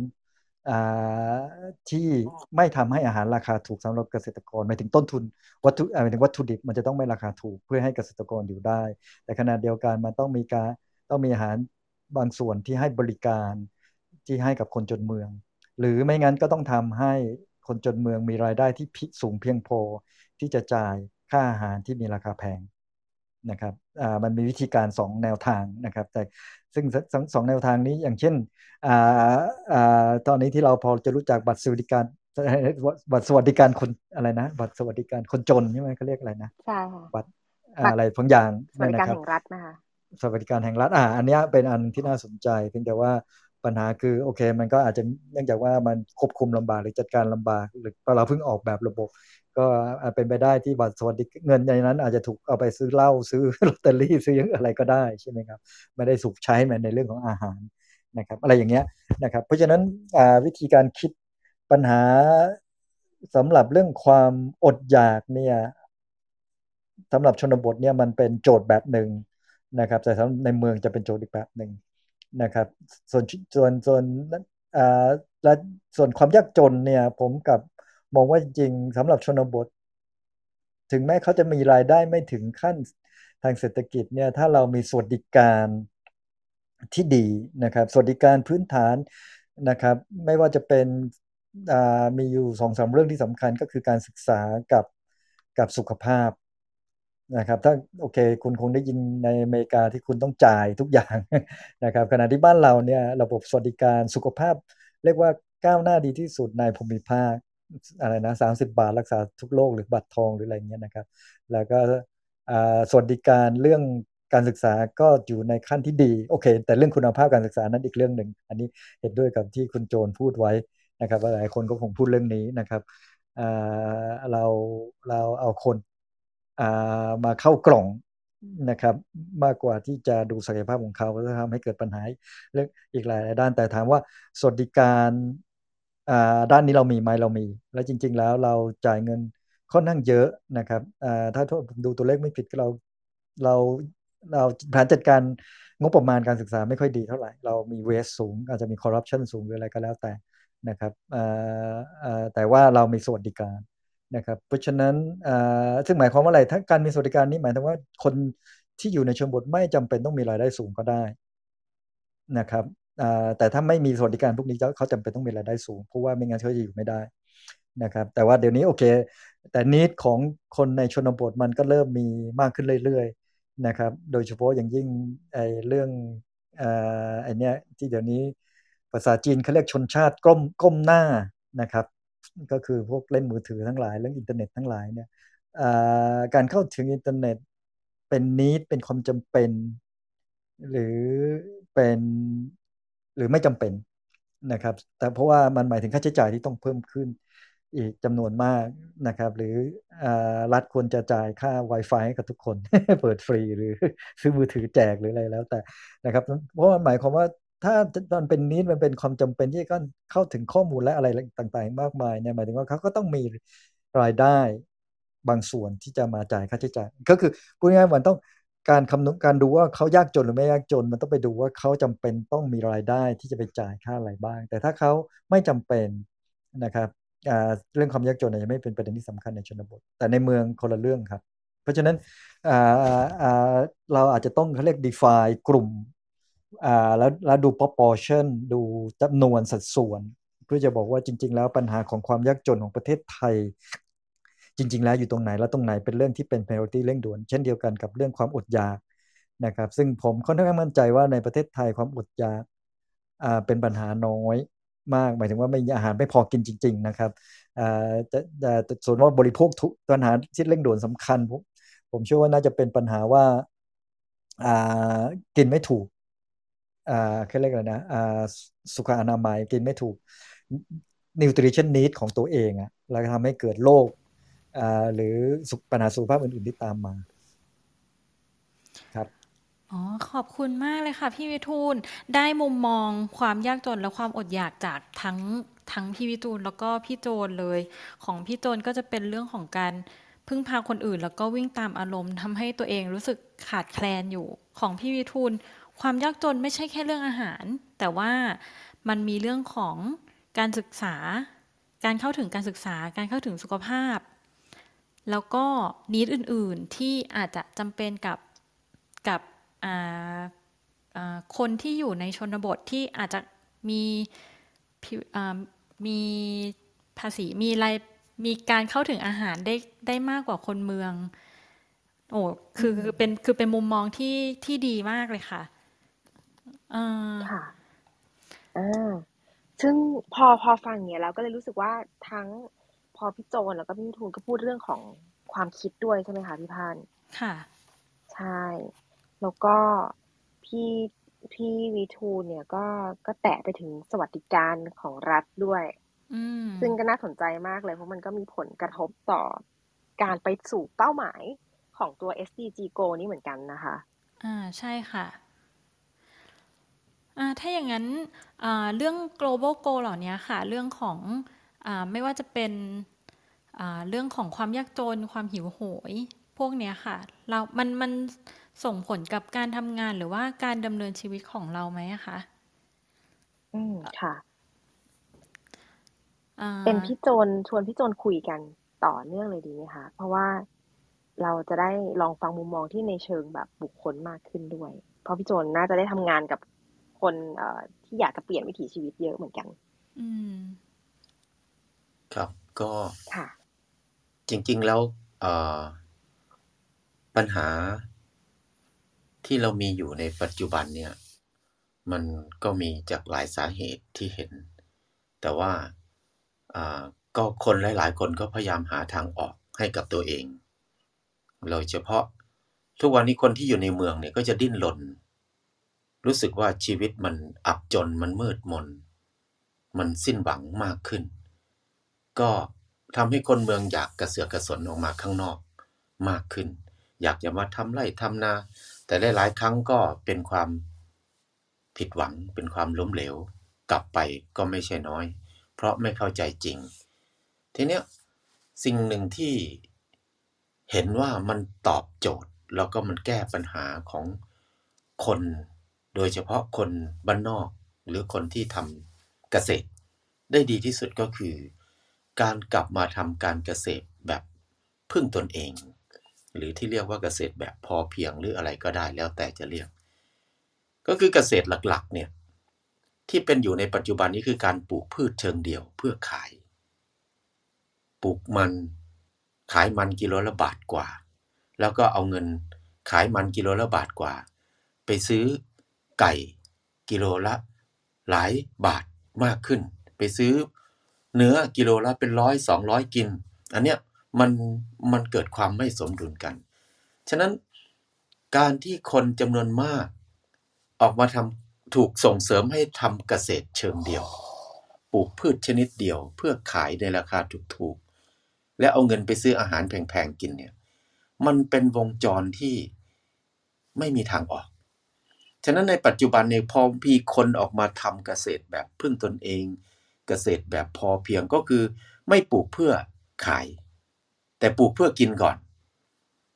ที่ไม่ทำให้อาหารราคาถูกสำหรับเกษตรกรหมายถึงต้นทุนวัตถุหมายถึงวัตถุดิบมันจะต้องไม่ราคาถูกเพื่อให้เกษตรกรอยู่ได้แต่ขณะเดียวกันมันต้องมีการต้องมีอาหารบางส่วนที่ให้บริการที่ให้กับคนจนเมืองหรือไม่งั้นก็ต้องทำให้คนจนเมืองมีรายได้ที่สูงเพียงพอที่จะจ่ายค่าอาหารที่มีราคาแพงนะครับมันมีวิธีการสองแนวทางนะครับแต่ซึ่งสองสองแนวทางนี้อย่างเช่นตอนนี้ที่เราพอจะรู้จักบัตรสวัสดิการบัตรสวัสดิการคนอะไรนะบัตรสวัสดิการคนจนใช่ไหมเขาเรียกอะไรนะใช่ค่ะบัตรอะไรบางอย่างสวัสดิการแห่งรัฐนะคะสวัสดิการแห่งรัฐอ่าอันนี้เป็นอันที่น่าสนใจเพียงแต่ว่าปัญหาคือโอเคมันก็อาจจะเนื่องจากว่ามันควบคุมลำบากหรือจัดการลำบากหรือเราเพิ่งออกแบบระบบก็เป็นไปได้ที่บัตรสวัสดิเงินในนั้นอาจจะถูกเอาไปซื้อเหล้าซื้อลอตเตอรี่ซื้ออะไรก็ได้ใช่ไหมครับไม่ได้ถูกใช้ในเรื่องของอาหารนะครับอะไรอย่างเงี้ยนะครับเพราะฉะนั้นวิธีการคิดปัญหาสำหรับเรื่องความอดอยากเนี่ยสำหรับชนบทเนี่ยมันเป็นโจทย์แบบหนึ่งนะครับแต่ในเมืองจะเป็นโจทย์อีกแบบหนึ่งนะครับส่วนส่วนส่วนอ่าและส่วนความยากจนเนี่ยผมกับมองว่าจริงๆสำหรับชนบทถึงแม้เขาจะมีรายได้ไม่ถึงขั้นทางเศรษฐกิจเนี่ยถ้าเรามีสวัสดิการที่ดีนะครับสวัสดิการพื้นฐานนะครับไม่ว่าจะเป็นมีอยู่ สองสาม เรื่องที่สำคัญก็คือการศึกษากับกับสุขภาพนะครับถ้าโอเคคุณคงได้ยินในอเมริกาที่คุณต้องจ่ายทุกอย่างนะครับขณะที่บ้านเราเนี่ยระบบสวัสดิการสุขภาพเรียกว่าก้าวหน้าดีที่สุดในภูมิภาคอะไรนะสามสิบบาทรักษาทุกโรคหรือบัตรทองหรืออะไรเงี้ยนะครับแล้วก็สวัสดิการเรื่องการศึกษาก็อยู่ในขั้นที่ดีโอเคแต่เรื่องคุณภาพการศึกษานั้นอีกเรื่องหนึ่งอันนี้เห็นด้วยกับที่คุณโจนพูดไว้นะครับหลายคนก็คงพูดเรื่องนี้นะครับเราเราเอาคนมาเข้ากล่องนะครับมากกว่าที่จะดูศักยภาพของเขาแล้วทำให้เกิดปัญหาเรื่องอีกหลายด้านแต่ถามว่าสวัสดิการด้านนี้เรามีไหมเรามีแล้วจริงๆแล้วเราจ่ายเงินค่อนข้างเยอะนะครับถ้าผมดูตัวเลขไม่ผิดเราเราเราแผนจัดการงบประมาณการศึกษาไม่ค่อยดีเท่าไหร่เรามีเวสสูงอาจจะมีคอร์รัปชันสูงหรืออะไรก็แล้วแต่นะครับแต่ว่าเรามีสวัสดิการนะครับเพราะฉะนั้นซึ่งหมายความว่าอะไรถ้าการมีสวัสดิการนี้หมายถึงว่าคนที่อยู่ในชนบทไม่จำเป็นต้องมีรายได้สูงก็ได้นะครับแต่ถ้าไม่มีสวัสดิการพวกนี้เขาจำเป็นต้องมีรายได้สูงเพราะว่าไม่งั้นเขาจะอยู่ไม่ได้นะครับแต่ว่าเดี๋ยวนี้โอเคแต่นิดของคนในชนบทมันก็เริ่มมีมากขึ้นเรื่อยๆนะครับโดยเฉพาะอย่างยิ่งไอ้เรื่องไอ้เนี้ยที่เดี๋ยวนี้ภาษาจีนเขาเรียกชนชาติก้มก้มหน้านะครับก็คือพวกเล่นมือถือทั้งหลายเรื่องอินเทอร์เน็ตทั้งหลายเนี่ยการเข้าถึงอินเทอร์เน็ตเป็นนิดเป็นความจำเป็นหรือเป็นหรือไม่จำเป็นนะครับแต่เพราะว่ามันหมายถึงค่าใช้จ่ายที่ต้องเพิ่มขึ้นอีกจำนวนมากนะครับหรือรัฐควรจะจ่ายค่า Wi-Fi ให้กับทุกคน เปิดฟรีหรือซื้อมือถือแจกหรืออะไรแล้วแต่นะครับเพราะมันหมายความว่าถ้ามันเป็นนิดมันเป็นความจำเป็นที่จะเข้าถึงข้อมูลและอะไรต่างๆมากมายเนี่ยหมายถึงว่าเขาก็ต้องมีรายได้บางส่วนที่จะมาจ่ายค่าใช้จ่ายก็คือพูดง่ายๆมันต้องการคำนวณการดูว่าเขายากจนหรือไม่ยากจนมันต้องไปดูว่าเขาจำเป็นต้องมีรายได้ที่จะไปจ่ายค่าอะไรบ้างแต่ถ้าเขาไม่จำเป็นนะครับอ่าเรื่องความยากจนอาจจะไม่เป็นประเด็นที่สำคัญในชนบทแต่ในเมืองคนละเรื่องครับเพราะฉะนั้นอ่าอ่าเราอาจจะต้องเขาเรียก define กลุ่มอ่าแล้วแล้วดู proportion ดูจำนวนสัดส่วนเพื่อจะบอกว่าจริงๆแล้วปัญหาของความยากจนของประเทศไทยจริงๆแล้วอยู่ตรงไหนแล้วตรงไหนเป็นเรื่องที่เป็น priority เร่งด่วนเช่นเดียวกันกับเรื่องความอดอยากนะครับซึ่งผมค่อนข้างมั่นใจว่าในประเทศไทยความอดอยากอ่าเป็นปัญหาน้อยมากหมายถึงว่าไม่อาหารไม่พอกินจริงๆนะครับอ่าจะจะส่วนว่าบริโภคทุกปัญหาที่เร่งด่วนสำคัญผมผมเชื่อว่าน่าจะเป็นปัญหาว่าอ่ากินไม่ถูกอ่าเขาเรียกอะไรนะอ่าสุขอนามัยกินไม่ถูก nutrition need ของตัวเองอะแล้วทำให้เกิดโรคอ่าหรือสุขปัญหาสุขภาพอื่นๆที่ตามมาครับอ๋อขอบคุณมากเลยค่ะพี่วิทูลได้มุมมองความยากจนและความอดอยากจากทั้งทั้งพี่วิทูลแล้วก็พี่โจนเลยของพี่โจนก็จะเป็นเรื่องของการพึ่งพาคนอื่นแล้วก็วิ่งตามอารมณ์ทำให้ตัวเองรู้สึกขาดแคลนอยู่ของพี่วิทูลความยากจนไม่ใช่แค่เรื่องอาหารแต่ว่ามันมีเรื่องของการศึกษาการเข้าถึงการศึกษาการเข้าถึงสุขภาพแล้วก็นีดอื่นๆที่อาจจะจำเป็นกับกับ อ่าอ่าคนที่อยู่ในชนบทที่อาจจะมีผิวอ่ามีภาษีมีรายมีการเข้าถึงอาหารได้ได้มากกว่าคนเมืองโอ้อืคือมคือเป็นคือเป็นมุมมองที่ที่ดีมากเลยค่ะอ่าค่ะอาซึ่งพอพอฟังอย่างเงี้ยแล้วก็เลยรู้สึกว่าทั้งพอพี่โจนแล้วก็พี่วิทูลก็พูดเรื่องของความคิดด้วยใช่ไหมคะพี่พานค่ะใช่แล้วก็พี่พี่วิทูลเนี่ยก็ก็แตะไปถึงสวัสดิการของรัฐด้วยอืมซึ่งก็น่าสนใจมากเลยเพราะมันก็มีผลกระทบต่อการไปสู่เป้าหมายของตัว เอส ดี จี Goal นี้เหมือนกันนะคะอ่าใช่ค่ะอ่าถ้าอย่างนั้นอ่าเรื่อง global goal เหล่านี้ค่ะเรื่องของอ่าไม่ว่าจะเป็น อ่าเรื่องของความยากจนความหิวโหยพวกเนี้ยค่ะเรามันมันส่งผลกับการทำงานหรือว่าการดำเนินชีวิตของเราไหมอะคะอืมค่ะอ่เป็นาพี่โจนชวนพี่โจนคุยกันต่อเนื่องเลยดีไหมคะเพราะว่าเราจะได้ลองฟังมุมมองที่ในเชิงแบบบุคคลมากขึ้นด้วยเพราะพี่โจนน่าจะได้ทำงานกับคนเอ่อที่อยากจะเปลี่ยนวิถีชีวิตเยอะเหมือนกันอืมครับก็ค่ะจริงๆแล้วเอ่อปัญหาที่เรามีอยู่ในปัจจุบันเนี่ยมันก็มีจากหลายสาเหตุที่เห็นแต่ว่าอ่าก็คนหลายๆคนก็พยายามหาทางออกให้กับตัวเองโดยเฉพาะทุกวันนี้คนที่อยู่ในเมืองเนี่ยก็จะดิ้นรนรู้สึกว่าชีวิตมันอับจนมันมืดมนมันสิ้นหวังมากขึ้น ก็ทำให้คนเมืองอยากกระเสือกกระสนออกมาข้างนอกมากขึ้นอยากจะมาทำไร่ทำนาแต่หลายๆครั้งก็เป็นความผิดหวังเป็นความล้มเหลวกลับไปก็ไม่ใช่น้อยเพราะไม่เข้าใจจริงทีเนี้ยสิ่งหนึ่งที่เห็นว่ามันตอบโจทย์แล้วก็มันแก้ปัญหาของคนโดยเฉพาะคนบ้านนอกหรือคนที่ทำเกษตรได้ดีที่สุดก็คือการกลับมาทำการเกษตรแบบพึ่งตนเองหรือที่เรียกว่าเกษตรแบบพอเพียงหรืออะไรก็ได้แล้วแต่จะเรียกก็คือเกษตรหลักๆเนี่ยที่เป็นอยู่ในปัจจุบันนี้คือการปลูกพืชเชิงเดี่ยวเพื่อขายปลูกมันขายมันกิโลละบาทกว่าแล้วก็เอาเงินขายมันกิโลละบาทกว่าไปซื้อไก่กิโลละหลายบาทมากขึ้นไปซื้อเนื้อกิโลละเป็นร้อยสองร้อยกินอันเนี้ยมันมันเกิดความไม่สมดุลกันฉะนั้นการที่คนจำนวนมากออกมาทำถูกส่งเสริมให้ทำเกษตรเชิงเดี่ยวปลูกพืชชนิดเดียวเพื่อขายในราคาถูกๆและเอาเงินไปซื้ออาหารแพงๆกินเนี่ยมันเป็นวงจรที่ไม่มีทางออกฉะนั้นในปัจจุบันเนี่ยพอมีคนออกมาทำเกษตรแบบพึ่งตนเองเกษตรแบบพอเพียงก็คือไม่ปลูกเพื่อขายแต่ปลูกเพื่อกินก่อน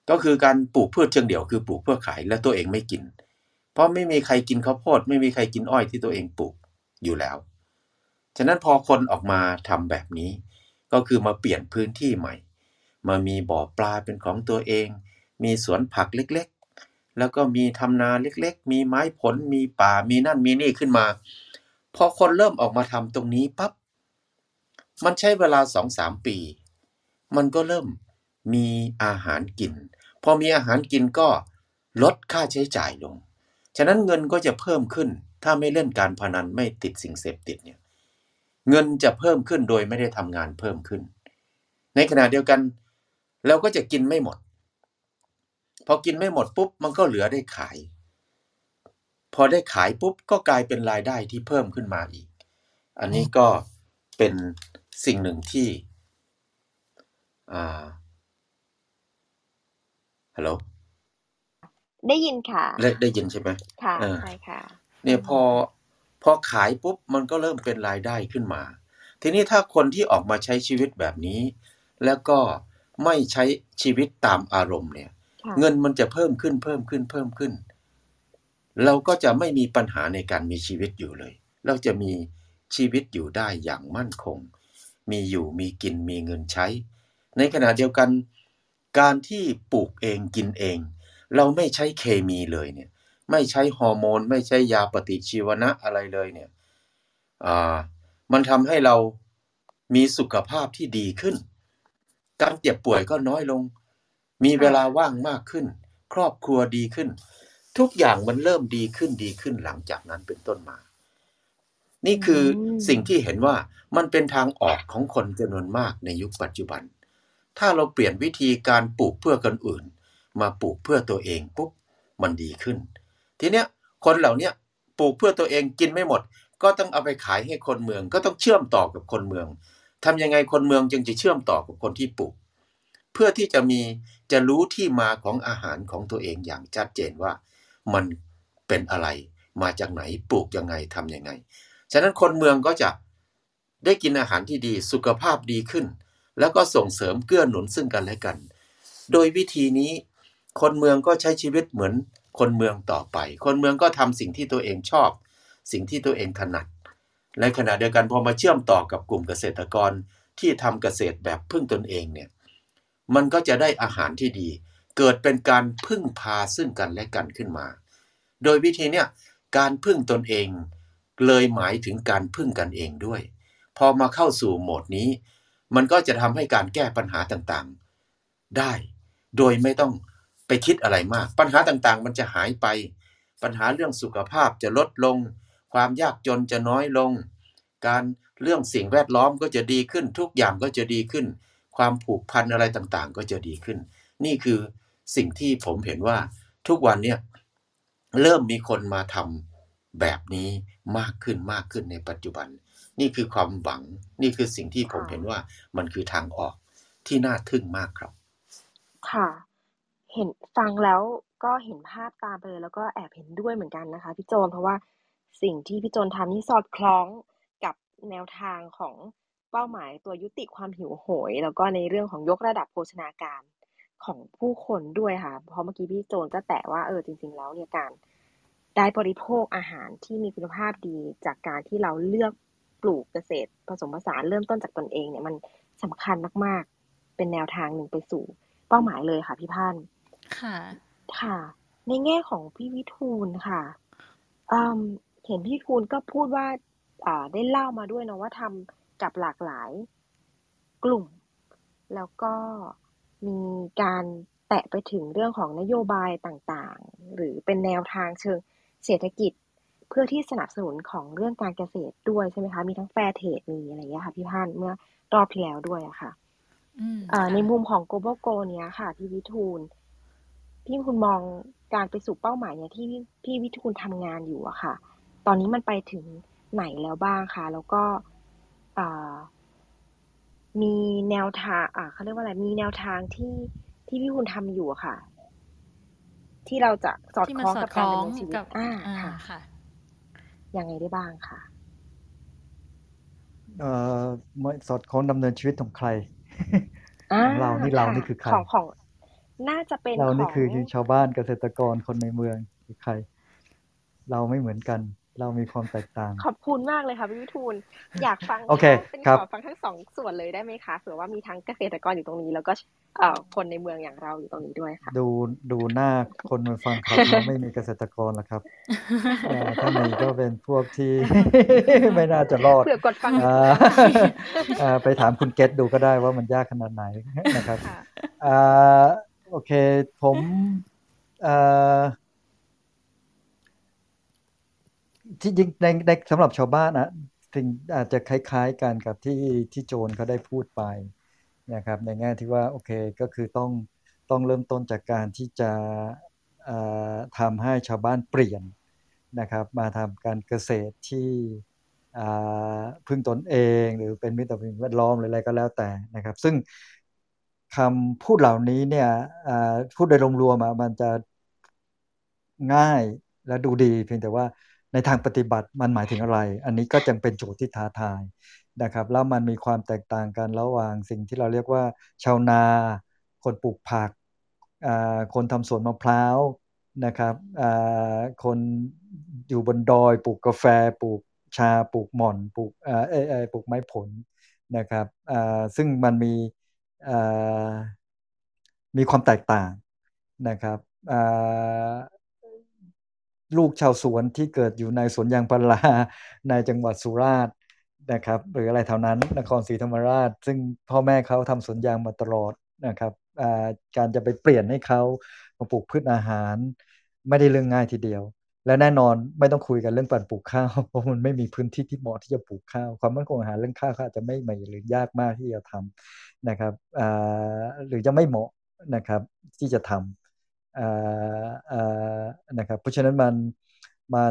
ก็คือการปลูกพืชเชิงเดี่ยวคือปลูกเพื่อขายและตัวเองไม่กินเพราะไม่มีใครกินข้าวโพดไม่มีใครกินอ้อยที่ตัวเองปลูกอยู่แล้วฉะนั้นพอคนออกมาทำแบบนี้ก็คือมาเปลี่ยนพื้นที่ใหม่มามีบ่อปลาเป็นของตัวเองมีสวนผักเล็กๆแล้วก็มีทำนาเล็กๆมีไม้ผลมีป่ามีนั่นมีนี่ขึ้นมาพอคนเริ่มออกมาทำตรงนี้ปั๊บมันใช้เวลา สองถึงสาม ปีมันก็เริ่มมีอาหารกินพอมีอาหารกินก็ลดค่าใช้จ่ายลงฉะนั้นเงินก็จะเพิ่มขึ้นถ้าไม่เล่นการพนันไม่ติดสิ่งเสพติดเนี่ยเงินจะเพิ่มขึ้นโดยไม่ได้ทำงานเพิ่มขึ้นในขณะเดียวกันเราก็จะกินไม่หมดพอกินไม่หมดปุ๊บมันก็เหลือได้ขายพอได้ขายปุ๊บก็กลายเป็นรายได้ที่เพิ่มขึ้นมาอีกอันนี้ก็เป็นสิ่งหนึ่งที่อ่าฮัลโหลได้ยินค่ะได้ได้ยินใช่ไหมค่ะเออใช่ค่ะเนี่ยพอพอขายปุ๊บมันก็เริ่มเป็นรายได้ขึ้นมาทีนี้ถ้าคนที่ออกมาใช้ชีวิตแบบนี้แล้วก็ไม่ใช้ชีวิตตามอารมณ์เนี่ยเงินมันจะเพิ่มขึ้นเพิ่มขึ้นเพิ่มขึ้นเราก็จะไม่มีปัญหาในการมีชีวิตอยู่เลยเราจะมีชีวิตอยู่ได้อย่างมั่นคงมีอยู่มีกินมีเงินใช้ในขณะเดียวกันการที่ปลูกเองกินเองเราไม่ใช้เคมีเลยเนี่ยไม่ใช้ฮอร์โมนไม่ใช้ยาปฏิชีวนะอะไรเลยเนี่ยอ่ามันทำให้เรามีสุขภาพที่ดีขึ้นการเจ็บป่วยก็น้อยลงมีเวลาว่างมากขึ้นครอบครัวดีขึ้นทุกอย่างมันเริ่มดีขึ้นดีขึ้นหลังจากนั้นเป็นต้นมานี่คือสิ่งที่เห็นว่ามันเป็นทางออกของคนจำนวนมากในยุคปัจจุบันถ้าเราเปลี่ยนวิธีการปลูกเพื่อคนอื่นมาปลูกเพื่อตัวเองปุ๊บมันดีขึ้นทีเนี้ยคนเหล่านี้ปลูกเพื่อตัวเองกินไม่หมดก็ต้องเอาไปขายให้คนเมืองก็ต้องเชื่อมต่อกับคนเมืองทำยังไงคนเมืองจึงจะเชื่อมต่อกับคนที่ปลูกเพื่อที่จะมีจะรู้ที่มาของอาหารของตัวเองอย่างชัดเจนว่ามันเป็นอะไรมาจากไหนปลูกยังไงทำยังไงฉะนั้นคนเมืองก็จะได้กินอาหารที่ดีสุขภาพดีขึ้นแล้วก็ส่งเสริมเกื้อหนุนซึ่งกันและกันโดยวิธีนี้คนเมืองก็ใช้ชีวิตเหมือนคนเมืองต่อไปคนเมืองก็ทำสิ่งที่ตัวเองชอบสิ่งที่ตัวเองถนัดในขณะเดียวกันพอมาเชื่อมต่อกับกลุ่มเกษตรกรที่ทำเกษตรแบบพึ่งตนเองเนี่ยมันก็จะได้อาหารที่ดีเกิดเป็นการพึ่งพาซึ่งกันและกันขึ้นมาโดยวิธีเนี้ยการพึ่งตนเองเลยหมายถึงการพึ่งกันเองด้วยพอมาเข้าสู่โหมดนี้มันก็จะทำให้การแก้ปัญหาต่างๆได้โดยไม่ต้องไปคิดอะไรมากปัญหาต่างๆมันจะหายไปปัญหาเรื่องสุขภาพจะลดลงความยากจนจะน้อยลงการเรื่องสิ่งแวดล้อมก็จะดีขึ้นทุกอย่างก็จะดีขึ้นความผูกพันอะไรต่างๆก็จะดีขึ้นนี่คือสิ่งที่ผมเห็นว่าทุกวันเนี่ยเริ่มมีคนมาทำแบบนี้มากขึ้นมากขึ้นในปัจจุบันนี่คือความหวังนี่คือสิ่งที่ผมเห็นว่ามันคือทางออกที่น่าทึ่งมากครับค่ะเห็นฟังแล้วก็เห็นภาพตามไปเลยแล้วก็แอบเห็นด้วยเหมือนกันนะคะพี่โจนเพราะว่าสิ่งที่พี่โจนทำนี่สอดคล้องกับแนวทางของเป้าหมายตัวยุติความหิวโหยแล้วก็ในเรื่องของยกระดับโภชนาการของผู้คนด้วยค่ะเพราะเมื่อกี้พี่โจนก็แตะว่าเออจริงๆแล้วเนี่ยการได้บริโภคอาหารที่มีคุณภาพดีจากการที่เราเลือกปลูกเกษตรผสมผสานเริ่มต้นจากตนเองเนี่ยมันสำคัญมากๆเป็นแนวทางหนึ่งไปสู่เป้าหมายเลยค่ะพี่พันธ์ค่ะค่ะในแง่ของพี่วิทูลค่ะอืมเห็นพี่วิทูลก็พูดว่าอ่าได้เล่ามาด้วยเนาะว่าทำกับหลากหลายกลุ่มแล้วก็มีการแตะไปถึงเรื่องของนโยบายต่างๆหรือเป็นแนวทางเชิงเศรษฐกิจเพื่อที่สนับสนุนของเรื่องการเกษตรด้วยใช่ไหมคะมีทั้งแฟร์เทรดมีอะไรอย่างเงี้ยค่ะพี่พันธ์เมื่อรอบที่แล้วด้วยอะค่ะอืมเอ่อในค่ะมุมของ Global Goal เนี้ยค่ะพี่วิทูลพี่คุณมองการไปสู่เป้าหมายเนี่ยที่พี่พี่วิทูลทำงานอยู่อะค่ะตอนนี้มันไปถึงไหนแล้วบ้างคะแล้วก็อ่ามีแนวทางอ่าเขาเรียกว่าอะไรมีแนวทางที่ที่พี่คุณทำอยู่อะค่ะที่เราจะสอดที่คล้องกับมันสอดคล้องการดำเนินชีวิตกับอ่าอ่าค่ะค่ะยังไงได้บ้างค่ะเอ่อไม่สอดคล้องดำเนินชีวิตของใครอ่าของเรานี่เราค่ะนี่คือใครของของน่าจะเป็นเรานี่ของคือชาวบ้านเกษตรกรคนในเมืองหรือใครเราไม่เหมือนกันเรามีความแตกต่างขอบคุณมากเลยค่ะพี่วิทูลอยากฟังโอเคถ้าเป็นครับขอฟังทั้งสองส่วนเลยได้ไหมคะเผื่อว่ามีทั้งเกษตรกรอยู่ตรงนี้แล้วก็เอ่อคนในเมืองอย่างเราอยู่ตรงนี้ด้วยค่ะดูดูหน้าคนมาฟังคลับแล้วไม่มีเกษตรกรหรอกครับเอ่อถ้ามีก็เป็นพวกที่ ไม่น่าจะรอดเผื่อกดฟังผิดอ่าแล้วอ่าไปถามคุณเกตดูก็ได้ว่ามันยากขนาดไหนนะครับค่ะอ่าโอเคผมอ่าที่จริงในในสำหรับชาวบ้านนะสิ่งอาจจะคล้ายๆกันกับที่ที่โจนเขาได้พูดไปนะครับในแง่ที่ว่าโอเคก็คือต้องต้องเริ่มต้นจากการที่จะเอ่อทำให้ชาวบ้านเปลี่ยนนะครับมาทำการเกษตรที่อ่าพึ่งตนเองหรือเป็นมิตรต่อสิ่งแวดล้อมหรืออะไรก็แล้วแต่นะครับซึ่งคำพูดเหล่านี้เนี่ยอ่าพูดโดยรวมๆอะมันจะง่ายและดูดีเพียงแต่ว่าในทางปฏิบัติมันหมายถึงอะไร อันนี้ก็ยังเป็นโจทย์ที่ท้าทายนะครับแล้วมันมีความแตกต่างกันระหว่างสิ่งที่เราเรียกว่าชาวนาคนปลูกผักอ่าคนทำสวนมะพร้าวนะครับอ่าคนอยู่บนดอยปลูกกาแฟปลูกชาปลูกหม่อนปลูกเอ่อเอ่อเอ่อปลูกไม้ผลนะครับอ่าซึ่งมันมีอ่ามีความแตกต่างนะครับอ่า ลูกชาวสวนที่เกิดอยู่ในสวนยางพาราในจังหวัดสุราษฎร์นะครับหรืออะไรแถวนั้นนครศรีธรรมราชซึ่งพ่อแม่เขาทำสวนยางมาตลอดนะครับอ่าการจะไปเปลี่ยนให้เขามาปลูกพืชอาหารไม่ได้เรื่องง่ายทีเดียวและแน่นอนไม่ต้องคุยกันเรื่องการปลูกข้าวเพราะมันไม่มีพื้นที่ที่เหมาะที่จะปลูกข้าวความมั่นคงอาหารเรื่องข้าวเขาอาจจะไม่ใหม่หรือยากมากที่จะทำนะครับอ่าหรือจะไม่เหมาะนะครับที่จะทำ อ่าอ่านะครับเพราะฉะนั้นมันมัน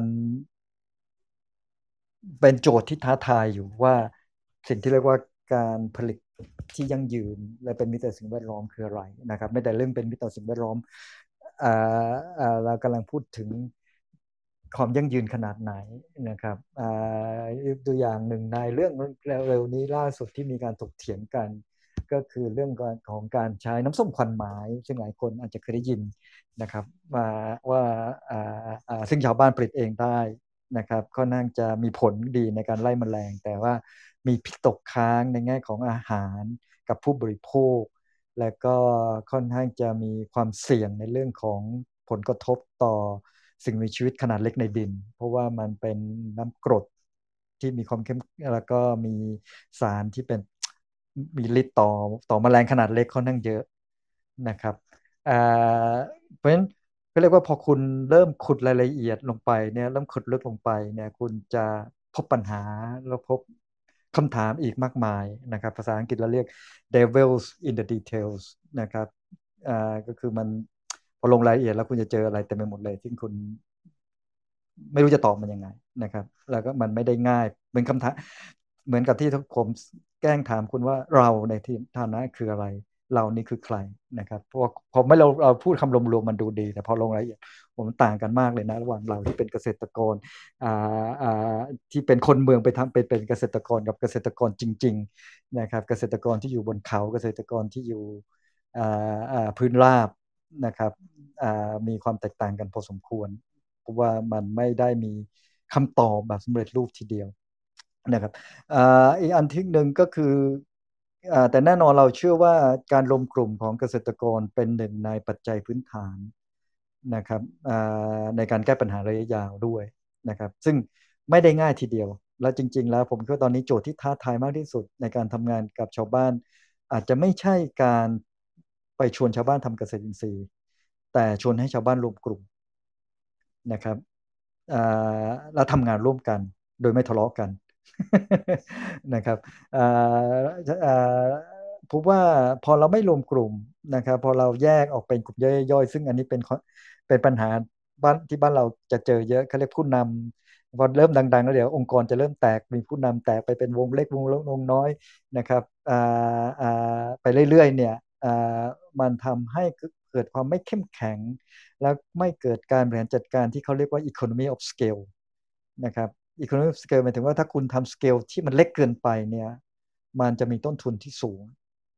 เป็นโจทย์ที่ท้าทายอยู่ว่าสิ่งที่เรียกว่าการผลิตที่ยั่งยืนและเป็นมิตรต่อสิ่งแวดล้อมคืออะไรนะครับไม่แต่เรื่องเป็นมิตรต่อสิ่งแวดล้อมอ่าอ่าเรากำลังพูดถึงความยั่งยืนขนาดไหนนะครับอ่าตัวอย่างหนึ่งในเรื่องเร็วๆนี้ล่าสุดที่มีการถกเถียงกันก็คือเรื่องของการใช้น้ำส้มควันไม้ซึ่งหลายคนอาจจะเคยได้ยินนะครับว่าว่าอ่าอ่าซึ่งชาวบ้านผลิตเองได้นะครับก็น่าจะมีผลดีในการไล่แมลงแต่ว่ามีพิษตกค้างในแง่ของอาหารกับผู้บริโภคและก็ค่อนข้างจะมีความเสี่ยงในเรื่องของผลกระทบต่อสิ่งมีชีวิตขนาดเล็กในดินเพราะว่ามันเป็นน้ำกรดที่มีความเข้มแล้วก็มีสารที่เป็นมีฤทธิ์ต่อต่อแมลงขนาดเล็กค่อนข้างเยอะนะครับอ่าเพราะฉะนั้น ก็เรียกว่าพอคุณเริ่มขุดรายละเอียดลงไปเนี่ยเริ่มขุดลึกลงไปเนี่ยคุณจะพบปัญหาแล้วพบคำถามอีกมากมายนะครับภาษาอังกฤษเราเรียก devils in the details นะครับอ่าก็คือมันพอลงรายละเอียดแล้วคุณจะเจออะไรเต็มไปหมดเลยที่คุณไม่รู้จะตอบมันยังไงนะครับแล้วก็มันไม่ได้ง่ายเหมือนคำถามเหมือนกับที่ผมแกล้งถามคุณว่าเราในที่ฐานะคืออะไรเรานี่คือใครนะครับเพราะว่าพอไม่เราเราพูดคำรวมๆมันดูดีแต่พอลงรายละเอียดผมต่างกันมากเลยนะระหว่างเราที่เป็นเกษตรกรอ่าอ่าที่เป็นคนเมืองไปทำเป็นเป็นเกษตรกรกับเกษตรกรจริงๆนะครับเกษตรกรที่อยู่บนเขาเกษตรกรที่อยู่อ่าอ่าพื้นราบนะครับอ่ามีความแตกต่างกันพอสมควรเพราะว่ามันไม่ได้มีคำตอบแบบสำเร็จรูปทีเดียวนะครับอ่าอีกอันที่หนึ่งก็คือ อ่าแต่แน่นอนเราเชื่อว่าการรวมกลุ่มของเกษตรกรเป็นหนึ่งในปัจจัยพื้นฐานนะครับอ่าในการแก้ปัญหาระยะยาวด้วยนะครับซึ่งไม่ได้ง่ายทีเดียวแล้วจริงๆแล้วผมคิดว่าตอนนี้โจทย์ที่ท้าทายมากที่สุดในการทำงานกับชาวบ้านอาจจะไม่ใช่การไปชวนชาวบ้านทำเกษตรอินทรีย์แต่ชวนให้ชาวบ้านรวมกลุ่มนะครับอ่าแล้วทำงานร่วมกันโดยไม่ทะเลาะกัน นะครับอ่าอ่าผมว่าพอเราไม่รวมกลุ่มนะครับพอเราแยกออกเป็นกลุ่มย่อยๆซึ่งอันนี้เป็นข้อเป็นปัญหาบ้านที่บ้านเราจะเจอเยอะเขาเรียกผู้นำพอเริ่มดังๆแล้วเดี๋ยวองค์กรจะเริ่มแตกมีผู้นำแตกไปเป็นวงเล็กวงเล็กวงน้อยนะครับอ่าอ่าไปเรื่อยๆเนี่ยอ่ามันทำให้เกิดความไม่เข้มแข็งแล้วไม่เกิดการบริหารจัดการที่เขาเรียกว่า economy of scale นะครับ economy of scale หมายถึงว่าถ้าคุณทำ scale ที่มันเล็กเกินไปเนี่ยมันจะมีต้นทุนที่สูง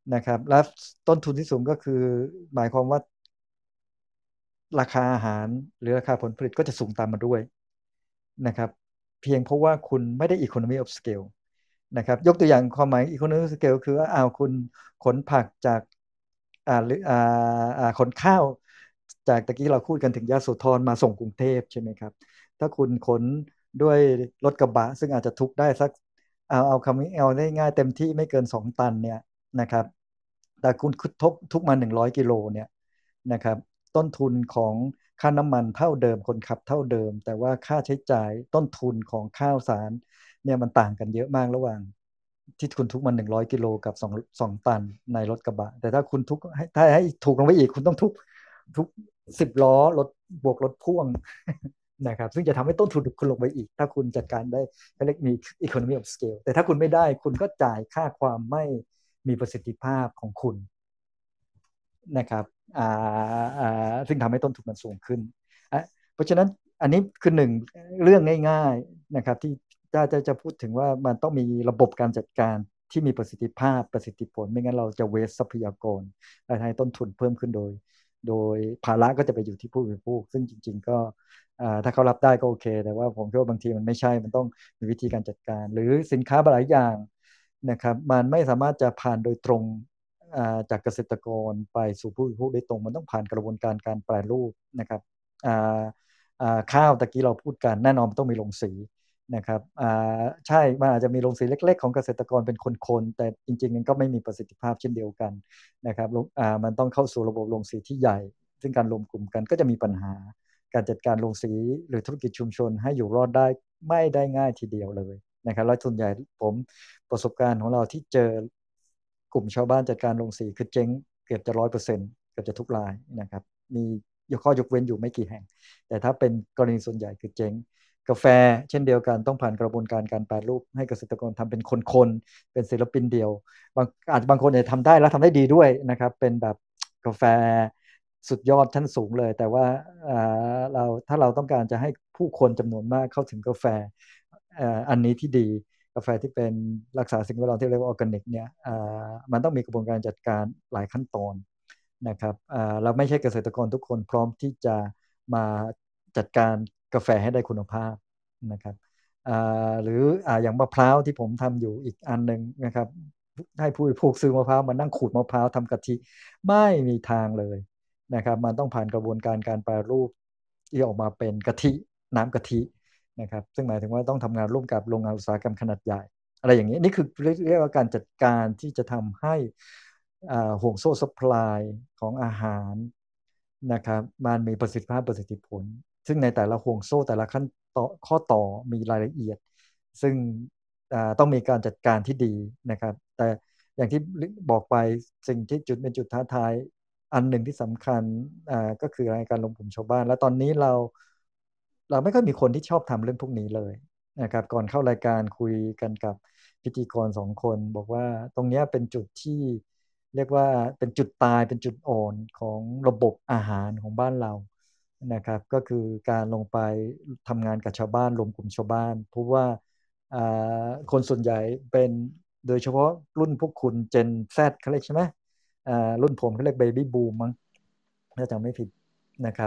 นะครับและต้นทุนที่สูงก็คือหมายความว่าราคาอาหารหรือราคาผลผลิตก็จะสูงตามมาด้วยนะครับเพียงเพราะว่าคุณไม่ได้ economy of scale นะครับยกตัวอย่างความหมาย economy of scale คือว่าอ้าวคุณขนผักจากอ่าหรืออ่าอ่าขนข้าวจากตะกี้เราพูดกันถึงยโสธรมาส่งกรุงเทพใช่ไหมครับถ้าคุณขนด้วยรถกระบะซึ่งอาจจะทุกได้สักเอาเอาคำนี้เอาได้ง่ายเต็มที่ไม่เกินสองตันเนี่ยนะครับแต่คุณทุกทุกมาหนึ่งร้อยกิโลเนี่ยนะครับต้นทุนของค่าน้ำมันเท่าเดิมคนขับเท่าเดิมแต่ว่าค่าใช้จ่ายต้นทุนของข้าวสารเนี่ยมันต่างกันเยอะมากระหว่างที่คุณทุกมันหนึ่งร้อยกิโลกับสอง สองตันในรถกระบะแต่ถ้าคุณทุกให้ถ้าให้ถูกลงไปอีกคุณต้องทุกทุกสิบล้อรถบวกรถพ่วง นะครับซึ่งจะทำให้ต้นทุนคุณลงไปอีกถ้าคุณจัดการได้เขาเรียกมี economy of scale แต่ถ้าคุณไม่ได้คุณก็จ่ายค่าความไม่มีประสิทธิภาพของคุณนะครับอ่าอ่าซึ่งทำให้ต้นทุนมันสูงขึ้นอ่ะเพราะฉะนั้นอันนี้คือหนึ่งเรื่องง่ายๆนะครับที่ถ้าจะจะพูดถึงว่ามันต้องมีระบบการจัดการที่มีประสิทธิภาพประสิทธิผลไม่งั้นเราจะเวสทรัพยากรและให้ต้นทุนเพิ่มขึ้นโดยโดยภาระก็จะไปอยู่ที่ผู้บริโภคซึ่งจริงๆก็ถ้าเขารับได้ก็โอเคแต่ว่าผมคิดว่าบางทีมันไม่ใช่มันต้องมีวิธีการจัดการหรือสินค้าหลายอย่างนะครับมันไม่สามารถจะผ่านโดยตรงจากเกษตรกรไปสู่ผู้บริโภคโดยตรงมันต้องผ่านกระบวนการการแปรรูปนะครับข้าวตะกี้เราพูดกันแน่นอนมันต้องมีโรงสีนะครับใช่มันอาจจะมีโรงสีเล็กๆของเกษตรกรเป็นคนๆแต่จริงๆมันก็ไม่มีประสิทธิภาพเช่นเดียวกันนะครับมันต้องเข้าสู่ระบบโรงสีที่ใหญ่ซึ่งการรวมกลุ่มกันก็จะมีปัญหาการจัดการโรงสีหรือธุรกิจชุมชนให้อยู่รอดได้ไม่ได้ง่ายทีเดียวเลยนะครับแล้วส่วนใหญ่ผมประสบการณ์ของเราที่เจอกลุ่มชาวบ้านจัดการโรงสีคือเจ๊งเกือบจะร้อยเปอร์เซ็นต์เกือบจะทุกรายนะครับมียกข้อยกเว้นอยู่ไม่กี่แห่งแต่ถ้าเป็นกรณีส่วนใหญ่คือเจ๊งกาแฟเช่นเดียวกันต้องผ่านกระบวนการการแปรรูปให้เกษตรกรทำเป็นคนๆเป็นศิลปินเดียวบางอาจบางคนจะทำได้แล้วทำได้ดีด้วยนะครับเป็นแบบกาแฟสุดยอดชั้นสูงเลยแต่ว่าเราถ้าเราต้องการจะให้ผู้คนจำนวนมากเข้าถึงกาแฟอันนี้ที่ดีกาแฟที่เป็นรักษาสิ่งแวดล้อมที่เรียกว่าออร์แกนิกเนี่ยมันต้องมีกระบวนการจัดการหลายขั้นตอนนะครับเราไม่ใช่เกษตรกรทุกคนพร้อมที่จะมาจัดการกาแฟให้ได้คุณภาพนะครับหรืออย่างมะพร้าวที่ผมทำอยู่อีกอันหนึ่งนะครับให้ผู้บริโภคซื้อมะพร้าวมานั่งขูดมะพร้าวทำกะทิไม่มีทางเลยนะครับมันต้องผ่านกระบวนการการแปรรูปที่ออกมาเป็นกะทิน้ำกะทินะครับซึ่งหมายถึงว่าต้องทำงานร่วมกับโรงงานอุตสาหกรรมขนาดใหญ่อะไรอย่างนี้นี่คือเรียกว่าการจัดการที่จะทำให้ห่วงโซ่ซัพพลายของอาหารนะครับมันมีประสิทธิภาพประสิทธิผลซึ่งในแต่ละห่วงโซ่แต่ละขั้นต่อข้อต่อมีรายละเอียดซึ่งต้องมีการจัดการที่ดีนะครับแต่อย่างที่บอกไปสิ่งที่จุดเป็นจุดท้าทายอันหนึ่งที่สำคัญก็คือการรวมกลุ่มชาวบ้านและตอนนี้เราเราไม่ค่อยมีคนที่ชอบทำเรื่องพวกนี้เลยนะครับก่อนเข้ารายการคุยกันกับพิธีกรสองคนบอกว่าตรงนี้เป็นจุดที่เรียกว่าเป็นจุดตายเป็นจุดอ่อนของระบบอาหารของบ้านเรานะครับก็คือการลงไปทำงานกับชาวบ้านรวมกลุ่มชาวบ้านเพราะว่าคนส่วนใหญ่เป็นโดยเฉพาะรุ่นพวกคุณเจน Z เขาเรียกใช่ไหมรุ่นผมเขาเรียกเบบี้บูมมั้งถ้าจำไม่ผิดนะครับ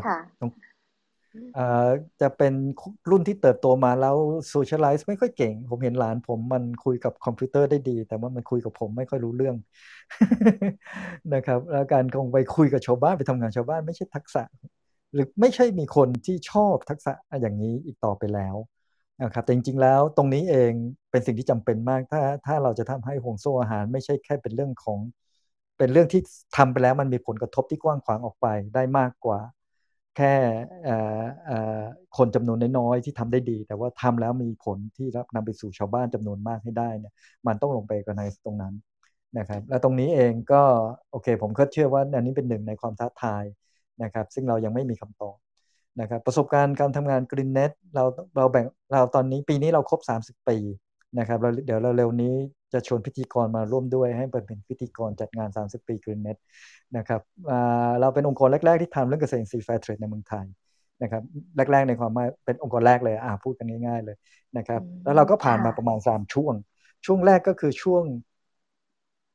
จะเป็นรุ่นที่เติบโตมาแล้วโซเชียลไลซ์ไม่ค่อยเก่งผมเห็นหลานผมมันคุยกับคอมพิวเตอร์ได้ดีแต่ว่ามันคุยกับผมไม่ค่อยรู้เรื่อง นะครับแล้วการคงไปคุยกับชาวบ้านไปทำงานชาวบ้านไม่ใช่ทักษะหรือไม่ใช่มีคนที่ชอบทักษะอย่างนี้อีกต่อไปแล้วนะครับแต่จริงๆแล้วตรงนี้เองเป็นสิ่งที่จำเป็นมากถ้าถ้าเราจะทำให้ห่วงโซ่อาหารไม่ใช่แค่เป็นเรื่องของเป็นเรื่องที่ทำไปแล้วมันมีผลกระทบที่กว้างขวางออกไปได้มากกว่าแค่คนจำนวนน้อยๆที่ทำได้ดีแต่ว่าทำแล้วมีผลที่รับนำไปสู่ชาวบ้านจำนวนมากให้ได้เนี่ยมันต้องลงไปกันในตรงนั้นนะครับและตรงนี้เองก็โอเคผมก็เชื่อว่าอันนี้เป็นหนึ่งในความท้าทายนะครับซึ่งเรายังไม่มีคำตอบนะครับประสบการณ์การทำงาน Greennet เราเราแบ่งเราตอนนี้ปีนี้เราครบสามสิบปีนะครับเราเดี๋ยวเราเร็วนี้จะชวนพิธีกรมาร่วมด้วยให้เป็นพิธีกรจัดงานสามสิบปี Greennet นะครับเราเป็นองค์กรแรกๆที่ทำเรื่องเกษตรอินทรีย์ Fair Trade ในเมืองไทยนะครับแรกๆในความหมายเป็นองค์กรแรกเลยอ่าพูดกันง่ายๆเลยนะครับแล้วเราก็ผ่านมาประมาณสามช่วงช่วงแรกก็คือช่วง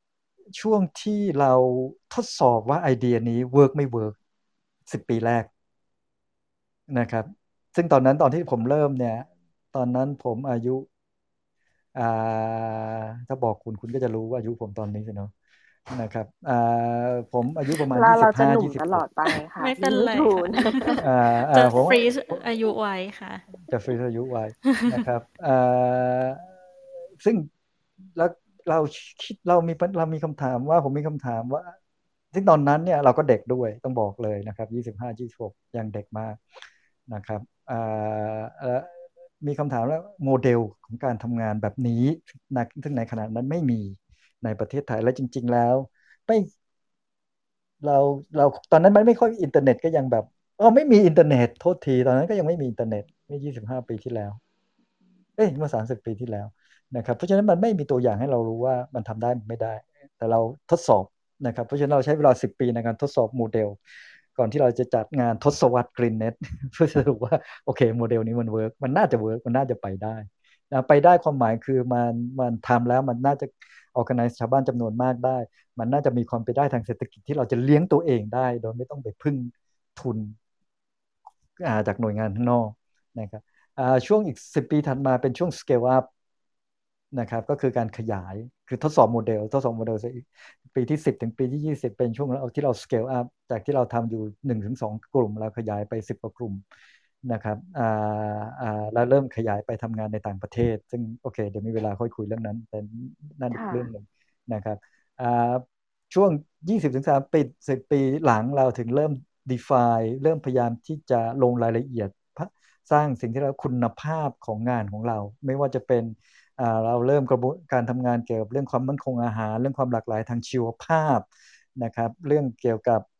ช่วงที่เราทดสอบว่าไอเดียนี้เวิร์กไม่เวิร์กสิบปีแรกนะครับซึ่งตอนนั้นตอนที่ผมเริ่มเนี่ยตอนนั้นผมอายุอ่าถ้าบอกคุณคุณก็จะรู้ว่าอายุผมตอนนี้สิเนาะนะครับอ่าผมอายุประมาณเราเราจะหนุ่มตลอยี่สิบห้าดไปค่ะไม่เป็พี่นวิไรทูลค่ะยี่สิบหกอ่าอ่าจะผมฟรีซอายุไว้ค่ะจะฟรีซอายุไว้นะครับอ่าซึ่งแล้วเราคิดเรามีเรามีคำถามว่าผมมีคำถามว่าซึ่งตอนนั้นเนี่ยเราก็เด็กด้วยต้องบอกเลยนะครับยี่สิบห้า ยี่สิบหกยังเด็กมากนะครับอ่าเอ่อมีคำถามว่าโมเดลของการทำงานแบบนี้นะซึ่งในขณะนั้นไม่มีในประเทศไทยและจริงๆแล้วไม่เราเราตอนนั้นมันไม่ค่อยอินเทอร์เน็ตก็ยังแบบอ๋อไม่มีอินเทอร์เน็ตโทษทีตอนนั้นก็ยังไม่มีอินเทอร์เน็ตเมื่อยี่สิบห้าปีที่แล้วเอ้ยเมื่อสามสิบปีที่แล้วนะครับเพราะฉะนั้นมันไม่มีตัวอย่างให้เรารู้ว่ามันทำได้ไม่ได้แต่เราทดสอบนะครับเพราะฉะนั้นเราใช้เวลาสิบปีในการทดสอบโมเดลก่อนที่เราจะจัดงานทศวรรษกรีนเน็ตเพื่อสรุปว่าโอเคโมเดลนี้มันเวิร์กมันน่าจะเวิร์กมันน่าจะไปได้นะไปได้ความหมายคือมันมันทำแล้วมันน่าจะ organize ชาวบ้านจำนวนมากได้มันน่าจะมีความไปได้ทางเศรษฐกิจที่เราจะเลี้ยงตัวเองได้โดยไม่ต้องไปพึ่งทุนจากหน่วยงานข้างนอกนะครับช่วงอีกสิบปีถัดมาเป็นช่วง scale up นะครับก็คือการขยายคือทดสอบโมเดลทดสอบโมเดลปีที่สิบถึงปีที่ยี่สิบเป็นช่วงที่เรา scale up จากที่เราทำอยู่ หนึ่งถึงสอง กลุ่มเราขยายไปสิบกว่ากลุ่มนะครับแล้วเริ่มขยายไปทำงานในต่างประเทศซึ่งโอเคเดี๋ยวมีเวลาค่อยคุยเรื่องนั้นแต่นั่นอีกเรื่องหนึ่งนะครับช่วง ยี่สิบถึงสามสิบ ปีสิบปีหลังเราถึงเริ่ม define เริ่มพยายามที่จะลงรายละเอียดสร้างสิ่งที่เราคุณภาพของงานของเราไม่ว่าจะเป็นเราเริ่มกระบวนการทำงานเกี่ยวกับเรื่องความมั่นคงอาหารเรื่องความหลากหลายทางชีวภาพนะครับเรื่องเกี่ยวกับ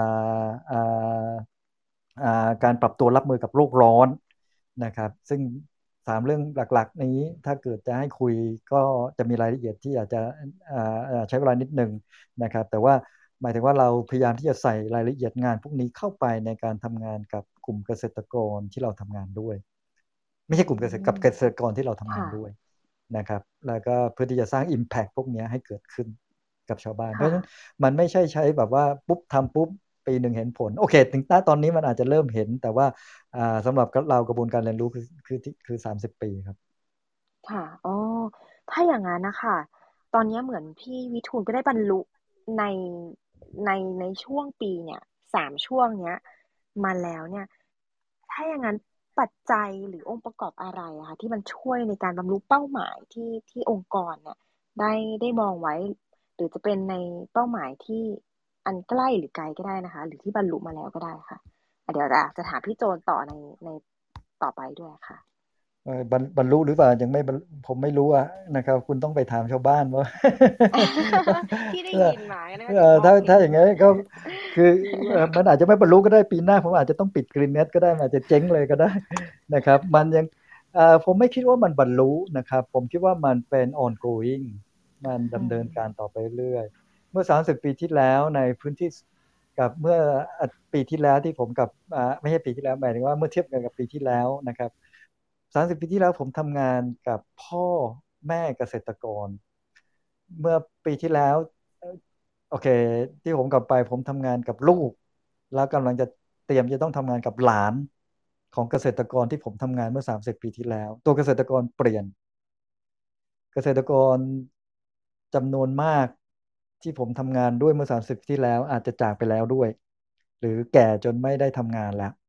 การปรับตัวรับมือกับโลกร้อนนะครับซึ่งสามเรื่องหลักๆนี้ถ้าเกิดจะให้คุยก็จะมีรายละเอียดที่อาจจะใช้เวลานิดนึงนะครับแต่ว่าหมายถึงว่าเราพยายามที่จะใส่รายละเอียดงานพวกนี้เข้าไปในการทำงานกับกลุ่มเกษตรกรที่เราทำงานด้วยไม่ใช่กลุ่มเกษตรกับเกษตรกรที่เราทำงานด้วยนะครับแล้วก็เพื่อที่จะสร้าง impact พวกนี้ให้เกิดขึ้นกับชาวบ้านเพราะฉะนั้นมันไม่ใช่ใช้แบบว่าปุ๊บทำปุ๊บปีหนึ่งเห็นผลโอเคถึงตอนนี้มันอาจจะเริ่มเห็นแต่ว่าสำหรับเรากระบวนการเรียนรู้คือคือคือสามสิบปีครับค่ะอ๋อถ้าอย่างนั้นนะคะตอนนี้เหมือนพี่วิทูลก็ได้บรรลุในในในช่วงปีเนี่ยสามช่วงเนี้ยมาแล้วเนี่ยถ้าอย่างนั้นปัจจัยหรือองค์ประกอบอะไรอะคะที่มันช่วยในการบรรลุเป้าหมายที่ที่องค์กรเนี่ยได้ได้มองไว้หรือจะเป็นในเป้าหมายที่อันใกล้หรือไกลก็ได้นะคะหรือที่บรรลุมาแล้วก็ได้ค่ะเดี๋ยวจะถามพี่โจนต่อในในต่อไปด้วยค่ะบรรบรรลุหรือเปล่ายังไม่ผมไม่รู้อะนะครับคุณต้องไปถามชาวบ้านว่าที่ได้ยินมานะคะถ้าถ้าอย่างงี้ก็คือมันอาจจะไม่บรรลุก็ได้ปีหน้าผมอาจจะต้องปิดกรีนเน็ตก็ได้อาจจะเจ๊งเลยก็ได้นะครับมันยังผมไม่คิดว่ามันบรรลุนะครับผมคิดว่ามันเป็น ongoing มันดำเนินการต่อไปเรื่อยเมื่อสามสิบปีที่แล้วในพื้นที่กับเมื่อปีที่แล้วที่ผมกับไม่ใช่ปีที่แล้วหมายถึงว่าเมื่อเทียบกันกับปีที่แล้วนะครับสามสิบปีที่แล้วผมทำงานกับพ่อแม่เกษตรกรเมื่อปีที่แล้วโอเคที่ผมกลับไปผมทำงานกับลูกแล้วกำลังจะเตรียมจะต้องทำงานกับหลานของเกษตรกรที่ผมทำงานเมื่อสามสิบปีที่แล้วตัวเกษตรกรเปลี่ยนเกษตรกรจำนวนมากที่ผมทำงานด้วยเมื่อสามสิบปีที่แล้วอาจจะจากไปแล้วด้วยหรือแก่จนไม่ได้ทำงานแล้ว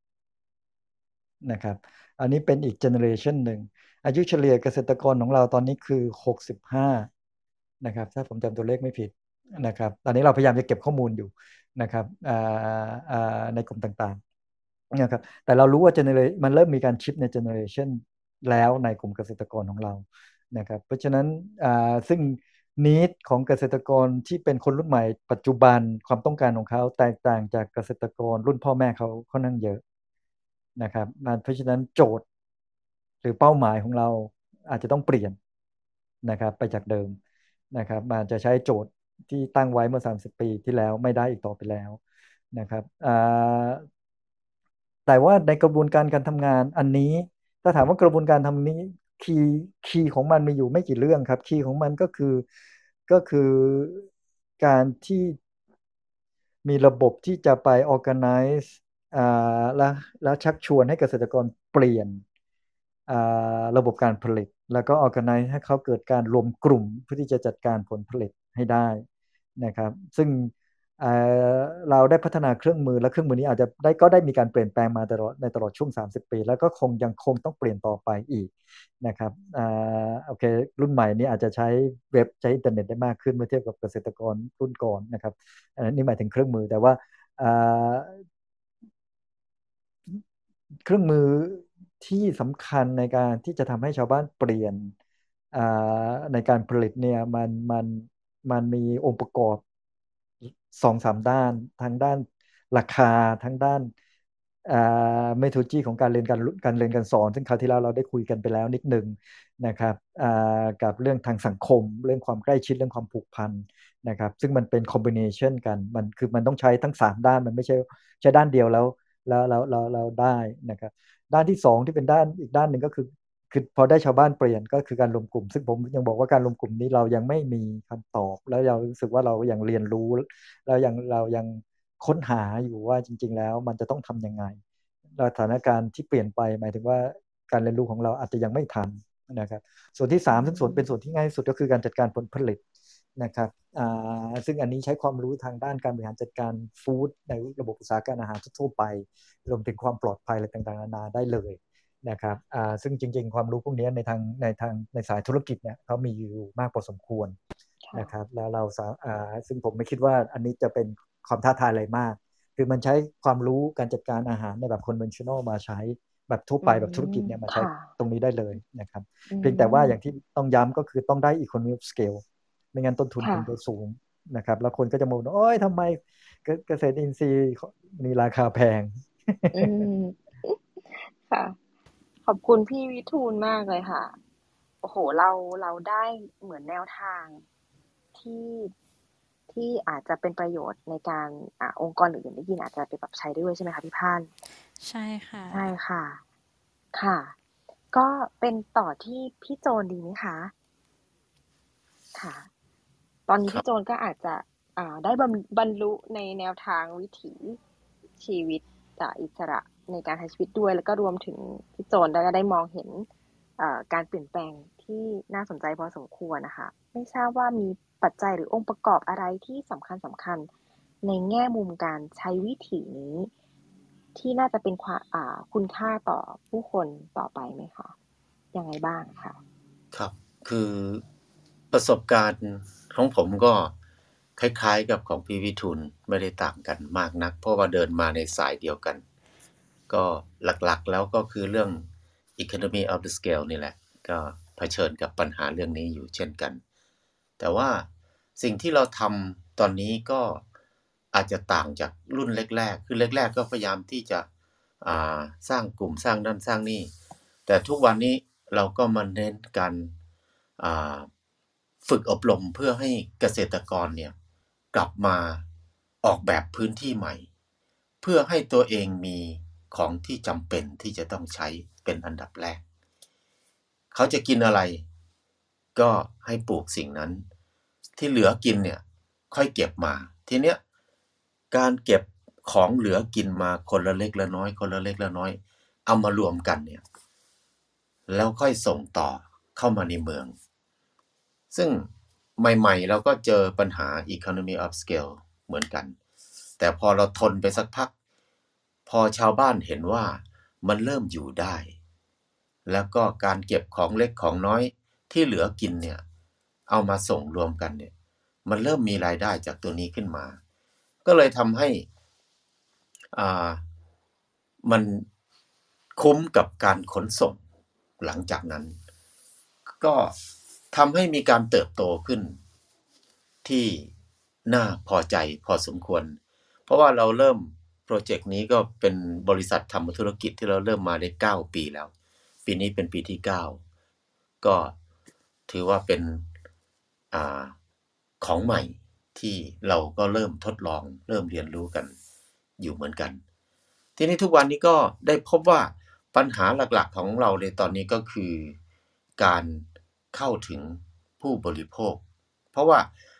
นะครับอันนี้เป็นอีกเจเนอเรชันหนึ่งอายุเฉลี่ยเกษตรกรของเราตอนนี้คือหกสิบห้านะครับถ้าผมจำตัวเลขไม่ผิดนะครับตอนนี้เราพยายามจะเก็บข้อมูลอยู่นะครับในกลุ่มต่างๆนะครับแต่เรารู้ว่าเจเนเรมันเริ่มมีการชิปในเจเนอเรชันแล้วในกลุ่มเกษตรกรของเรานะครับเพราะฉะนั้นซึ่งนิดของเกษตรกรที่เป็นคนรุ่นใหม่ปัจจุบันความต้องการของเขาแตกต่างจากเกษตรกรรุ่นพ่อแม่เขาค่อนข้างเยอะนะครับเพราะฉะนั้นโจทย์หรือเป้าหมายของเราอาจจะต้องเปลี่ยนนะครับไปจากเดิมนะครับมันจะใช้โจทย์ที่ตั้งไว้เมื่อสามสิบปีที่แล้วไม่ได้อีกต่อไปแล้วนะครับแต่ว่าในกระบวนการการทำงานอันนี้ถ้าถามว่ากระบวนการทำนี้คีย์คีย์ของมันมีอยู่ไม่กี่เรื่องครับคีย์ของมันก็คือก็คือการที่มีระบบที่จะไป organize อ่าและและชักชวนให้เกษตรกรเปลี่ยนอ่าระบบการผลิตแล้วก็ organize ให้เขาเกิดการรวมกลุ่มเพื่อที่จะจัดการผลผลิตให้ได้นะครับซึ่งเอ่อเราได้พัฒนาเครื่องมือและเครื่องมือนี้อาจจะได้ก็ได้มีการเปลี่ยนแปลงมาตลอดในตลอดช่วงสามสิบปีแล้วก็คงยังคงต้องเปลี่ยนต่อไปอีกนะครับอ่าโอเครุ่นใหม่นี้อาจจะใช้เว็บใช้อินเทอร์เน็ตได้มากขึ้นเมื่อเทียบกับเกษตรกรรุ่นก่อนนะครับอันนี้หมายถึงเครื่องมือแต่ว่าอ่าเครื่องมือที่สำคัญในการที่จะทำให้ชาวบ้านเปลี่ยนอ่าในการผลิตเนี่ยมันมันมันมีองค์ประกอบสองสามด้านทั้งด้านราคาทั้งด้านอ่าเมทอดจีของการเรียนการการเรียนการสอนซึ่งคราวที่แล้วเราได้คุยกันไปแล้วนิดหนึ่งนะครับอ่ากับเรื่องทางสังคมเรื่องความใกล้ชิดเรื่องความผูกพันนะครับซึ่งมันเป็นคอมบิเนชันกันมันคือมันต้องใช้ทั้งสามด้านมันไม่ใช่ใช้ด้านเดียวแล้วแล้วแล้วแล้วแล้วได้นะครับด้านที่สองที่เป็นด้านอีกด้านหนึ่งก็คือคือพอได้ชาวบ้านเปลี่ยนก็คือการรวมกลุ่มซึ่งผมยังบอกว่าการรวมกลุ่มนี้เรายังไม่มีคำตอบแล้วเรารู้สึกว่าเรายังเรียนรู้แล้วยังเรายังค้นหาอยู่ว่าจริงๆแล้วมันจะต้องทำยังไงสถานการณ์ที่เปลี่ยนไปหมายถึงว่าการเรียนรู้ของเราอาจจะยังไม่ทันนะครับส่วนที่สามซึ่งส่วนเป็นส่วนที่ง่ายที่สุดก็คือการจัดการผลผลิตนะครับอ่าซึ่งอันนี้ใช้ความรู้ทางด้านการบริหารจัดการฟู้ดในระบบอุตสาหการอาหารทั่วไปรวมถึงความปลอดภัยอะไรต่างๆนานาได้เลยนะครับอ่าซึ่งจริงๆความรู้พวกนี้ในทางในทางในสายธุรกิจเนี่ยเขามีอยู่มากพอสมควรนะครับแล้วเราสาอ่าซึ่งผมไม่คิดว่าอันนี้จะเป็นความท้าทายอะไรมากคือมันใช้ความรู้การจัดการอาหารในแบบ conventional มาใช้แบบทั่วไปแบบธุรกิจเนี่ยมาใช้ตรงนี้ได้เลยนะครับเพียงแต่ว่าอย่างที่ต้องย้ำก็คือต้องได้ economy of scale ไม่งั้นต้นทุนคุณจะสูงนะครับแล้วคนก็จะมองว่าโอ๊ยทำไมเกษตรอินทรีย์มีราคาแพงอืมค่ะขอบคุณพี่วิทูลมากเลยค่ะโอ้โหเราเราได้เหมือนแนวทางที่ที่อาจจะเป็นประโยชน์ในการอ่าองค์กรอื่นๆได้ยินอาจจะไปปรับใช้ได้ด้วยใช่ไหมคะพี่พานใช่ค่ะใช่ค่ะค่ะก็เป็นต่อที่พี่โจนดีไหมคะค่ะตอนนี้ครับพี่โจนก็อาจจะอ่าได้บรรบรรลุในแนวทางวิถีชีวิตจากอิสระในการใช้ชีวิตด้วยแล้วก็รวมถึงพี่โจนได้ได้มองเห็นเอ่อการเปลี่ยนแปลงที่น่าสนใจพอสมควรนะคะไม่ทราบว่ามีปัจจัยหรือองค์ประกอบอะไรที่สำคัญสำคัญในแง่มุมการใช้วิถีนี้ที่น่าจะเป็นความอ่าคุณค่าต่อผู้คนต่อไปไหมคะยังไงบ้างคะครับคือประสบการณ์ของผมก็คล้ายๆกับของพี่วิทูลไม่ได้ต่างกันมากนักเพราะว่าเดินมาในสายเดียวกันก็หลักๆแล้วก็คือเรื่อง economy of the scale นี่แหละก็เผชิญกับปัญหาเรื่องนี้อยู่เช่นกันแต่ว่าสิ่งที่เราทำตอนนี้ก็อาจจะต่างจากรุ่นแรกๆคือแรกๆก็พยายามที่จะอ่าสร้างกลุ่มสร้างนั่นสร้างนี่แต่ทุกวันนี้เราก็มาเน้นการอ่าฝึกอบรมเพื่อให้เกษตรกรเนี่ยกลับมาออกแบบพื้นที่ใหม่เพื่อให้ตัวเองมีของที่จำเป็นที่จะต้องใช้เป็นอันดับแรกเขาจะกินอะไรก็ให้ปลูกสิ่งนั้นที่เหลือกินเนี่ยค่อยเก็บมาทีเนี้ยการเก็บของเหลือกินมาคนละเล็กละน้อยคนละเล็กละน้อยเอามารวมกันเนี่ยแล้วค่อยส่งต่อเข้ามาในเมืองซึ่งใหม่ๆเราก็เจอปัญหา economy of scale เหมือนกันแต่พอเราทนไปสักพักพอชาวบ้านเห็นว่ามันเริ่มอยู่ได้แล้วก็การเก็บของเล็กของน้อยที่เหลือกินเนี่ยเอามาส่งรวมกันเนี่ยมันเริ่มมีรายได้จากตัวนี้ขึ้นมาก็เลยทำให้อ่ามันคุ้มกับการขนส่งหลังจากนั้นก็ทำให้มีการเติบโตขึ้นที่น่าพอใจพอสมควรเพราะว่าเราเริ่มโปรเจกต์นี้ก็เป็นบริษัททำธุรกิจที่เราเริ่มมาได้เก้าปีแล้วปีนี้เป็นปีที่เก้าก็ถือว่าเป็นอ่าของใหม่ที่เราก็เริ่มทดลองเริ่มเรียนรู้กันอยู่เหมือนกันทีนี้ทุกวันนี้ก็ได้พบว่าปัญหาหลักๆของเราในตอนนี้ก็คือการเข้าถึงผู้บริโภคเพราะว่า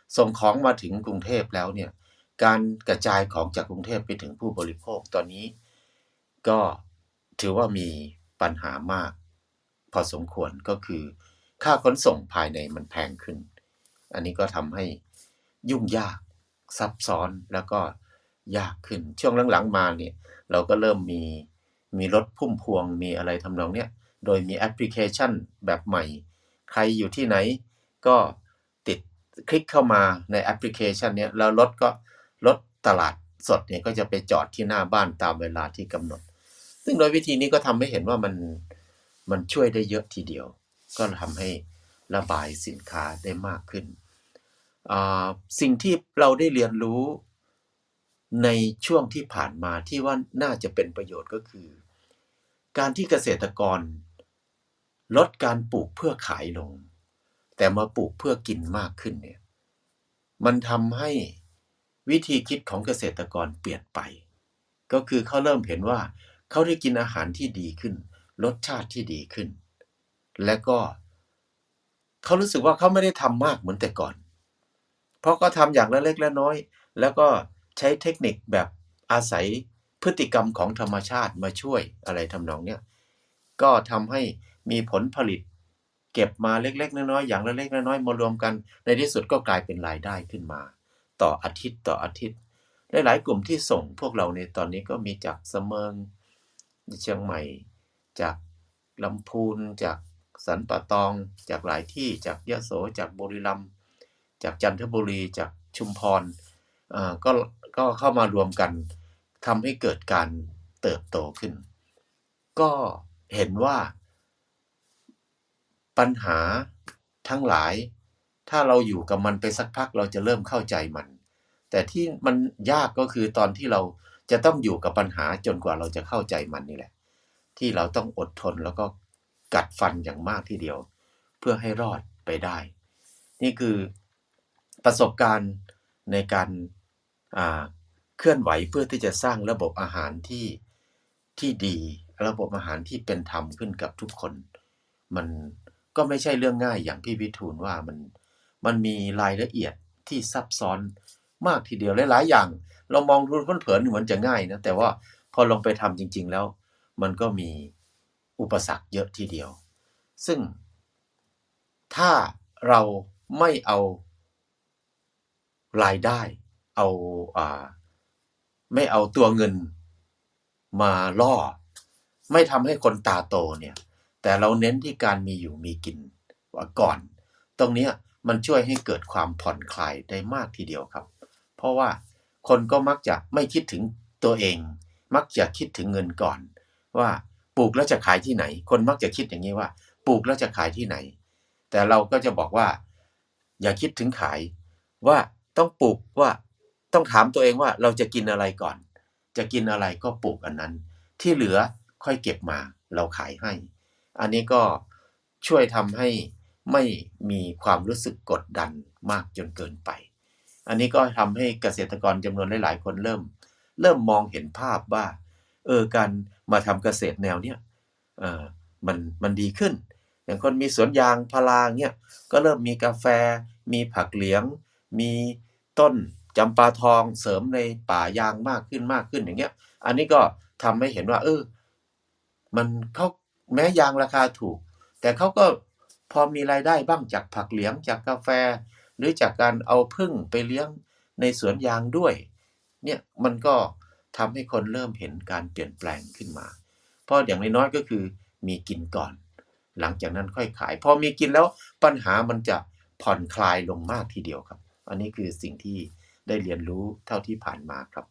ส่งของมาถึงกรุงเทพแล้วเนี่ยการกระจายของจากกรุงเทพไปถึงผู้บริโภคตอนนี้ก็ถือว่ามีปัญหามากพอสมควรก็คือค่าขนส่งภายในมันแพงขึ้นอันนี้ก็ทำให้ยุ่งยากซับซ้อนแล้วก็ยากขึ้นช่วงหลังๆมาเนี่ยเราก็เริ่มมีมีรถพุ่มพวงมีอะไรทำนองเนี้ยโดยมีแอปพลิเคชันแบบใหม่ใครอยู่ที่ไหนก็ติดคลิกเข้ามาในแอปพลิเคชันเนี้ยแล้วรถก็รถตลาดสดเนี่ยก็จะไปจอดที่หน้าบ้านตามเวลาที่กำหนดซึ่งโดยวิธีนี้ก็ทำให้เห็นว่ามันมันช่วยได้เยอะทีเดียวก็ทำให้ระบายสินค้าได้มากขึ้นสิ่งที่เราได้เรียนรู้ในช่วงที่ผ่านมาที่ว่าน่าจะเป็นประโยชน์ก็คือการที่เกษตรกรลดการปลูกเพื่อขายลงแต่มาปลูกเพื่อกินมากขึ้นเนี่ยมันทำให้วิธีคิดของเกษตรกรเปลี่ยนไปก็คือเขาเริ่มเห็นว่าเขาได้กินอาหารที่ดีขึ้นรสชาติที่ดีขึ้นและก็เขารู้สึกว่าเขาไม่ได้ทำมากเหมือนแต่ก่อนเพราะเขาทำอย่างละเล็กละน้อยแล้วก็ใช้เทคนิคแบบอาศัยพฤติกรรมของธรรมชาติมาช่วยอะไรทำนองเนี้ยก็ทำให้มีผลผลิตเก็บมาเล็กๆน้อยๆอย่างละเล็กละน้อยมารวมกันในที่สุดก็กลายเป็นรายได้ขึ้นมาต่ออาทิตย์ต่ออาทิตย์หลายๆกลุ่มที่ส่งพวกเราในตอนนี้ก็มีจากเสมิงเชียงใหม่จากลำพูนจากสันป่าตองจากหลายที่จากยโสจากบุรีรัมย์จากจันทบุรีจากชุมพรอ่าก็ก็เข้ามารวมกันทำให้เกิดการเติบโตขึ้นก็เห็นว่าปัญหาทั้งหลายถ้าเราอยู่กับมันไปสักพักเราจะเริ่มเข้าใจมันแต่ที่มันยากก็คือตอนที่เราจะต้องอยู่กับปัญหาจนกว่าเราจะเข้าใจมันนี่แหละที่เราต้องอดทนแล้วก็กัดฟันอย่างมากทีเดียวเพื่อให้รอดไปได้นี่คือประสบการณ์ในการอ่าเคลื่อนไหวเพื่อที่จะสร้างระบบอาหารที่ที่ดีระบบอาหารที่เป็นธรรมขึ้นกับทุกคนมันก็ไม่ใช่เรื่องง่ายอย่างพี่วิทูลว่ามันมันมีรายละเอียดที่ซับซ้อนมากทีเดียวหลายๆอย่างเรามองดูเผินๆเหมือนจะง่ายนะแต่ว่าพอลงไปทำจริงๆแล้วมันก็มีอุปสรรคเยอะทีเดียวซึ่งถ้าเราไม่เอารายได้เอาอ่าไม่เอาตัวเงินมาล่อไม่ทำให้คนตาโตเนี่ยแต่เราเน้นที่การมีอยู่มีกินก่อนตรงนี้มันช่วยให้เกิดความผ่อนคลายได้มากทีเดียวครับเพราะว่าคนก็มักจะไม่คิดถึงตัวเองมักจะคิดถึงเงินก่อนว่าปลูกแล้วจะขายที่ไหนคนมักจะคิดอย่างนี้ว่าปลูกแล้วจะขายที่ไหนแต่เราก็จะบอกว่าอย่าคิดถึงขายว่าต้องปลูกว่าต้องถามตัวเองว่าเราจะกินอะไรก่อนจะกินอะไรก็ปลูกอันนั้นที่เหลือค่อยเก็บมาเราขายให้อันนี้ก็ช่วยทำให้ไม่มีความรู้สึกกดดันมากจนเกินไปอันนี้ก็ทำให้เกษตรกรจำนวนหลายๆคนเริ่มเริ่มมองเห็นภาพว่าเออการมาทำเกษตรแนวเนี้ยเออมันมันดีขึ้นอย่างคนมีสวนยางพาราเงี้ยก็เริ่มมีกาแฟมีผักเหลียงมีต้นจำปาทองเสริมในป่ายางมากขึ้นมากขึ้นอย่างเงี้ยอันนี้ก็ทำให้เห็นว่าเออมันเขาแม้ยางราคาถูกแต่เขาก็พอมีรายได้บ้างจากผักเหลียงจากกาแฟหรือจากการเอาผึ้งไปเลี้ยงในสวนยางด้วยเนี่ยมันก็ทำให้คนเริ่มเห็นการเปลี่ยนแปลงขึ้นมาเพราะอย่างน้อยๆก็คือมีกินก่อนหลังจากนั้นค่อยขายพอมีกินแล้วปัญหามันจะผ่อนคลายลงมากทีเดียวครับอันนี้คือสิ่งที่ได้เรียนรู้เท่าที่ผ่านมาครับ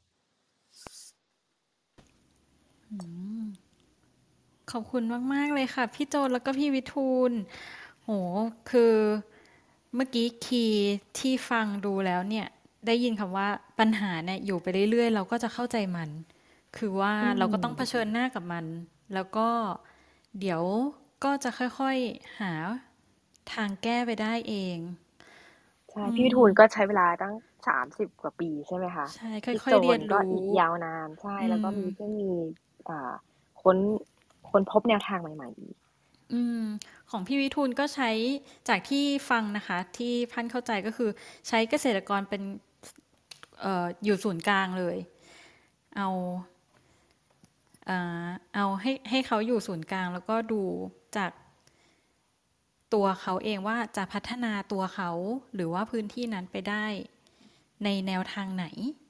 ขอบคุณมากๆเลยค่ะพี่โจแล้วก็พี่วิทูลโหคือเมื่อกี้คีย์ที่ฟังดูแล้วเนี่ยได้ยินคำว่าปัญหาเนี่ยอยู่ไปเรื่อยๆเราก็จะเข้าใจมันคือว่าเราก็ต้องเผชิญหน้ากับมันแล้วก็เดี๋ยวก็จะค่อยๆหาทางแก้ไปได้เองใช่พี่วิทูลก็ใช้เวลาตั้งสามสิบกว่าปีใช่ไหมคะใช่พี่โจค่อยๆเรียนก็นรู้อีกยาวนานใช่อืแล้วก็มมีเพิ่งมีอ่าค้นค้นพบแนวทางใหม่ๆอีกอืมของพี่วิทูลก็ใช้จากที่ฟังนะคะที่พันเข้าใจก็คือใช้เกษตรกรเป็นเอ่ออยู่ศูนย์กลางเลยเอาเอ่อเอาให้ให้เขาอยู่ศูนย์กลางแล้วก็ดูจากตัวเขาเองว่าจะพัฒนาตัวเขาหรือว่าพื้นที่นั้นไปได้ในแนวทางไหน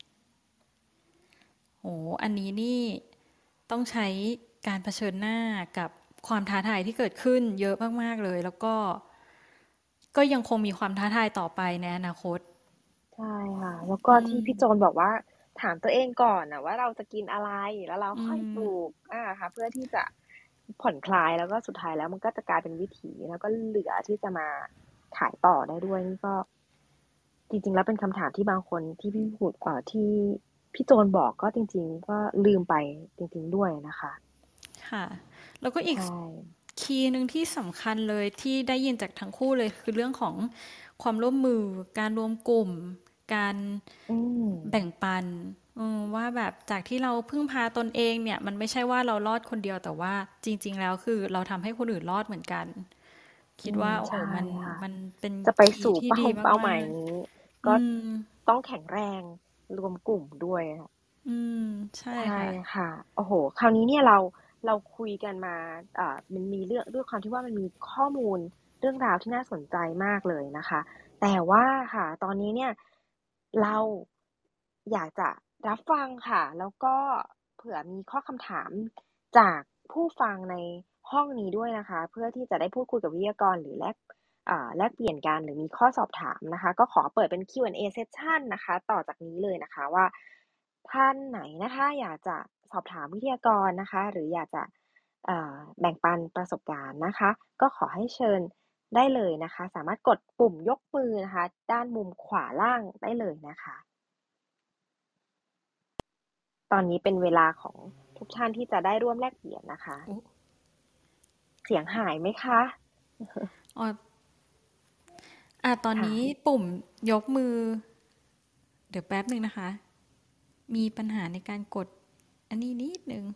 โหอันนี้นี่ต้องใช้การเผชิญหน้ากับความท้าทายที่เกิดขึ้นเยอะมากๆเลยแล้วก็ ก็ยังคงมีความท้าทายต่อไปในอนาคตใช่ค่ะแล้วก็อืที่มพี่โจนบอกว่าถามตัวเองก่อนนะว่าเราจะกินอะไรแล้วเราอืค่อยปมลูกอ่าค่ะเพื่อที่จะผ่อนคลายแล้วก็สุดท้ายแล้วมันก็จะกลายเป็นวิถีแล้วก็เหลือที่จะมาขายต่อได้ด้วยนี่ก็จริงๆแล้วเป็นคำถามที่บางคนที่พี่พูดเอ่อที่พี่โจนบอกก็จริงๆก็ลืมไปจริงๆด้วยนะคะค่ะ แล้วก็อีกใช่คีย์หนึ่งที่สำคัญเลยที่ได้ยินจากทั้งคู่เลยคือเรื่องของความร่วมมือการรวมกลุ่มการอืมแบ่งปันอืมว่าแบบจากที่เราพึ่งพาตนเองเนี่ยมันไม่ใช่ว่าเรารอดคนเดียวแต่ว่าจริงๆแล้วคือเราทำให้คนอื่นรอดเหมือนกันคิอืดว่าโอ้โหมใช่มันค่ะมันเป็นจะไปคีย์สู่เป้าที่ดีเป้าหมากมายนี้ๆก็อืมต้องแข็งแรงรวมกลุ่มด้วยค่ะอืมใช่ใช่ค่ะค่ะโอ้โฮคราวนี้เนี่ยเราเราคุยกันมาอ่ามันมีเรื่องด้วยความที่ว่ามันมีข้อมูลเรื่องราวที่น่าสนใจมากเลยนะคะแต่ว่าค่ะตอนนี้เนี่ยเราอยากจะรับฟังค่ะแล้วก็เผื่อมีข้อคำถามจากผู้ฟังในห้องนี้ด้วยนะคะเพื่อที่จะได้พูดคุยกับวิทยากรหรือแลกอ่าแลกเปลี่ยนกันหรือมีข้อสอบถามนะคะก็ขอเปิดเป็น คิว แอนด์ เอ session นะคะต่อจากนี้เลยนะคะว่า ท่านไหนนะคะอยากจะสอบถามวิทยากรนะคะหรืออยากจะเอ่อแบ่งปันประสบการณ์นะคะก็ขอให้เชิญได้เลยนะคะสามารถกดปุ่มยกมือนะคะด้านมุมขวาล่างได้เลยนะคะตอนนี้เป็นเวลาของทุกท่านที่จะได้ร่วมแลกเปลี่ยนนะคะอุ๊เสียงหายไหมคะอ๋ออ่ะตอนค่ะนี้ปุ่มยกมือเดี๋ยวแป๊บหนึ่งนะคะ มีปัญหาในการกดอันนี้นิดนึง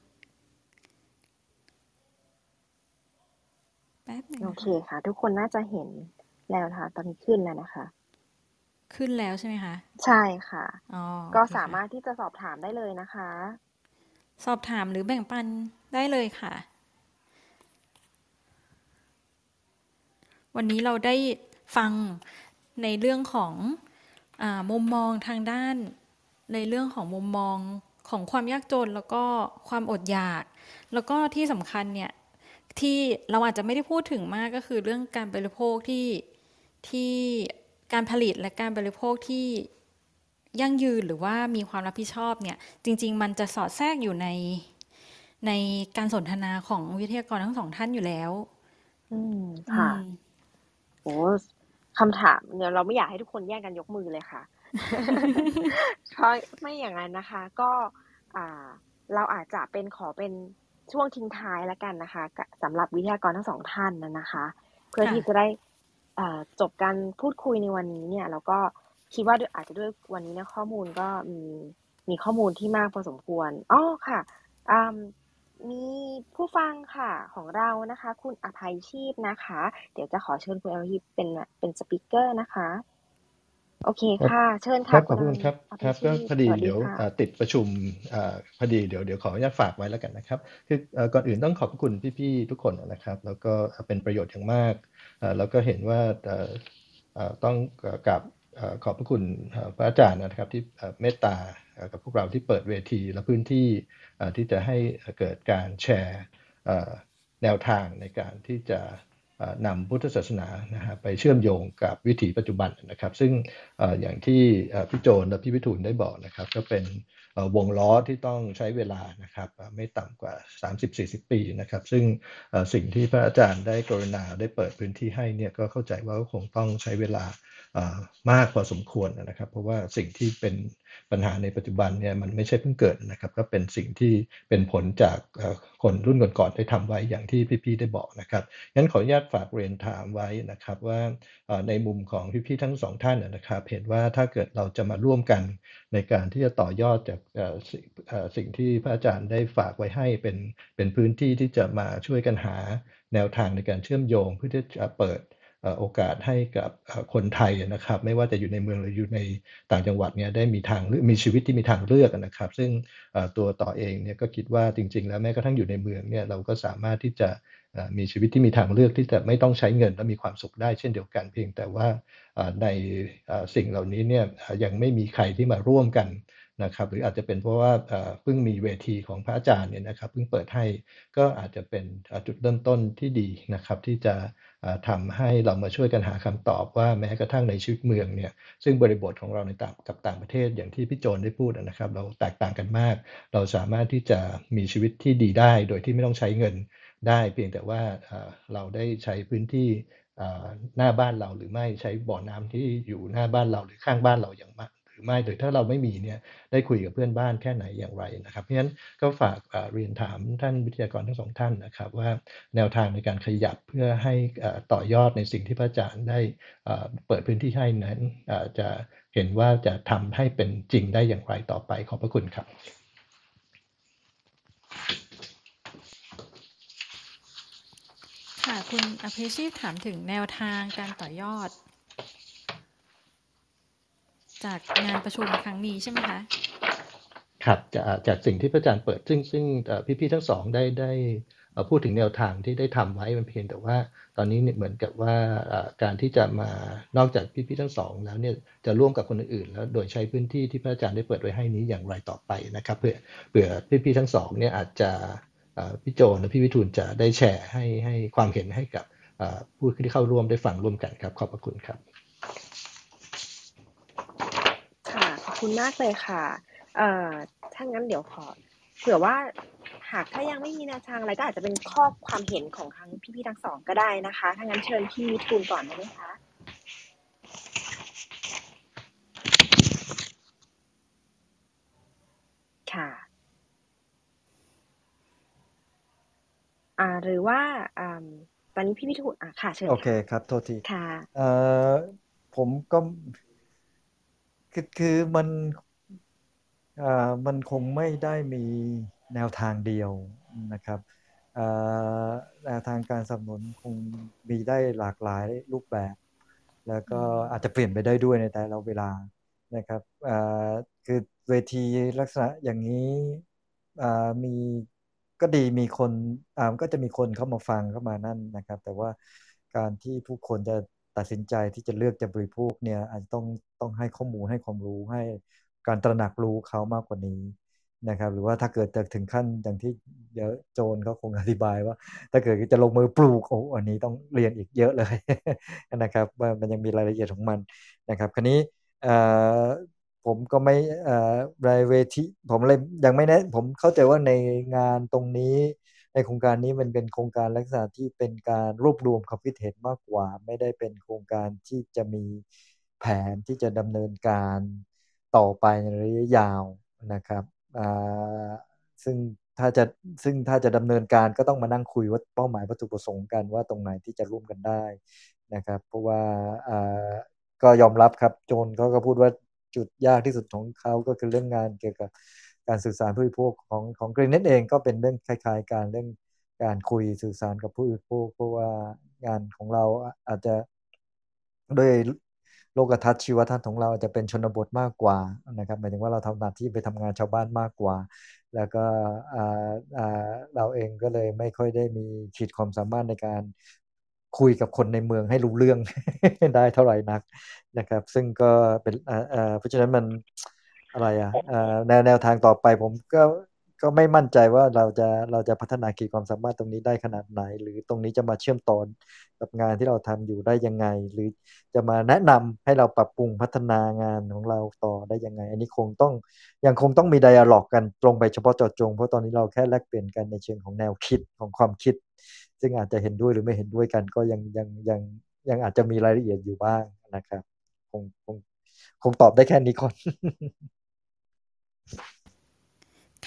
แป๊บหนึ่งโอเคนะคะค่ะทุกคนน่าจะเห็นแล้วนะคะตอนนี้ขึ้นแล้วนะคะขึ้นแล้วใช่ไหมคะใช่ค่ะอ๋อโอก็เคค่ะสามารถที่จะสอบถามได้เลยนะคะสอบถามหรือแบ่งปันได้เลยค่ะวันนี้เราได้ฟังในเรื่องของอามุมมองทางด้านในเรื่องของมุมมองของความยากจนแล้วก็ความอดอยากแล้วก็ที่สำคัญเนี่ยที่เราอาจจะไม่ได้พูดถึงมากก็คือเรื่องการบริโภคที่ที่การผลิตและการบริโภคที่ ยั่งยืนหรือว่ามีความรับผิดชอบเนี่ยจริงๆมันจะสอดแทรกอยู่ในในการสนทนาของวิทยากรทั้งสองท่านอยู่แล้วอืมอืค่ะมโอ้คำถามเนี่ยเราไม่อยากให้ทุกคนแย่งกันยกมือเลยค่ะเพราะไม่อย่างนั้นนะคะก็อ่าเราอาจจะเป็นขอเป็นช่วงทิ้งท้ายแล้วกันนะคะกะสำหรับวิทยากรทั้งสองท่านนะนะคะเพื่อค่ะที่จะได้อ่าจบการพูดคุยในวันนี้เนี่ยแล้วก็คิดว่าด้วยอาจจะด้วยวันนี้เนี่ยข้อมูลก็มีมีข้อมูลที่มากพอสมควรอ้อค่ะอ่า มีผู้ฟังค่ะของเรานะคะคุณอภัยชีพนะคะเดี๋ยวจะขอเชิญคุณอภัยชีพเป็นเป็นสปีกเกอร์นะคะโอเคครับค่ะเชิญครับขค่ะคุณอภัยอบพระคุณครับอครับก็ภัยชีพพอดีสวัสดีเดี๋ยวค่ะอ่าติดประชุมอ่าพอดีเดี๋ยวเดี๋ยวขออนุญาตฝากไว้แล้วกันนะครับคือเอ่อก่อนอื่นต้องขอบพระคุณพี่ๆทุกคนนะครับแล้วก็เป็นประโยชน์อย่างมากอ่าแล้วก็เห็นว่าเอ่อเอ่อต้องกราบเอ่อขอบพระคุณเอ่อพระอาจารย์นะครับที่เอ่อเมตตาเอ่อกับพวกเราที่เปิดเวทีและพื้นที่เอ่อที่จะให้เกิดการแชร์เอ่อแนวทางในการที่จะเอ่อนำพุทธศาสนานะฮะไปเชื่อมโยงกับวิถีปัจจุบันนะครับซึ่ง เอ่ออย่างที่เอ่อพี่โจนและพี่วิทูลได้บอกนะครับก็เป็นเอ่อวงล้อที่ต้องใช้เวลานะครับเอ่อไม่ต่ำกว่า สามสิบถึงสี่สิบ ปีนะครับซึ่งเอ่อสิ่งที่พระอาจารย์ได้กรุณาได้เปิดพื้นที่ให้เนี่ยก็เข้าใจว่าก็คงต้องใช้เวลาเอ่อมากพอสมควรนะครับเพราะว่าสิ่งที่เป็นปัญหาในปัจจุบันเนี่ยมันไม่ใช่เพิ่งเกิดนะครับก็เป็นสิ่งที่เป็นผลจากเอ่อคนรุ่นก่อนๆได้ทำไว้อย่างที่พี่ๆได้บอกนะครับงั้นขออนุญาตฝากเรียนถามไว้นะครับว่าเอ่อในมุมของพี่ๆทั้งสองท่านนะนะครับเห็นว่าถ้าเกิดเราจะมาร่วมกันในการที่จะต่อยอดจากเอ่อสิ่งเอ่อสิ่งที่พระอาจารย์ได้ฝากไว้ให้เป็นเป็นพื้นที่ที่จะมาช่วยกันหาแนวทางในการเชื่อมโยงเพื่อที่จะเปิดเอ่อโอกาสให้กับเอ่อคนไทยนะครับไม่ว่าจะอยู่ในเมืองหรืออยู่ในต่างจังหวัดเนี่ยได้มีทางเลือกมีชีวิตที่มีทางเลือกนะครับซึ่งเอ่อตัวต่อเองเนี่ยก็คิดว่าจริงๆแล้วแม้กระทั่งอยู่ในเมืองเนี่ยเราก็สามารถที่จะเอ่อมีชีวิตที่มีทางเลือกที่จะไม่ต้องใช้เงินและมีความสุขได้เช่นเดียวกันเพียงแต่ว่าเอ่อในเอ่อสิ่งเหล่านี้เนี่ยเอ่อยังไม่มีใครที่มาร่วมกันนะครับหรืออาจจะเป็นเพราะว่าเอ่อเพิ่งมีเวทีของพระอาจารย์เนี่ยนะครับเพิ่งเปิดให้ก็อาจจะเป็นเอ่อจุดเริ่มต้นที่ดีนะครับที่จะเอ่อทำให้เรามาช่วยกันหาคำตอบว่าแม้กระทั่งในชีวิตเมืองเนี่ยซึ่งบริบทของเราในต่างกับต่างประเทศอย่างที่พี่โจนได้พูดนะครับเราแตกต่างกันมากเราสามารถที่จะมีชีวิตที่ดีได้โดยที่ไม่ต้องใช้เงินได้เพียงแต่ว่าเอ่อเราได้ใช้พื้นที่เอ่อหน้าบ้านเราหรือไม่ใช้บ่อน้ำที่อยู่หน้าบ้านเราหรือข้างบ้านเราอย่างมากหรือไม่หรือถ้าเราไม่มีเนี่ยได้คุยกับเพื่อนบ้านแค่ไหนอย่างไรนะครับเพราะฉะนั้นก็ฝากเอ่อเรียนถามท่านวิทยากรทั้งสองท่านนะครับว่าแนวทางในการขยับเพื่อให้เอ่อต่อยอดในสิ่งที่พระอาจารย์ได้เอ่อเปิดพื้นที่ให้นั้นเอ่อจะเห็นว่าจะทำให้เป็นจริงได้อย่างไรต่อไปขอบพระคุณครับค่ะคุณอภิชีพถามถึงแนวทางการต่อยอด จากงานประชุมครั้งนี้ใช่ไหมคะครับจากจากสิ่งที่พระอาจารย์เปิดซึ่งซึ่งเอ่อพี่ๆทั้งสองได้ได้เอ่อพูดถึงแนวทางที่ได้ทำไว้มันเพียงแต่ว่าตอนนี้เนี่ยเหมือนกับว่าเอ่อการที่จะมานอกจากพี่ๆทั้งสองแล้วเนี่ยจะร่วมกับคนอื่นๆแล้วโดยใช้พื้นที่ที่พระอาจารย์ได้เปิดไว้ให้นี้อย่างไรต่อไปนะครับเผื่อเผื่อพี่ๆทั้งสองเนี่ยอาจจะเอ่อพี่โจและพี่วิทูลจะได้แชร์ให้ให้ความเห็นให้กับเอ่อผู้ที่เข้าร่วมได้ฟังร่วมกันครับขอบพระคุณครับค่ะขอบคุณมากเลยค่ะเอ่อถ้างั้นเดี๋ยวขอเผื่อว่าหากถ้ายังไม่มีแนวทางอะไรก็อาจจะเป็นข้อความเห็นของทั้งพี่ๆทั้งสองก็ได้นะคะถ้างั้นเชิญพี่วิทูลก่อนได้ไหมคะค่ะอ่าหรือว่าอ่าตอนนี้พี่วิทูลอ่ะค่ะเชิญโอเคค่ะครับโทษทีค่ะเอ่อผมก็คือคือมันเอ่อมันคงไม่ได้มีแนวทางเดียวนะครับเอ่อแนวทางการสนับสนุนคงมีได้หลากหลายรูปแบบ แล้วก็อาจจะเปลี่ยนไปได้ด้วยในแต่ละเวลานะครับเอ่อคือเวทีลักษณะอย่างนี้อ่ามีก็ดีมีคนอ่าก็จะมีคนเข้ามาฟังเข้ามานั่นนะครับแต่ว่าการที่ผู้คนจะตัดสินใจที่จะเลือกจะบริโภคเนี่ยอาจจะต้องต้องให้ข้อมูลให้ความรู้ให้การตระหนักรู้เขามากกว่านี้นะครับหรือว่าถ้าเกิดจะถึงขั้นอย่างที่เดี๋ยวโจนเขาคงอธิบายว่าถ้าเกิดจะลงมือปลูกโอ้อันนี้ต้องเรียนอีกเยอะเลย นะครับว่ามันยังมีรายละเอียดของมันนะครับคราวนี้เอ่อผมก็ไม่เอ่อรายเวทีผมเลยยังไม่แน่ผมเข้าใจว่าในงานตรงนี้ในโครงการนี้มันเป็นโครงการลักษณะที่เป็นการรวบรวมความคิดเห็นมากกว่าไม่ได้เป็นโครงการที่จะมีแผนที่จะดำเนินการต่อไปในระยะยาวนะครับอ่าซึ่งถ้าจะซึ่งถ้าจะดำเนินการก็ต้องมานั่งคุยว่าเป้าหมายวัตถุประสงค์กันว่าตรงไหนที่จะร่วมกันได้ นะครับเพราะว่าอ่าก็ยอมรับครับโจนเขาก็พูดว่าจุดยากที่สุดของเขาก็คือเรื่องงานเกี่ยวกับการสื่อสารผู้บริโภคของของเกรเน็ตเองก็เป็นเรื่องคล้ายๆการเรื่องการคุยสื่อสารกับผู้บริโภคเพราะว่างานของเราอาจจะด้วยโลกทัศน์ชีวทัศน์ของเราอาจจะเป็นชนบทมากกว่านะครับหมายถึงว่าเราทำหน้าที่ไปทำงานชาวบ้านมากกว่าแล้วก็อ่าอ่าเราเองก็เลยไม่ค่อยได้มีขีดความสามารถในการ คุยกับคนในเมืองให้รู้เรื่อง ได้เท่าไหร่นักนะครับซึ่งก็เป็นอ่าอ่าเพราะฉะนั้นมันอะไรอ่ะอ่าแนวแนวทางต่อไปผมก็ก็ไม่มั่นใจว่าเราจะเราจะพัฒนาขีดความสามารถตรงนี้ได้ขนาดไหนหรือตรงนี้จะมาเชื่อมต่อกับงานที่เราทำอยู่ได้ยังไงหรือจะมาแนะนำให้เราปรับปรุงพัฒนางานของเราต่อได้ยังไงอันนี้คงต้องยังคงต้องมีไดอะล็อกกันตรงไปเฉพาะเจาะจงเพราะตอนนี้เราแค่แลกเปลี่ยนกันในเชิงของแนวคิดของความคิด ซึ่งอาจจะเห็นด้วยหรือไม่เห็นด้วยกันก็ยังยังยังยังอาจจะมีรายละเอียดอยู่บ้างนะครับคงคงคงตอบได้แค่นี้ก่อน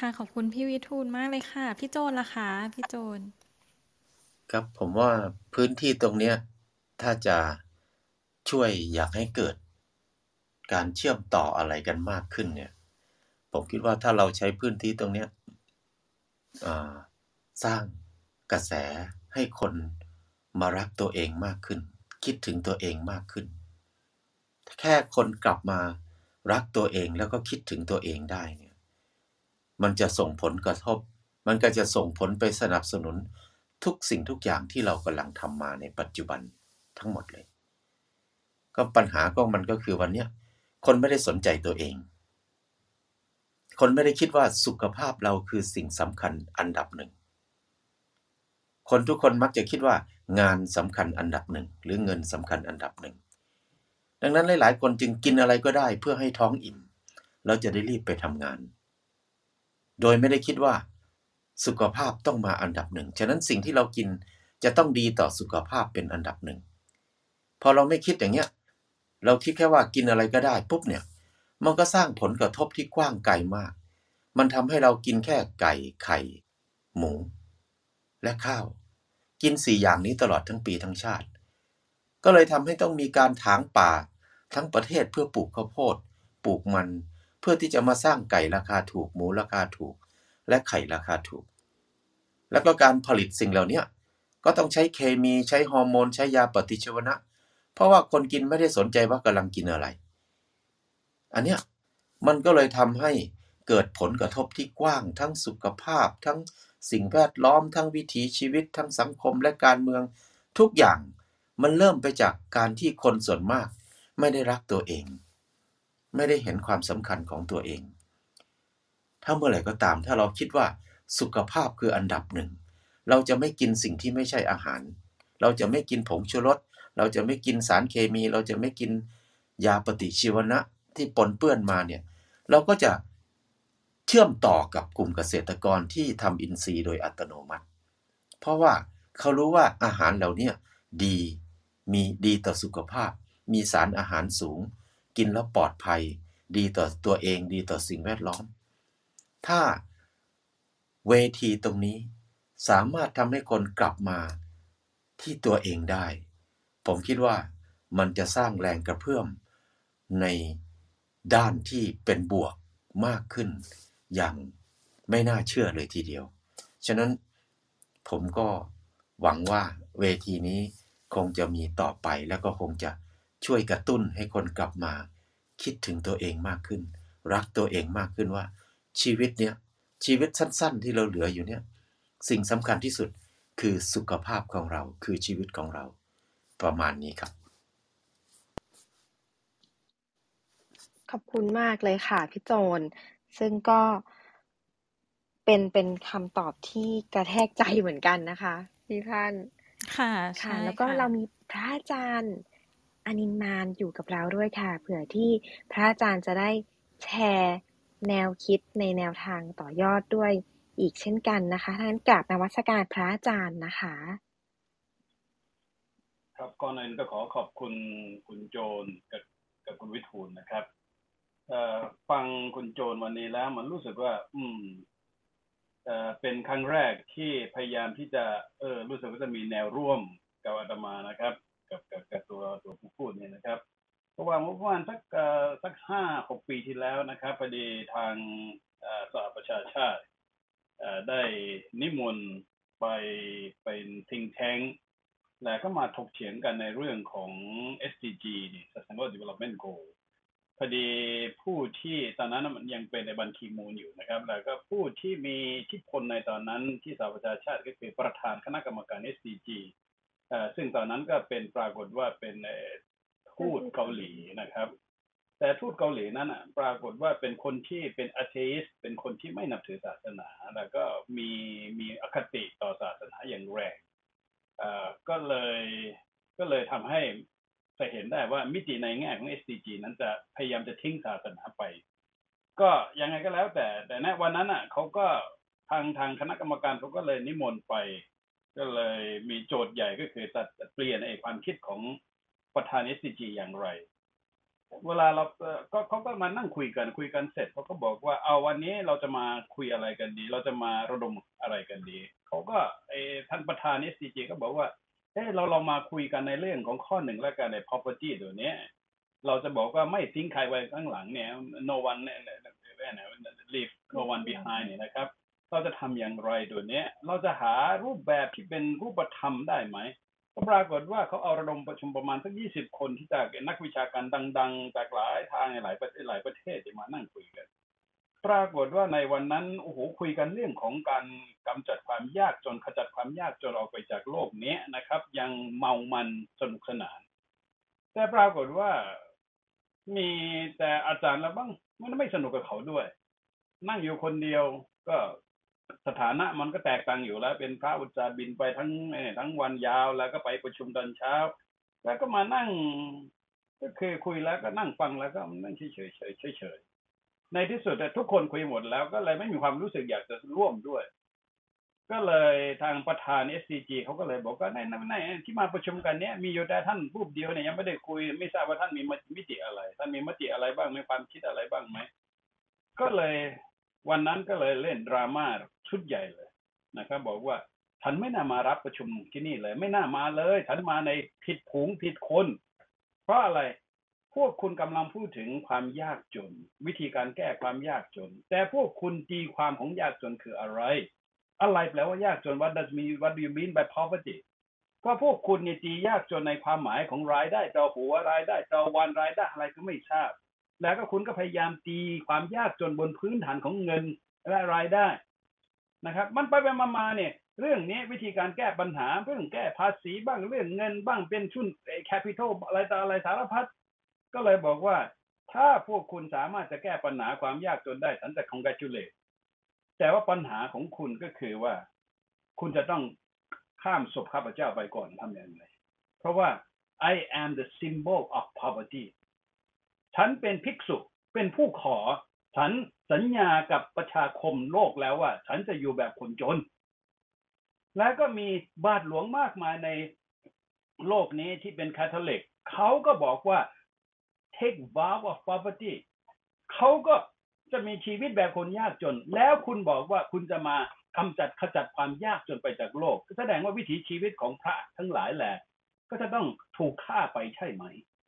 ค่ะขอบคุณพี่วิทูลมากเลยค่ะพี่โจนล่ะคะพี่โจนครับผมว่าพื้นที่ตรงเนี้ยถ้าจะช่วยอยากให้เกิดการเชื่อมต่ออะไรกันมากขึ้นเนี่ยผมคิดว่าถ้าเราใช้พื้นที่ตรงเนี้ยอ่าสร้างกระแสให้คนมารักตัวเองมากขึ้นคิดถึงตัวเองมากขึ้นแค่คนกลับมารักตัวเองแล้วก็คิดถึงตัวเองได้เนี่ยมันจะส่งผลกระทบมันก็จะส่งผลไปสนับสนุนทุกสิ่งทุกอย่างที่เรากำลังทำมาในปัจจุบันทั้งหมดเลยก็ปัญหาก็มันก็คือวันเนี้ยคนไม่ได้สนใจตัวเองคนไม่ได้คิดว่าสุขภาพเราคือสิ่งสำคัญอันดับหนึ่งคนทุกคนมักจะคิดว่างานสำคัญอันดับหนึ่งหรือเงินสำคัญอันดับหนึ่งดังนั้นหลายๆคนจึงกินอะไรก็ได้เพื่อให้ท้องอิ่มแล้วจะได้รีบไปทำงานโดยไม่ได้คิดว่าสุขภาพต้องมาอันดับหนึ่งฉะนั้นสิ่งที่เรากินจะต้องดีต่อสุขภาพเป็นอันดับหนึ่งพอเราไม่คิดอย่างเงี้ยเราคิดแค่ว่ากินอะไรก็ได้ปุ๊บเนี่ยมันก็สร้างผลกระทบที่กว้างไกลมากมันทำให้เรากินแค่ไก่ไข่หมูและข้าวกินสี่อย่างนี้ตลอดทั้งปีทั้งชาติก็เลยทำให้ต้องมีการถางป่าทั้งประเทศเพื่อปลูกข้าวโพดปลูกมันเพื่อที่จะมาสร้างไก่ราคาถูกหมูราคาถูกและไข่ราคาถูกแล้วก็การผลิตสิ่งเหล่านี้ก็ต้องใช้เคมีใช้ฮอร์โมนใช้ยาปฏิชีวนะเพราะว่าคนกินไม่ได้สนใจว่ากำลังกินอะไรอันเนี้ยมันก็เลยทำให้เกิดผลกระทบที่กว้างทั้งสุขภาพทั้งสิ่งแวดล้อมทั้งวิถีชีวิตทั้งสังคมและการเมืองทุกอย่างมันเริ่มไปจากการที่คนส่วนมากไม่ได้รักตัวเองไม่ได้เห็นความสำคัญของตัวเองถ้าเมื่อไหร่ก็ตามถ้าเราคิดว่าสุขภาพคืออันดับหนึ่งเราจะไม่กินสิ่งที่ไม่ใช่อาหารเราจะไม่กินผงชูรสเราจะไม่กินสารเคมีเราจะไม่กินยาปฏิชีวนะที่ปนเปื้อนมาเนี่ยเราก็จะเชื่อมต่อกับกลุ่มเกษตรกรที่ทำอินทรีย์โดยอัตโนมัติเพราะว่าเขารู้ว่าอาหารเหล่านี้ดีมีดีต่อสุขภาพมีสารอาหารสูงกินแล้วปลอดภัยดีต่อตัวเองดีต่อสิ่งแวดล้อมถ้าเวทีตรงนี้สามารถทำให้คนกลับมาที่ตัวเองได้ผมคิดว่ามันจะสร้างแรงกระเพื่อมในด้านที่เป็นบวกมากขึ้นอย่างไม่น่าเชื่อเลยทีเดียวฉะนั้นผมก็หวังว่าเวทีนี้คงจะมีต่อไปแล้วก็คงจะช่วยกระตุ้นให้คนกลับมาคิดถึงตัวเองมากขึ้นรักตัวเองมากขึ้นว่าชีวิตเนี้ยชีวิตสั้นๆที่เราเหลืออยู่เนี่ยสิ่งสำคัญที่สุดคือสุขภาพของเราคือชีวิตของเราประมาณนี้ครับขอบคุณมากเลยค่ะพี่โจนซึ่งก็เป็นเป็นคำตอบที่กระแทกใจเหมือนกันนะคะพี่ท่านค่ะค่ะใช่แล้วก็ค่ะเรามีพระอาจารย์อนินมานอยู่กับเราด้วยค่ะเผื่อที่พระอาจารย์จะได้แชร์แนวคิดในแนวทางต่อยอดด้วยอีกเช่นกันนะคะท่านกราบนมัสการพระอาจารย์นะคะครับก่อนอื่นก็ขอขอบคุณคุณโจนกับกับคุณวิทูลนะครับเอ่อฟังคุณโจนวันนี้แล้วมันรู้สึกว่า อืมเอ่อเป็นครั้งแรกที่พยายามที่จะเออรู้สึกว่าจะมีแนวร่วมกับอาตมานะครับกับกับกับตัวตัวผู้พูดเนี่ยนะครับเพราะว่าเมื่อวานสักเอ่อสักห้าหกปีที่แล้วนะครับพอดีทางเอ่อสหประชาชาติเอ่อได้นิมนต์ไปเป็น think tank แล้วก็มาถกเถียงกันในเรื่องของ เอส ดี จี นี่ Sustainable Development Goal พอดีผู้ที่ตอนนั้นมันยังเป็นในบัญชีมูลอยู่นะครับแล้วก็ผู้ที่มีอิทธิพลในตอนนั้นที่สหประชาชาติก็คือประธานคณะกรรมการ เอส ดี จี เอ่อซึ่งตอนนั้นก็เป็นปรากฏว่าเป็นทูตเกาหลีนะครับแต่ทูตเกาหลีนั้นอ่ะปรากฏว่าเป็นคนที่เป็นอะเทอิสต์เป็นคนที่ไม่นับถือศาสนาแล้วก็มีมีอคติต่อศาสนาอย่างแรงเอ่อก็เลยก็เลยทำให้จะเห็นได้ว่ามิติในแง่ของ เอส ดี จี นั้นจะพยายามจะทิ้งศาสนาไปก็ยังไงก็แล้วแต่แต่ณวันนั้นอ่ะเขาก็ทางทางคณะกรรมการเขาก็เลยนิมนต์ไปก็เลยมีโจทย์ใหญ่ก็คือจะเปลี่ยนไอ้ความคิดของประธาน เอส ดี จี อย่างไรเวลาเราเอ่อก็เขาก็มานั่งคุยกันคุยกันเสร็จเขาก็บอกว่าเอาวันนี้เราจะมาคุยอะไรกันดี เราจะมาระดมอะไรกันดีเขาก็เออท่านประธาน เอส ซี จี ก็บอกว่าเฮ้ยเราเรามาคุยกันในเรื่องของข้อหนึ่งแล้วกันใน property ตัวเนี้ยเราจะบอกว่าไม่ทิ้งใครไว้ข้างหลังเนี่ย no one เนี่ย leave no one behind เนี่ยนะครับเราจะทำอย่างไรตัวเนี้ยเราจะหารูปแบบที่เป็นรูปธรรมได้ไหมก็ปรากฏว่าเขาเอาระดมประชุมประมาณสักยี่สิบคนที่จากนักวิชาการดังๆจากหลายทางหลายประเทศหลายประเทศที่มานั่งคุยกันปรากฏว่าในวันนั้นโอ้โหคุยกันเรื่องของการกำจัดความยากจนขจัดความยากจนออกไปจากโลกนี้นะครับยังเมามันสนุกสนานแต่ปรากฏว่ามีแต่อาจารย์แล้วบ้างมันไม่สนุกกับเขาด้วยนั่งอยู่คนเดียวก็สถานะมันก็แตกต่างอยู่แล้วเป็นพระอุตสาห์บินไปทั้งทั้งวันยาวแล้วก็ไปประชุมตอนเช้าแล้วก็มานั่งก็คือคุยแล้วก็นั่งฟังแล้วก็นั่งเฉยเฉยเฉยเฉยเฉยในที่สุดทุกคนคุยหมดแล้วก็เลยไม่มีความรู้สึกอยากจะร่วมด้วยก็เลยทางประธาน เอส ซี จี เขาก็เลยบอกว่าในในที่มาประชุมกันเนี้ยมีอยู่แต่ท่านรูปเดียวเนี่ยยังไม่ได้คุยไม่ทราบว่าท่านมีมิติอะไรท่านมีมติอะไรบ้างมีความคิดอะไรบ้างไหมก็เลยวันนั้นก็เลยเล่นดราม่าชุดใหญ่เลยนะครับบอกว่าฉันไม่น่ามารับประชุมที่นี่เลยไม่น่ามาเลยฉันมาในผิดผงผิดคนเพราะอะไรพวกคุณกำลังพูดถึงความยากจนวิธีการแก้ความยากจนแต่พวกคุณตีความของยากจนคืออะไรอะไรแปลว่ายากจน what does mean what do you mean by poverty ก็พวกคุณเนี่ยตียากจนในความหมายของรายได้ต่อหัวรายได้ต่อวันรายได้อะไรก็ไม่ทราบแล้วก็คุณก็พยายามตีความยากจนบนพื้นฐานของเงินและรายได้นะครับมันไปไปมาๆเนี่ยเรื่องนี้วิธีการแก้ปัญหาเรื่องแก้ภาษีบ้างเรื่องเงินบ้างเป็นชุนแคปิตอลอะไรต่ออะไรสารพัดก็เลยบอกว่าถ้าพวกคุณสามารถจะแก้ปัญหาความยากจนได้ฉันจะ congratulate แต่ว่าปัญหาของคุณก็คือว่าคุณจะต้องข้ามศพข้าพเจ้าไปก่อนทำอย่างไรเพราะว่า I am the symbol of poverty ฉันเป็นภิกษุเป็นผู้ขอฉันสัญญากับประชาคมโลกแล้วว่าฉันจะอยู่แบบคนจนและก็มีบาทหลวงมากมายในโลกนี้ที่เป็นคาทอลิกเขาก็บอกว่า take vow of poverty เขาก็จะมีชีวิตแบบคนยากจนแล้วคุณบอกว่าคุณจะมากำจัดขจัดความยากจนไปจากโลกแสดงว่าวิถีชีวิตของพระทั้งหลายแหละก็จะต้องถูกฆ่าไปใช่ไหม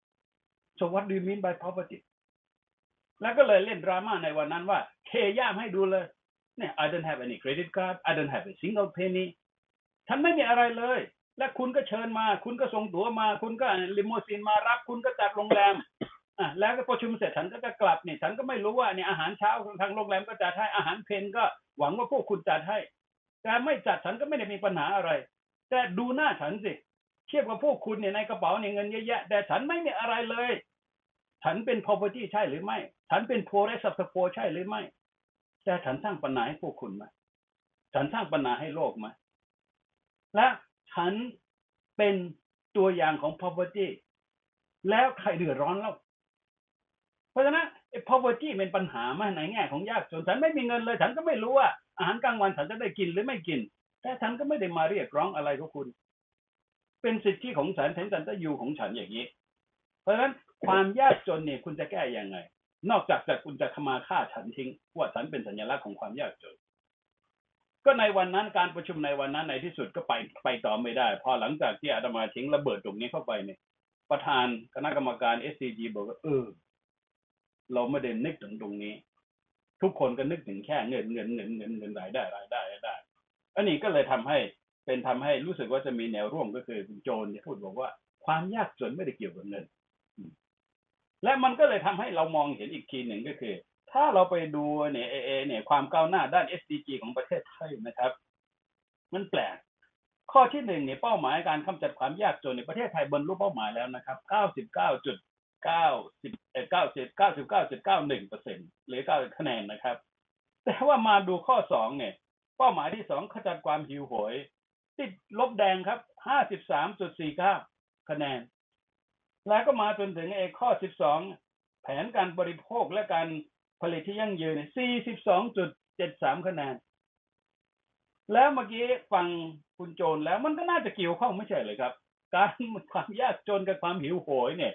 so what do you mean by poverty แล้วก็เลยเล่นดราม่าในวันนั้นว่าเทย่ามให้ดูเลยเนี่ย I don't have any credit card I don't have a single penny ฉันไม่มีอะไรเลยและคุณก็เชิญมาคุณก็ส่งตั๋วมาคุณก็ลิมูซีนมารับคุณก็จัดโรงแรมอ่ะแล้วก็ประชุมเสร็จฉันก็จะกลับเนี่ยฉันก็ไม่รู้ว่าเนี่ยอาหารเช้าทางโรงแรมก็จัดให้อาหารเพลก็หวังว่าพวกคุณจัดให้แต่ไม่จัดฉันก็ไม่ได้มีปัญหาอะไรแต่ดูหน้าฉันสิเทียบกับพวกคุณเนี่ยในกระเป๋าเนี่ยเงินเยอะแยะแต่ฉันไม่มีอะไรเลยฉันเป็น poverty ใช่หรือไม่ฉันเป็น poorest of the poor ใช่หรือไม่แต่ฉันสร้างปัญหาให้พวกคุณไหมฉันสร้างปัญหาให้โลกไหมและฉันเป็นตัวอย่างของ poverty แล้วใครเดือดร้อนแล้วเพราะฉะนั้น poverty เป็นปัญหาไหมในแง่ของยากจนฉันไม่มีเงินเลยฉันก็ไม่รู้ว่าอาหารกลางวันฉันจะได้กินหรือไม่กินแต่ฉันก็ไม่ได้มาเรียกร้องอะไรกับคุณเป็นสิทธิของฉันฉันจะอยู่ของฉันอย่างนี้เพราะฉะนั้นความยากจนเนี่ยคุณจะแก้ยังไงนอกจากจะคุณจะมาฆ่าฉันทิ้งว่าฉันเป็นสัญลักษณ์ของความยากจนก็ในวันนั้นการประชุมในวันนั้นในที่สุดก็ไปไปต่อไม่ได้พอหลังจากที่อาตมาทิ้งระเบิดตรงนี้เข้าไปเนี่ยประธานคณะกรรมการ เอส ซี จี บอกว่าเออเราไม่ได้นึกถึงตรงนี้ทุกคนก็นึกถึงแค่เงินเงินเงินเงินเงินรายได้รายได้รายได้อันนี้ก็เลยทำให้เป็นทำให้รู้สึกว่าจะมีแนวร่วมก็คือคุณโจนที่พูดบอกว่าความยากจนไม่ได้เกี่ยวกับเงินและมันก็เลยทำให้เรามองเห็นอีกทีหนึ่งก็คือถ้าเราไปดูเนี่ยเอเนี่ยความก้าวหน้าด้าน เอส ดี จี ของประเทศไทยนะครับมันแปลกข้อที่หนึ่งเนี่ยเป้าหมายการกำจัดความยากจนในประเทศไทยบรรลุเป้าหมายแล้วนะครับ เก้าสิบเก้าจุดเก้า เอ่อ เก้าสิบ เก้าสิบเก้าจุดเก้าหนึ่งเปอร์เซ็นต์ หรือเก้าคะแนนนะครับแต่ว่ามาดูข้อสองเนี่ยเป้าหมายที่สองขจัดความหิวโหยติดลบแดงครับ ห้าสิบสามจุดสี่เก้า คะแนนแล้วก็มาจนถึงไอ้ข้อสิบสองแผนการบริโภคและการผลิตที่ยั่งยืน สี่สิบสองจุดเจ็ดสาม คะแนนแล้วเมื่อกี้ฟังคุณโจนแล้วมันก็น่าจะเกี่ยวข้องไม่ใช่เลยครับการความยากจนกับความหิวโหยเนี่ย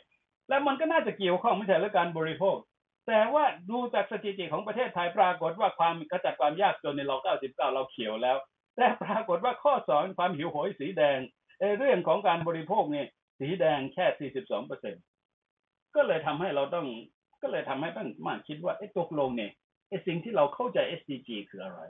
และมันก็น่าจะเกี่ยวข้องไม่ใช่และการบริโภคแต่ว่าดูจากสถิติของประเทศไทยปรากฏว่าความกระจัดความยากจนในเราเก้าสิบเก้าเราเขียวแล้วแต่ปรากฏว่าข้อสองความหิวโหยสีแดงเรื่องของการบริโภคเนี่ยสีแดงแค่ สี่สิบสองเปอร์เซ็นต์ ก็เลยทำให้เราต้องก็เลยทำให้ต้องมาคิดว่าไอ้ตกลงเนี่ยไอ้สิ่งที่เราเข้าใจ เอส ดี จี คืออะไร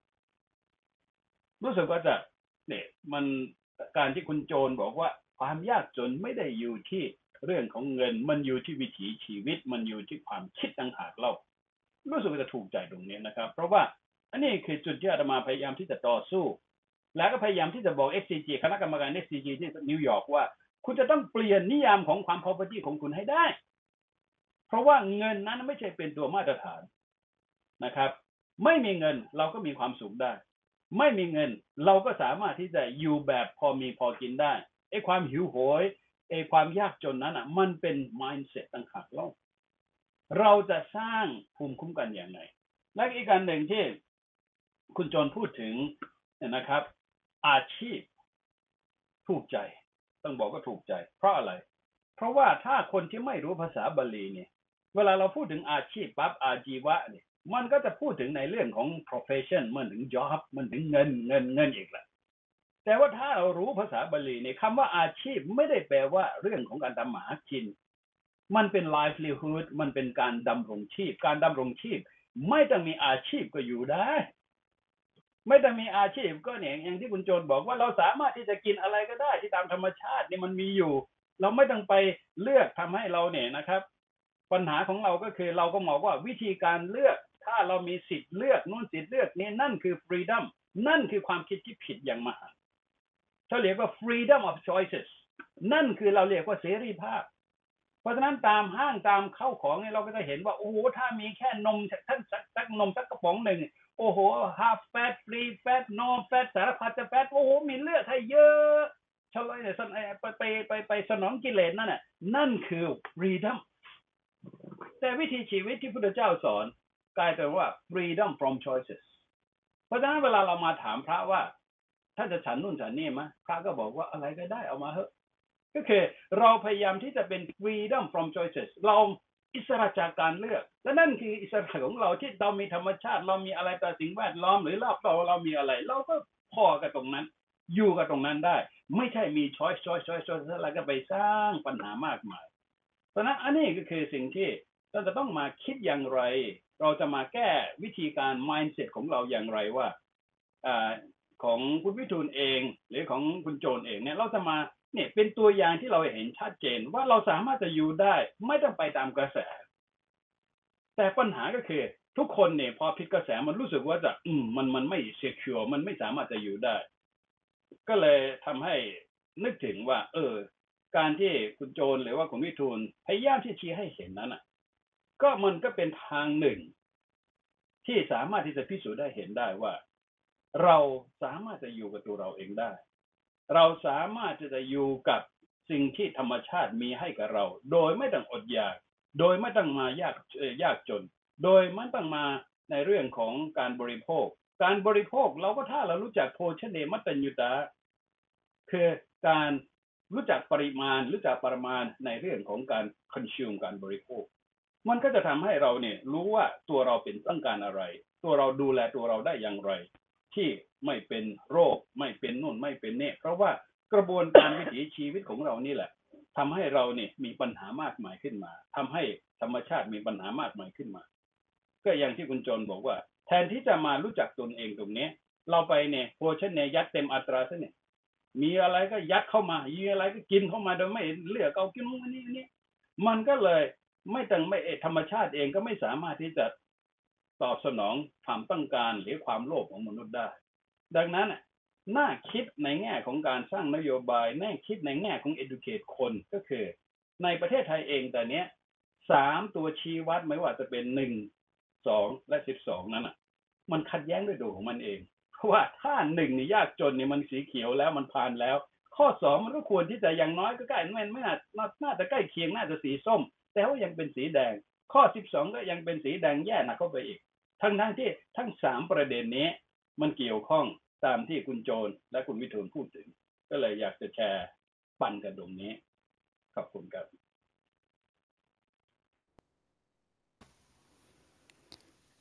รู้สึกว่าจะเนี่ยมันการที่คุณโจรบอกว่าความยากจนไม่ได้อยู่ที่เรื่องของเงินมันอยู่ที่วิถีชีวิตมันอยู่ที่ความคิดต่างหากเรารู้สึกว่าจะถูกใจตรงนี้นะครับเพราะว่าอันนี้คือจุดที่อาตมาพยายามที่จะต่อสู้แล้วก็พยายามที่จะบอก เอส ซี จี คณะกรรมการ เอส ซี จี ที่นิวยอร์กว่าคุณจะต้องเปลี่ยนนิยามของความ poverty ของคุณให้ได้เพราะว่าเงินนั้นไม่ใช่เป็นตัวมาตรฐานนะครับไม่มีเงินเราก็มีความสุขได้ไม่มีเงินเราก็สามารถที่จะอยู่แบบพอมีพอกินได้ไอ้ความหิวโหยไอ้ความยากจนนั้นอ่ะมันเป็น mindset ต่างหากเราเราจะสร้างภูมิคุ้มกันอย่างไรและอีกการหนึ่งที่คุณโจรพูดถึงนะครับอาชีพถูกใจต้องบอกว่าถูกใจเพราะอะไรเพราะว่าถ้าคนที่ไม่รู้ภาษาบาลีเนี่ยเวลาเราพูดถึงอาชีพปั๊บอาชีวะเนี่ยมันก็จะพูดถึงในเรื่องของ profession มันถึง job มันถึงเงินเงินเงินอีกแหละแต่ว่าถ้าเรารู้ภาษาบาลีเนี่ยคำว่าอาชีพไม่ได้แปลว่าเรื่องของการทำมาหากินมันเป็น livelihood มันเป็นการดำรงชีพการดำรงชีพไม่ต้องมีอาชีพก็อยู่ได้ไม่ต้องมีอาชีพก็เนี่ยอย่างที่คุณโจรบอกว่าเราสามารถที่จะกินอะไรก็ได้ที่ตามธรรมชาตินี่มันมีอยู่เราไม่ต้องไปเลือกทำให้เราเนี่ยนะครับปัญหาของเราก็คือเราก็มองว่าวิธีการเลือกถ้าเรามีสิทธิ์เลือกนู่นสิทธิ์เลือกนี่นั่นคือ freedom นั่นคือความคิดที่ผิดอย่างมหันต์เขาเรียกว่า freedom of choices นั่นคือเราเรียกว่าเสรีภาพเพราะฉะนั้นตามห้างตามเข้าของเนี่ยเราก็จะเห็นว่าโอ้โหถ้ามีแค่นมท่านสักนมสักกระป๋องหนึ่งโอ้โห half fat free fat no fat สารพัดจะ fat โอ้โหมีเลือดให้เยอะชะลอยเนี่ยไปไปไปไปสนองกิเลสนั่นน่ะนั่นคือ freedom แต่วิธีชีวิตที่พุทธเจ้าสอนกลายเป็นว่า freedom from choices เพราะฉะนั้นเวลาเรามาถามพระว่าท่านจะฉันนู่นฉันนี่มั้ยพระก็บอกว่าอะไรก็ได้เอามาเถอะก็คือเราพยายามที่จะเป็น freedom from choices เราอิสระจากการเลือกและนั่นคืออิสระของเราที่เรามีธรรมชาติเรามีอะไรต่อสิ่งแวดล้อมหรือรอบตัวเรามีอะไรเราก็พอกับตรงนั้นอยู่กับตรงนั้นได้ไม่ใช่มี choice choice choice choice แล้วก็ไปสร้างปัญหามากมายเพราะนั้นอันนี้ก็คือสิ่งที่เราจะต้องมาคิดอย่างไรเราจะมาแก้วิธีการ mindset ของเราอย่างไรว่าอ่าของคุณวิทูลเองหรือของคุณโจรเองเนี่ยเราจะมาเนี่ยเป็นตัวอย่างที่เราเห็นชัดเจนว่าเราสามารถจะอยู่ได้ไม่ต้องไปตามกระแสแต่ปัญหาก็คือทุกคนเนี่ยพอผิดกระแสมันรู้สึกว่าจะอืมมันมันไม่ secure มันไม่สามารถจะอยู่ได้ก็เลยทำให้นึกถึงว่าเออการที่คุณโจรหรือว่าคุณวิทูลพยายามที่ชี้ให้เห็นนั้นอ่ะก็มันก็เป็นทางหนึ่งที่สามารถที่จะพิสูจน์ได้เห็นได้ว่าเราสามารถจะอยู่กับตัวเราเองได้เราสามารถที่จะอยู่กับสิ่งที่ธรรมชาติมีให้กับเราโดยไม่ต้องอดอยากโดยไม่ต้องมายากยากจนโดยไม่ต้องมาในเรื่องของการบริโภคการบริโภคเราก็ถ้าเรารู้จักโภชเนมัตตัญญูตาคือการรู้จักปริมาณรู้จักปริมาณในเรื่องของการ consume การบริโภคมันก็จะทำให้เราเนี่ยรู้ว่าตัวเราเป็นต้องการอะไรตัวเราดูแลตัวเราได้อย่างไรที่ไม่เป็นโรคไม่เป็นนู่นไม่เป็นนี่เพราะว่ากระบวนการวิถีชีวิตของเรานี่แหละทำให้เราเนี่ยมีปัญหามากมายขึ้นมาทำให้ธรรมชาติมีปัญหามากมายขึ้นมาก็อย่างที่คุณโจรบอกว่าแทนที่จะมารู้จักตนเองตรงนี้เราไปเนี่ยโภชเนยัดเต็มอัตราซะเนี่ยมีอะไรก็ยัดเข้ามามีอะไรก็กินเข้ามาโดยไม่เลือกเอากินอันนี้นี่มันก็เลยไม่ต้องไม่ธรรมชาติเองก็ไม่สามารถที่จะตอบสนองความต้องการหรือความโลภของมนุษย์ได้ดังนั้นน่าคิดในแง่ของการสร้างนโยบายน่าคิดในแง่ของ educate คนก็คือในประเทศไทยเองแต่เนี้ยสามตัวชี้วัดไม่ว่าจะเป็นหนึ่ง สองและสิบสองนั้นน่ะมันขัดแย้งด้วยตัวของมันเองเพราะว่าถ้าหนึ่งนี่ยากจนนี่มันสีเขียวแล้วมันผ่านแล้วข้อสองมันก็ควรที่จะอย่างน้อยก็ใกล้ไม่ไม่น่าน่าจะใกล้เคียงน่าจะสีส้มแต่ว่ายังเป็นสีแดงข้อสิบสองก็ยังเป็นสีแดงแย่หนักเข้าไปอีกทั้งทั้งที่ทั้งสามประเด็นนี้มันเกี่ยวข้องตามที่คุณโจรและคุณวิทูลพูดถึงก็เลยอยากจะแชร์ปันกันตรงนี้ขอบคุณครับ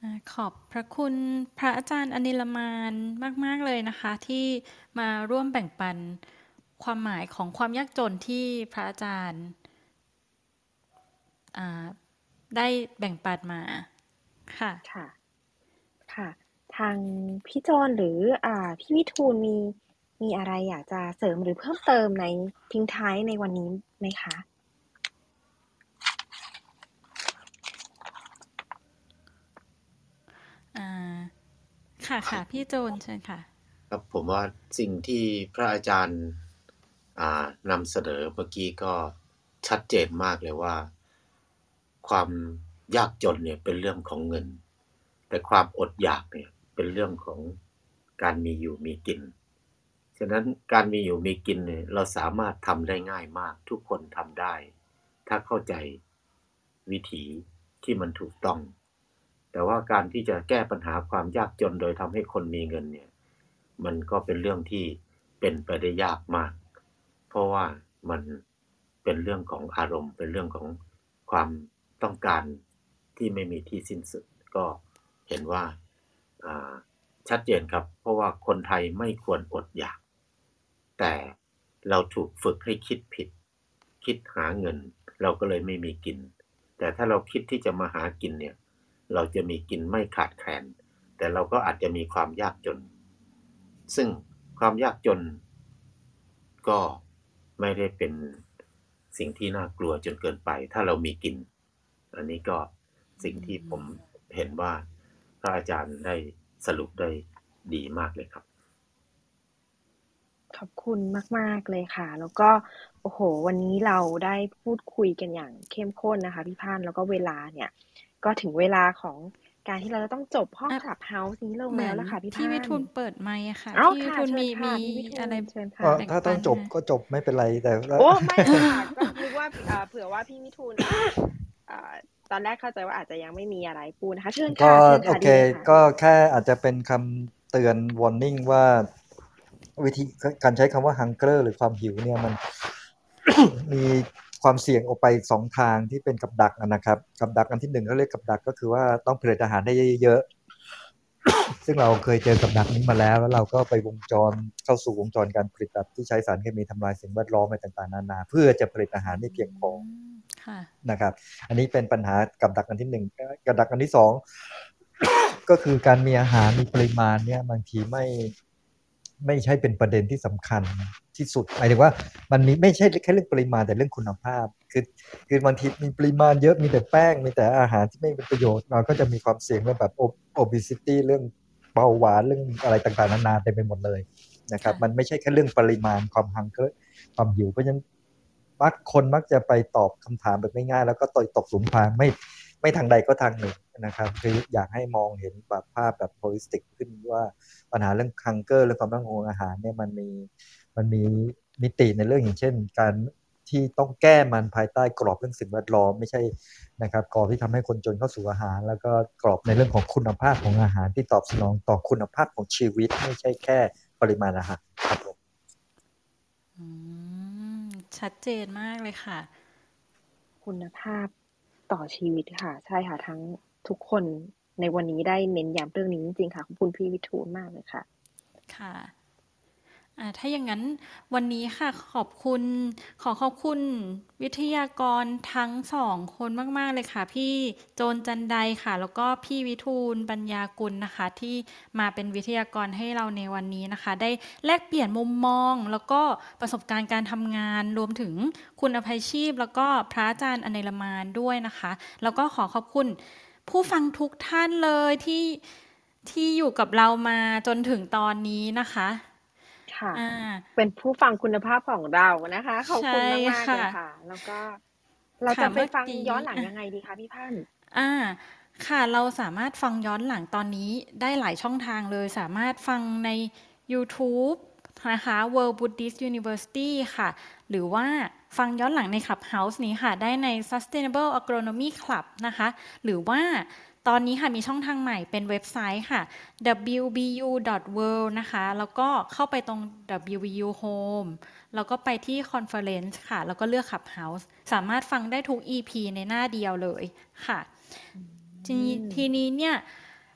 อ่าขอบพระคุณพระอาจารย์อนิลมานมากๆเลยนะคะ ที่มาร่วมแบ่งปันความหมายของความยากจนที่พระอาจารย์อ่าได้แบ่งปันมาค่ะค่ะ ค่ะ ทางพี่จอนหรืออ่าพี่วิทูลมีมีอะไรอยากจะเสริมหรือเพิ่มเติมในทิ้งท้ายในวันนี้ไหมคะอ่าค่ะค่ะพี่โจนเชิญค่ะครับผมว่าสิ่งที่พระอาจารย์อ่านำเสนอเมื่อกี้ก็ชัดเจนมากเลยว่า ความยากจนเนี่ยเป็นเรื่องของเงิน แต่ความอดอยากเนี่ยเป็นเรื่องของการมีอยู่มีกินฉะนั้นการมีอยู่มีกินเนี่ยเราสามารถทำได้ง่ายมากทุกคนทำได้ ถ้าเข้าใจวิถีที่มันถูกต้อง แต่ว่าการที่จะแก้ปัญหาความยากจนโดยทำให้คนมีเงินเนี่ยมันก็เป็นเรื่องที่เป็นไปได้ยากมาก เพราะว่ามันเป็นเรื่องของอารมณ์เป็นเรื่องของความต้องการที่ไม่มีที่สิ้นสุดก็เห็นว่าชัดเจนครับเพราะว่าคนไทยไม่ควรอดอยากแต่เราถูกฝึกให้คิดผิดคิดหาเงินเราก็เลยไม่มีกินแต่ถ้าเราคิดที่จะมาหากินเนี่ยเราจะมีกินไม่ขาดแคลนแต่เราก็อาจจะมีความยากจนซึ่งความยากจนก็ไม่ได้เป็นสิ่งที่น่ากลัวจนเกินไปถ้าเรามีกินอันนี้ก็สิ่งที่ผมเห็นว่าพระอาจารย์ได้สรุปได้ดีมากเลยครับขอบคุณมากๆเลยค่ะแล้วก็โอ้โหวันนี้เราได้พูดคุยกันอย่างเข้มข้นนะคะพี่พานแล้วก็เวลาเนี่ยก็ถึงเวลาของการที่เราจะต้องจบห้องอ่ะ Clubhouse นี้ลงเหมืแล้อวน ล่ะค่ะพี่พี่พาวินทูลเปิดไมค์อะค่ะเอ้าพี่วิค่ะทูลเชิมีญค่ะมีพี่วิทูอะไรลเชิญก็ค่ะแบ่งถ้าต้ปัองนจบค่ะก็จบไม่เป็นไรแต่ว่าโอ้ไม่ค่ะก็นึกว่าเอ่อเผื่อว่าพี่วิทูลอ่ะเอ่อตอนแรกเข้าใจว่าอาจจะยังไม่มีอะไรพูดนะคะเชิญก็ค่ะเชิญโอค่ะเคดีเลยค่ะก็แค่อาจจะเป็นคำเตือน warning ว่าวิธีการใช้คำว่า hunger หรือความหิวเนี่ยมัน มีความเสี่ยงออกไปสองทางที่เป็นกับดักนะครับกับดักอันที่หนึ่งเขาเรียกกับดักก็คือว่าต้องผลิตอาหารได้เยอะๆ ซึ่งเราเคยเจอกับดักนี้มาแล้วแล้วเราก็ไปวงจรเข้าสู่วงจรการผลิตแบบที่ใช้สารเคมีทำลายสิ่งแวดล้อมอะไรต่างๆนานาเพื่อจะผลิตอาหารได้เพียงพอค่ะนะครับอันนี้เป็นปัญหากับดักอันที่หนึ่งกับดักอันที่สอง ก็คือการมีอาหารมีปริมาณเนี่ยบางทีไม่ไม่ใช่เป็นประเด็นที่สำคัญที่สุดหมายถึงว่ามันมีไม่ใช่แค่เรื่องปริมาณแต่เรื่องคุณภาพคือคือบางทีมีปริมาณเยอะมีแต่แป้งมีแต่อาหารที่ไม่เป็นประโยชน์เราก็จะมีความเสี่ยงเรื่องแบบ obesity เรื่องเบาหวานเรื่องอะไรต่างๆนานาเต็มไปหมดเลยนะครับมันไม่ใช่แค่เรื่องปริมาณความหังเกความหิวเพราะฉะนั้นมักคนมักจะไปตอบคำถามแบบง่ายๆแล้วก็ต่อยตกหลุมพรางไม่ไม่ทางใดก็ทางหนึ่งนะครับคืออยากให้มองเห็นแบบภาพแบบ holistic ขึ้นว่าปัญหาเรื่อง hunger เรื่องความมั่นคงอาหารเนี่ยมันมีมันมีมิติในเรื่องอย่างเช่นการที่ต้องแก้มันภายใต้กรอบเรื่องสิ่งแวดล้อมไม่ใช่นะครับกรอบที่ทำให้คนจนเข้าสู่อาหารแล้วก็กรอบในเรื่องของคุณภาพของอาหารที่ตอบสนองต่อคุณภาพของชีวิตไม่ใช่แค่ปริมาณอาหารครับผมอืมชัดเจนมากเลยค่ะคุณภาพต่อชีวิตค่ะใช่ค่ะทั้งทุกคนในวันนี้ได้เน้นย้ำเรื่องนี้จริงๆค่ะขอบคุณพี่วิทูลมากเลยค่ะค่ะอ่าถ้าอย่างนั้นวันนี้ค่ะขอบคุณขอขอบคุณวิทยากรทั้งสองคนมากๆเลยค่ะพี่โจนจันไดค่ะแล้วก็พี่วิทูลปัญญากุลนะคะที่มาเป็นวิทยากรให้เราในวันนี้นะคะได้แลกเปลี่ยนมุมมองแล้วก็ประสบการณ์การทำงานรวมถึงคุณอภัยชีพแล้วก็พระอาจารย์อเนลมานด้วยนะคะแล้วก็ขอขอบคุณผู้ฟังทุกท่านเลยที่ที่อยู่กับเรามาจนถึงตอนนี้นะคะค่ะเป็นผู้ฟังคุณภาพของเรานะคะขอบคุณมากมากเลยค่ะแล้วก็เราจะไปฟังย้อนหลังยังไงดีคะพี่พันธ์อ่าค่ะเราสามารถฟังย้อนหลังตอนนี้ได้หลายช่องทางเลยสามารถฟังใน YouTube นะคะ World Buddhist University ค่ะหรือว่าฟังย้อนหลังใน Clubhouse นี้ค่ะได้ใน Sustainable Agronomy Club นะคะหรือว่าตอนนี้ค่ะมีช่องทางใหม่เป็นเว็บไซต์ค่ะ ดับเบิลยู บี ยู ดอท เวิลด์ นะคะแล้วก็เข้าไปตรง ดับเบิลยู บี ยู Home แล้วก็ไปที่ Conference ค่ะแล้วก็เลือก Clubhouse สามารถฟังได้ทุก อี พี ในหน้าเดียวเลยค่ะทีนี้ทีนี้เนี่ย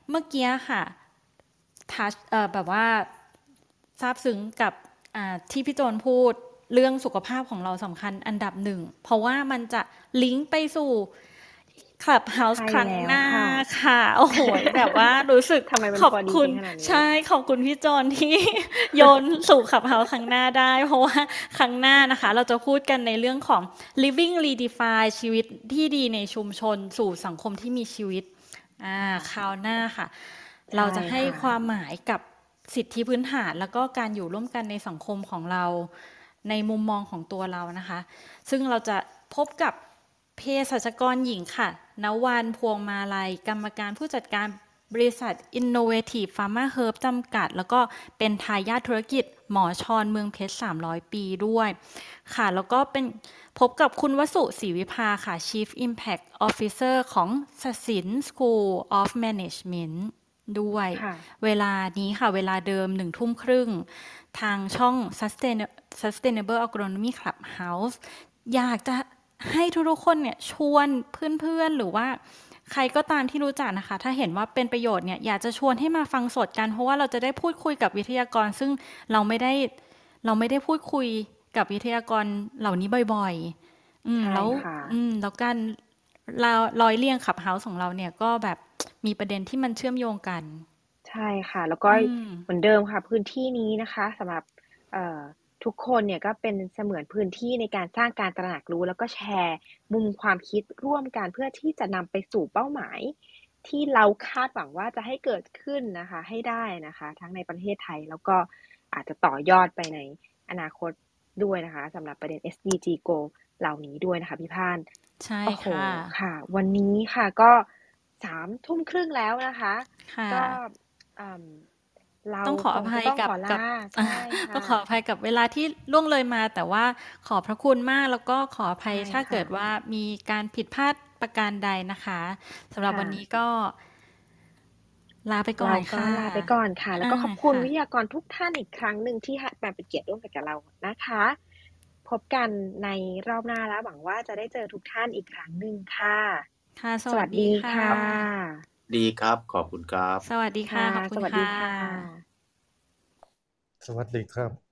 เมื่อกี้ค่ะทัชเอ่อแบบว่าซาบซึ้งกับอ่าที่พี่โจนพูดเรื่องสุขภาพของเราสำคัญอันดับหนึ่งเพราะว่ามันจะลิงก์ไปสู่คลับเฮาส์ใช่ครั้งแล้วหน้าค่ะค่ะโอ้โหแบบว่ารู้สึกทำไมมันขอบพอดีคุณกันขนาดนี้ใช่ขอบคุณพี่โจนที่ โยนสู่คลับเฮาส์ครั้งหน้าได้ เพราะว่าครั้งหน้านะคะ เราจะพูดกันในเรื่องของ living redefine ชีวิตที่ดีในชุมชนสู่สังคมที่มีชีวิตอ่าคราวหน้าค่ะใช่เราจะให้ค่ะความหมายกับสิทธิพื้นฐานแล้วก็การอยู่ร่วมกันในสังคมของเราในมุมมองของตัวเรานะคะ ซึ่งเราจะพบกับเภสัชกรหญิงค่ะณวรรณพวงมาลัยกรรมการผู้จัดการบริษัท Innovative Pharma Herb จำกัด แล้วก็เป็นทายาทธุรกิจหมอชอนเมืองเพชรสามร้อยปีด้วยค่ะแล้วก็เป็นพบกับคุณวสุศรีวิภาค่ะ Chief Impact Officer ของศศิลป์ School of Management ด้วยค่ะเวลานี้ค่ะเวลาเดิมหนึ่งทุ่มครึ่งทางช่อง Sustain- Sustainable Agronomy Clubhouse อยากจะให้ทุกๆคนเนี่ยชวนเพื่อนๆหรือว่าใครก็ตามที่รู้จักนะคะถ้าเห็นว่าเป็นประโยชน์เนี่ยอยากจะชวนให้มาฟังสดกันเพราะว่าเราจะได้พูดคุยกับวิทยากรซึ่งเราไม่ได้เราไม่ได้พูดคุยกับวิทยากรเหล่านี้บ่อยๆอืมใช่แล้วค่ะอืมแล้วการเราร้อยเรียงขับเฮาส์ของเราเนี่ยก็แบบมีประเด็นที่มันเชื่อมโยงกันใช่ค่ะ แล้วก็อืมเหมือนเดิมค่ะ พื้นที่นี้นะคะสำหรับเอ่อทุกคนเนี่ยก็เป็นเสมือนพื้นที่ในการสร้างการตระหนักรู้ แล้วก็แชร์มุมความคิดร่วมกันเพื่อที่จะนำไปสู่เป้าหมาย ที่เราคาดหวังว่าจะให้เกิดขึ้นนะคะ ให้ได้นะคะ ทั้งในประเทศไทยแล้วก็อาจจะต่อยอดไปในอนาคตด้วยนะคะสำหรับประเด็น เอส ดี จี Goal เหล่านี้ด้วยนะคะพี่พานใช่โอ้โหค่ะค่ะ วันนี้ค่ะก็สามทุ่มครึ่งแล้วนะคะค่ะก็อืมเราต้องขอคอง ภัจะยต้องกับขอกับลาอ่าใช่ค่ะต้องขออภัยกับเวลาที่ล่วงเลยมา แต่ว่าขอบพระคุณมากแล้วก็ขออภัยใช่ถ้าค่ะเกิดว่ามีการผิดพลาดประการใดนะคะสำหรับค่ะวันนี้ก็ลาไปก่อเรานก็ค่ะลาไปก่อนค่ะ แล้วก็อาขอบคุณค่ะวิทยากรทุกท่านอีกครั้งหนึ่งที่ให้มาเป็นเกียรติร่วมกันกับเรานะคะ พบกันในรอบหน้าแล้วหวังว่าจะได้เจอทุกท่านอีกครั้งหนึ่งค่ะค่ะ สสวัวัสสดีดีค่ค่ะ ะดีครับ ขอบคุณครับสวัสดีค่ะค่ะขอบคุสณวัสค่ดีะค่ะสวัสดีครับ